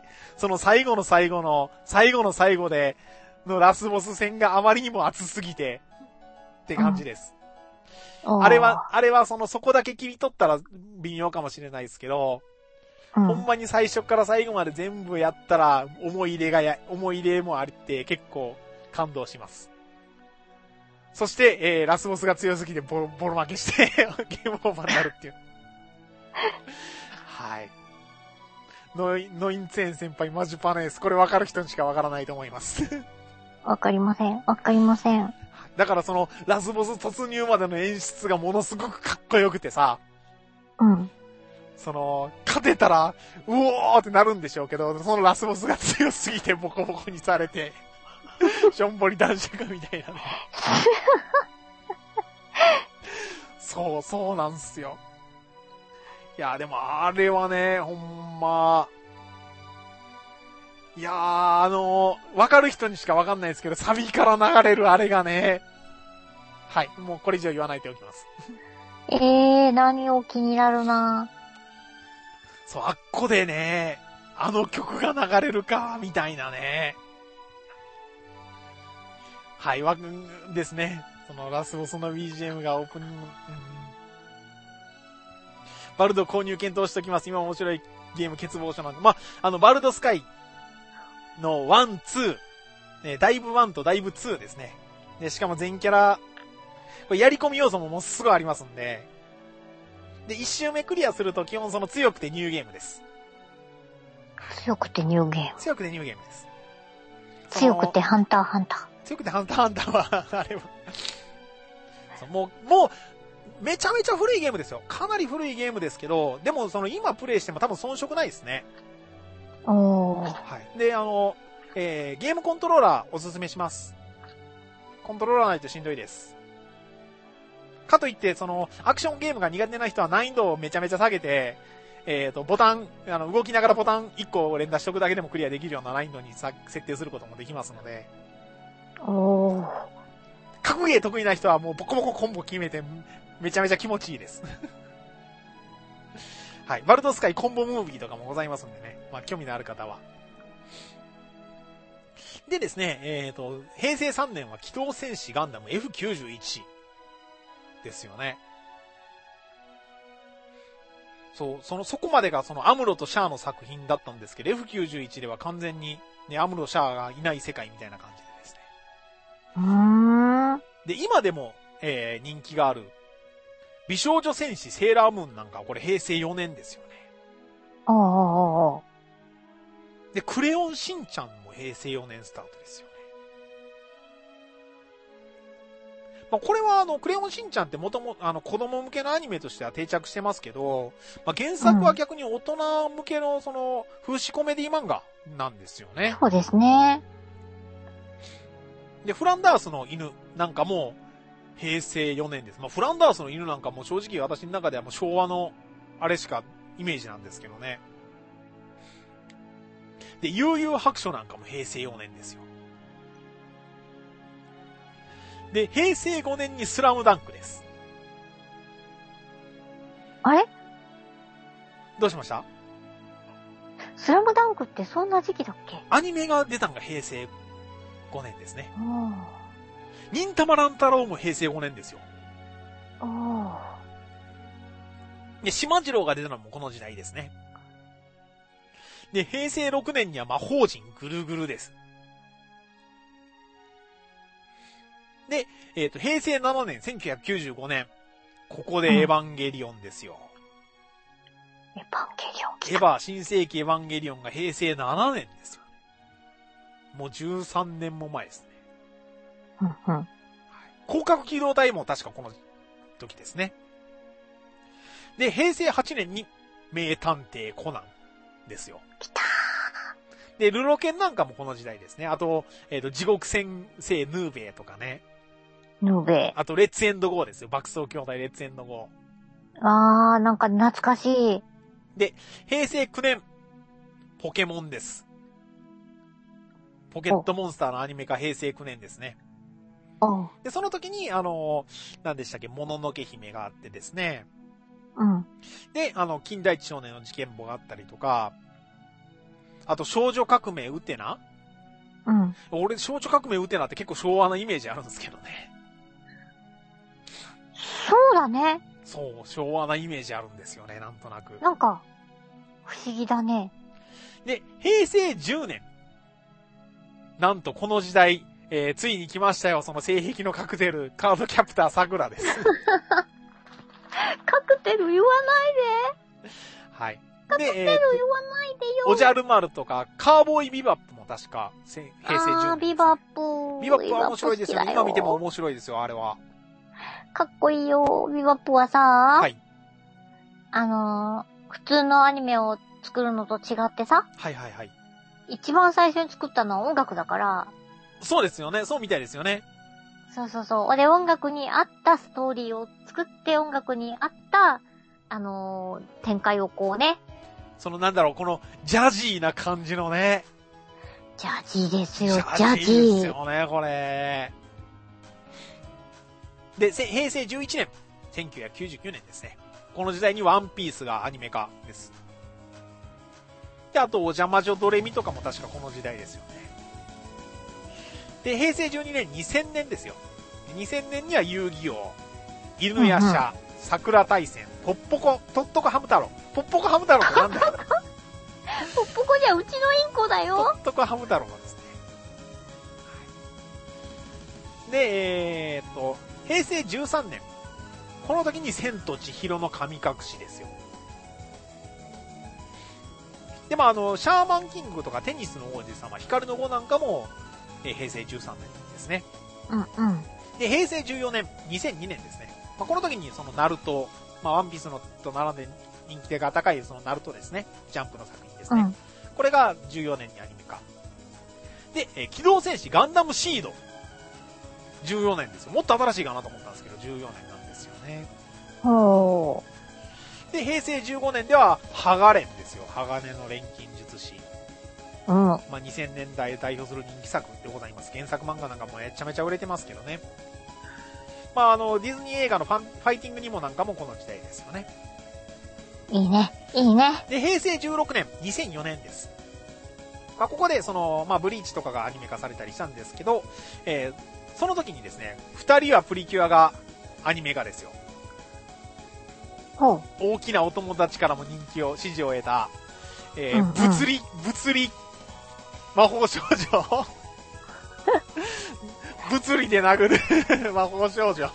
その最後の最後の、最後の最後で、のラスボス戦があまりにも熱すぎて、って感じです。 あれは、あれはその、そこだけ切り取ったら微妙かもしれないですけど、うん、ほんまに最初から最後まで全部やったら、思い入れがや、思い入れもあって結構感動します。そして、えー、ラスボスが強すぎてボロ、ボロ負けして、ゲームオーバーになるっていう。はい。ノイ、ノインツェン先輩マジパネース。これ分かる人にしか分からないと思います。 わかりません。わかりません。 だからその、ラスボス突入までの演出がものすごくかっこよくてさ。 うん。 その、勝てたら、うおーってなるんでしょうけど、そのラスボスが強すぎてボコボコにされて、しょんぼり男爵みたいなね。そう、そうなんすよ。いや、でもあれはね、ほんま、いやー、あのー、わかる人にしかわかんないですけど、サビから流れるあれがね、はい、もうこれ以上言わないでおきます。 えー、何を気になるなそう、あっこでね、あの曲が流れるか、みたいなね。はい、わ、ですね。そのラスボスの ビージーエム がオープニング、うん、バルド購入検討しておきます。今面白いゲーム欠乏書なんで。まあ、あの、バルドスカイのワン、ツー、ね、ダイブワンとダイブツーですね。で、しかも全キャラ、これやり込み要素ももうすごいありますんで。で、一周目クリアすると基本その強くてニューゲームです。 強くてニューゲーム。 強くてニューゲームです。 強くてハンターハンター。 強くてハンターハンターは、あれはもう、もう、めちゃめちゃ古いゲームですよ。かなり古いゲームですけど、でもその今プレイしても多分遜色ないですね。 おー。 はい。で、あの、えー、ゲームコントローラーおすすめします。コントローラーないとしんどいです。かといって、その、アクションゲームが苦手な人は難易度をめちゃめちゃ下げて、えっと、ボタン、あの、動きながらボタンいっこ連打しとくだけでもクリアできるような難易度にさ設定することもできますので。 おー。 格ゲー得意な人はもうボコボココンボ決めて、めちゃめちゃ気持ちいいです。はい。バルドスカイコンボムービーとかもございますんでね。まあ、興味のある方は。でですね、えっと、平成さんねんは機動戦士ガンダム エフきゅうじゅういち ですよね。そう、その、そこまでがそのアムロとシャアの作品だったんですけど、エフきゅうじゅういち では完全にね、アムロ、シャアがいない世界みたいな感じでですね。 うーん。 で、今でも、えー、人気がある、美少女戦士セーラームーンなんかこれ平成よねんですよね。 ああ、ああ。 で、クレヨンしんちゃんも平成よねんスタートですよね。まあ、これはあの、クレヨンしんちゃんってもともあの、子供向けのアニメとしては定着してますけど、まあ、原作は逆に大人向けのその、風刺コメディ漫画なんですよね。 そうですね。 で、フランダースの犬なんかも平成よねんです。まあ、フランダースの犬なんかも正直私の中ではもう昭和のあれしかイメージなんですけどね。で、悠々白書なんかも平成よねんですよ。で、平成ごねんにスラムダンクです。 あれどうしました？ スラムダンクってそんな時期だっけ？ アニメが出たのが平成ごねんですね。 お忍たま乱太郎も平成ごねんですよ。 おで、島次郎が出たのもこの時代ですね。で、平成ろくねんには魔法陣ぐるぐるです。で、えっと、平成ななねん、せんきゅうひゃくきゅうじゅうごねん。ここでエヴァンゲリオンですよ。 うん、エヴァンゲリオン来た。 エヴァ、新世紀エヴァンゲリオンが平成ななねんですよ。もうじゅうさんねんも前ですね。 うんうん。 広角機動隊も確かこの時ですね。で、平成はちねんに名探偵コナンですよ。 来たー。で、ルロケンなんかもこの時代ですね。あと、えっと、地獄先生ヌーベイとかね。 ヌーベイ。 あと、レッツエンドゴーですよ。爆走兄弟レッツエンドゴー。あー、なんか懐かしい。 で、平成きゅうねん、ポケモンです。ポケットモンスターのアニメ化平成きゅうねんですね。 おで、その時に、あの、何でしたっけ、もののけ姫があってですね。 うん。 で、あの、金田一少年の事件簿があったりとか、あと、少女革命ウテナ？ うん。 俺、少女革命ウテナって結構昭和なイメージあるんですけどね。 そうだね。 そう、昭和なイメージあるんですよね、なんとなく。 なんか、不思議だね。 で、平成じゅうねん。なんとこの時代、えー、ついに来ましたよ、その性癖のカクテル、カードキャプター桜です。 カクテル言わないで。 はい。 カクテル言わないでよ。 おじゃる丸とか、カーボーイビバップも確か、平成じゅうねん、ね。 あー、ビバップ。 ビバップは面白いですよね。今見ても面白いですよ、あれは。 かっこいいよ。ビバップはさ、 はい。 あのー、普通のアニメを作るのと違ってさ、 はいはいはい。 一番最初に作ったのは音楽だから、 そうですよね。そうみたいですよね。 そうそうそう。俺音楽に合ったストーリーを作って音楽に合った、あのー、展開をこうね。 そのなんだろう、このジャジーな感じのね。 ジャジーですよ、ジジャャジー。 ジーですよね、これ。で、平成じゅういちねん。せんきゅうひゃくきゅうじゅうきゅうねんですね。この時代にワンピースがアニメ化です。で、あと、お邪魔女ドレミとかも確かこの時代ですよね。で、平成じゅうにねん、にせんねんですよ。にせんねんには遊戯王、犬夜叉、桜大戦、ポッポコ、トットコハム太郎。ポッポコハム太郎ってなんだよ。 ポッポコじゃうちのインコだよ。 トットコハム太郎なんですね。で、えーっと、平成じゅうさんねん。この時に千と千尋の神隠しですよ。で、まあ、あの、シャーマンキングとかテニスの王子様、光の子なんかも、えー、平成じゅうさんねんですね。 うんうん。 で、平成じゅうよねん、にせんにねんですね。まあ、この時にそのナルト、まあ、ワンピースのと並んで人気が高いそのナルトですね。ジャンプの作品ですね。うん、これがじゅうよねんにアニメ化。で、えー、機動戦士ガンダムシード。じゅうよねんですよ。もっと新しいかなと思ったんですけど、じゅうよねんなんですよね。 ほー。で、平成じゅうごねんでは、ハガレンですよ。鋼の錬金術師。 うん。 まあ、にせんねんだい代表する人気作でございます。原作漫画なんかもめちゃめちゃ売れてますけどね。まあ、あの、ディズニー映画のファン、ファイティングにもなんかもこの時代ですよね。 いいね。いいね。 で、平成じゅうろくねん、にせんよねんです。まあ、ここで、その、まあ、ブリーチとかがアニメ化されたりしたんですけど、えー、その時にですね、二人はプリキュアがアニメ化ですよ。 ほう。 大きなお友達からも人気を、支持を得た、えーうんうん、物理、物理、魔法少女物理で殴る魔法少女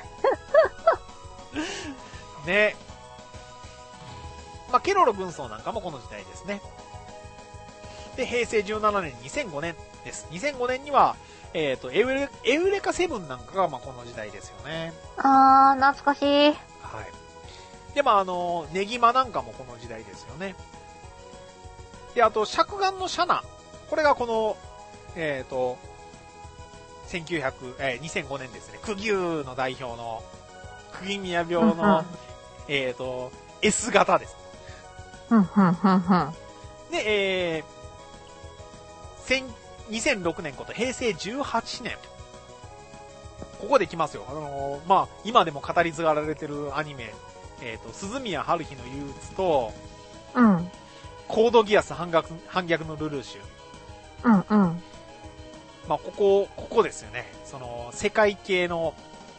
ね。まあ、ケロロ軍曹なんかもこの時代ですね。で、平成じゅうななねん、にせんごねんです。にせんごねんには、えっ、ー、と、エウレ、エウレカセブンなんかが、まあ、この時代ですよね。 あー、懐かしい。 はい。で、まあ、あの、ネギマなんかもこの時代ですよね。で、あと、尺眼のシャナ。これがこの、えっ、ー、と、せんきゅうひゃく、えー、にせんごねんですね。クギューの代表の、クギミヤ病の、うんうん、えっ、ー、と、S 型です。 うんうんうんうん、 で、えー、にせんろくねんこと平成じゅうはちねん。ここで来ますよ。あのー、まあ、今でも語り継がれてるアニメ、えっ、ー、と、鈴宮春日の憂鬱と、 うん。 コードギアス反逆、反逆のルルーシュ。 うんうん。 まあ、ここ、ここですよね。その、世界系の、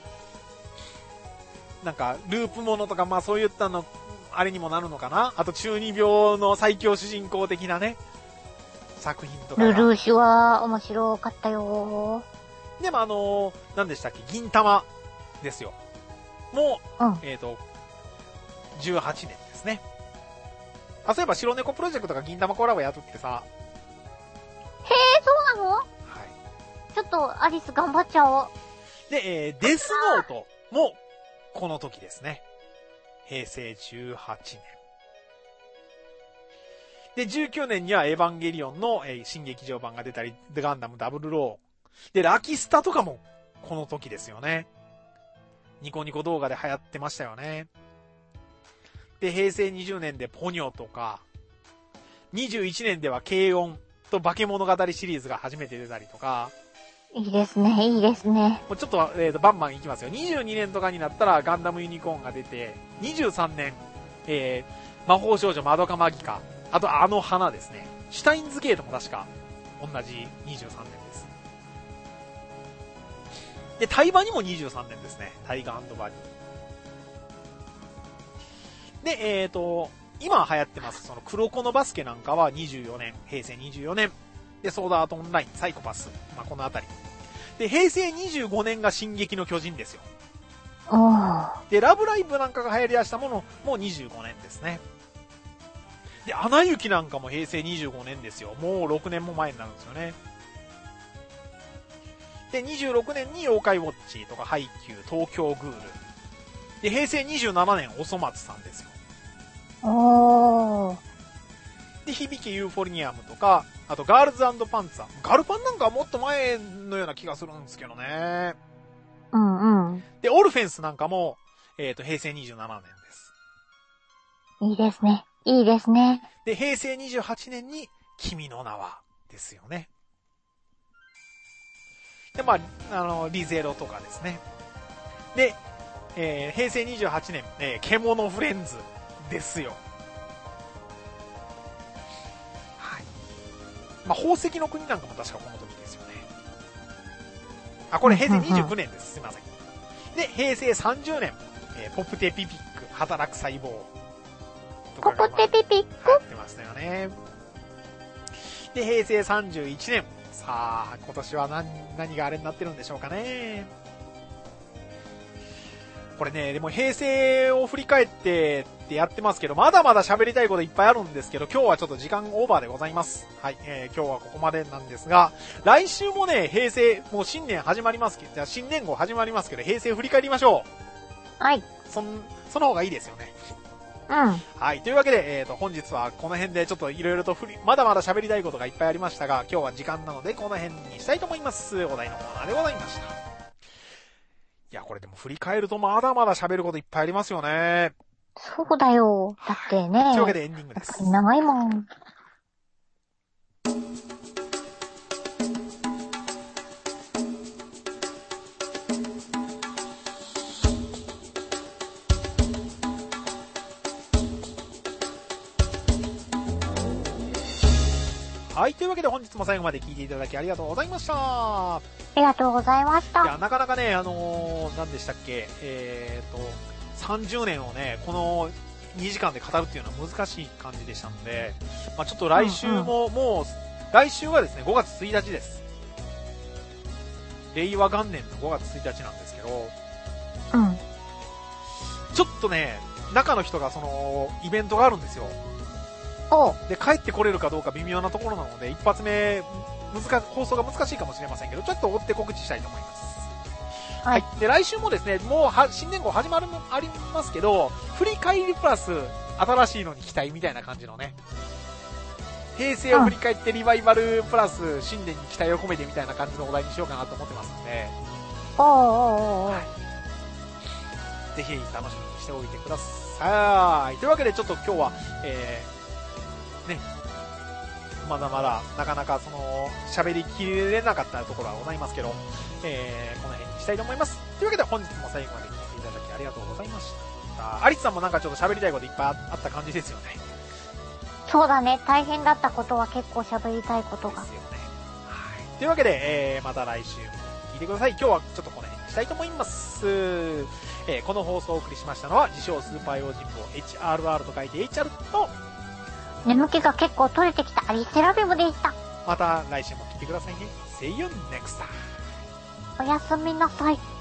なんか、ループものとか、まあそういったの、あれにもなるのかな。あと、中二病の最強主人公的なね、作品とか。 ルルーシュは面白かったよ。 でもあのー、何でしたっけ、銀玉ですよ。もう、うん、えっ、ー、と、じゅうはちねんですね。あ、そういえば白猫プロジェクトが銀玉コラボやっとってさ。 へえ、そうなの？はい。ちょっとアリス頑張っちゃおう。 で、えー、デスノートもこの時ですね。平成じゅうはちねん。で、じゅうきゅうねんにはエヴァンゲリオンの、えー、新劇場版が出たり、でガンダムダブルロー。で、ラキスタとかもこの時ですよね。ニコニコ動画で流行ってましたよね。で、平成にじゅうねんでポニョとか、にじゅういちねんでは軽音と化け物語シリーズが初めて出たりとか。 いいですね、いいですね。 もうちょっと、えーと、バンバンいきますよ。にじゅうにねんとかになったらガンダムユニコーンが出て、にじゅうさんねん、えー、魔法少女マドカマギカ、あとあの花ですね。シュタインズゲートも確か同じにじゅうさんねんです。 で、タイバにもにじゅうさんねんですね。タイガー&バニー。で、えーと、今流行ってます、その黒子のバスケなんかはにじゅうよねん、平成にじゅうよねん。で、ソードアートオンライン、サイコパス、まあ、このあたり。で、平成にじゅうごねんが進撃の巨人ですよ。で、ラブライブなんかが流行り出したものもにじゅうごねんですね。で、アナ雪なんかも平成にじゅうごねんですよ。もうろくねんも前になるんですよね。で、にじゅうろくねんに妖怪ウォッチとかハイキュー、東京グール。で、平成にじゅうななねん、おそ松さんですよ。 おー。 で、響きユーフォルニアムとか、あとガールズ&パンツァー。ガルパンなんかはもっと前のような気がするんですけどね。 うんうん。 で、オルフェンスなんかも、えっと、平成にじゅうななねんです。 いいですね。いいですね。 で、平成にじゅうはちねんに、君の名は、ですよね。で、まあ、あの、リゼロとかですね。で、えー、平成にじゅうはちねん、えー、獣フレンズですよ。はい。まあ、宝石の国なんかも確かこの時ですよね。あ、これ平成にじゅうきゅうねんです。すいません。で、平成さんじゅうねん、えー、ポプテピピック、働く細胞。 ポプテピピックやってましたよね。で、平成さんじゅういちねん。さあ、今年は何、何があれになってるんでしょうかね。これね、でも平成を振り返ってってやってますけど、まだまだ喋りたいこといっぱいあるんですけど、今日はちょっと時間オーバーでございます。はい、えー、今日はここまでなんですが、来週もね、平成、もう新年始まりますけど、じゃあ新年号始まりますけど、平成振り返りましょう。はい。 そん、その方がいいですよね。 うん。 はい。というわけで、えっと、本日はこの辺でちょっといろいろと振り、まだまだ喋りたいことがいっぱいありましたが、今日は時間なのでこの辺にしたいと思います。お題のコーナーでございました。いや、これでも振り返るとまだまだ喋ることいっぱいありますよね。 そうだよ。だってね。 というわけでエンディングです。 長いもん。 はい。というわけで本日も最後まで聞いていただきありがとうございました。ありがとうございました。 いや、なかなかね、あのー、何でしたっけ、えーと、さんじゅうねんをね、このにじかんで語るっていうのは難しい感じでしたので、まあちょっと来週も、うんうん、もう、来週はですね、ごがつついたちです。令和元年のごがつついたちなんですけど、 うん。 ちょっとね、中の人がその、イベントがあるんですよ。で、帰ってこれるかどうか微妙なところなので、一発目、難し、放送が難しいかもしれませんけど、ちょっと追って告知したいと思います。はい。はい、で、来週もですね、もうは、新年号始まる、ありますけど、振り返りプラス、新しいのに期待みたいな感じのね、平成を振り返ってリバイバルプラス、新年に期待を込めてみたいな感じのお題にしようかなと思ってますので、 おーおーおー、はい、 ぜひ楽しみにしておいてください。というわけで、ちょっと今日は、えー、ね、まだまだなかなかその喋りきれなかったところはございますけど、えー、この辺にしたいと思います。というわけで本日も最後まで聞いていただきありがとうございました。アリスさんもなんかちょっと喋りたいこといっぱいあった感じですよね。 そうだね。大変だったことは結構喋りたいことが。 ですよね。はい。というわけで、えー、また来週も聞いてください。今日はちょっとこの辺にしたいと思います。えー、この放送をお送りしましたのは自称スーパー用心棒 エイチアールアール と書いて エイチアール と眠気が結構取れてきたアリステラビムでした。 また来週も聞いてくださいね。See you next time. おやすみなさい。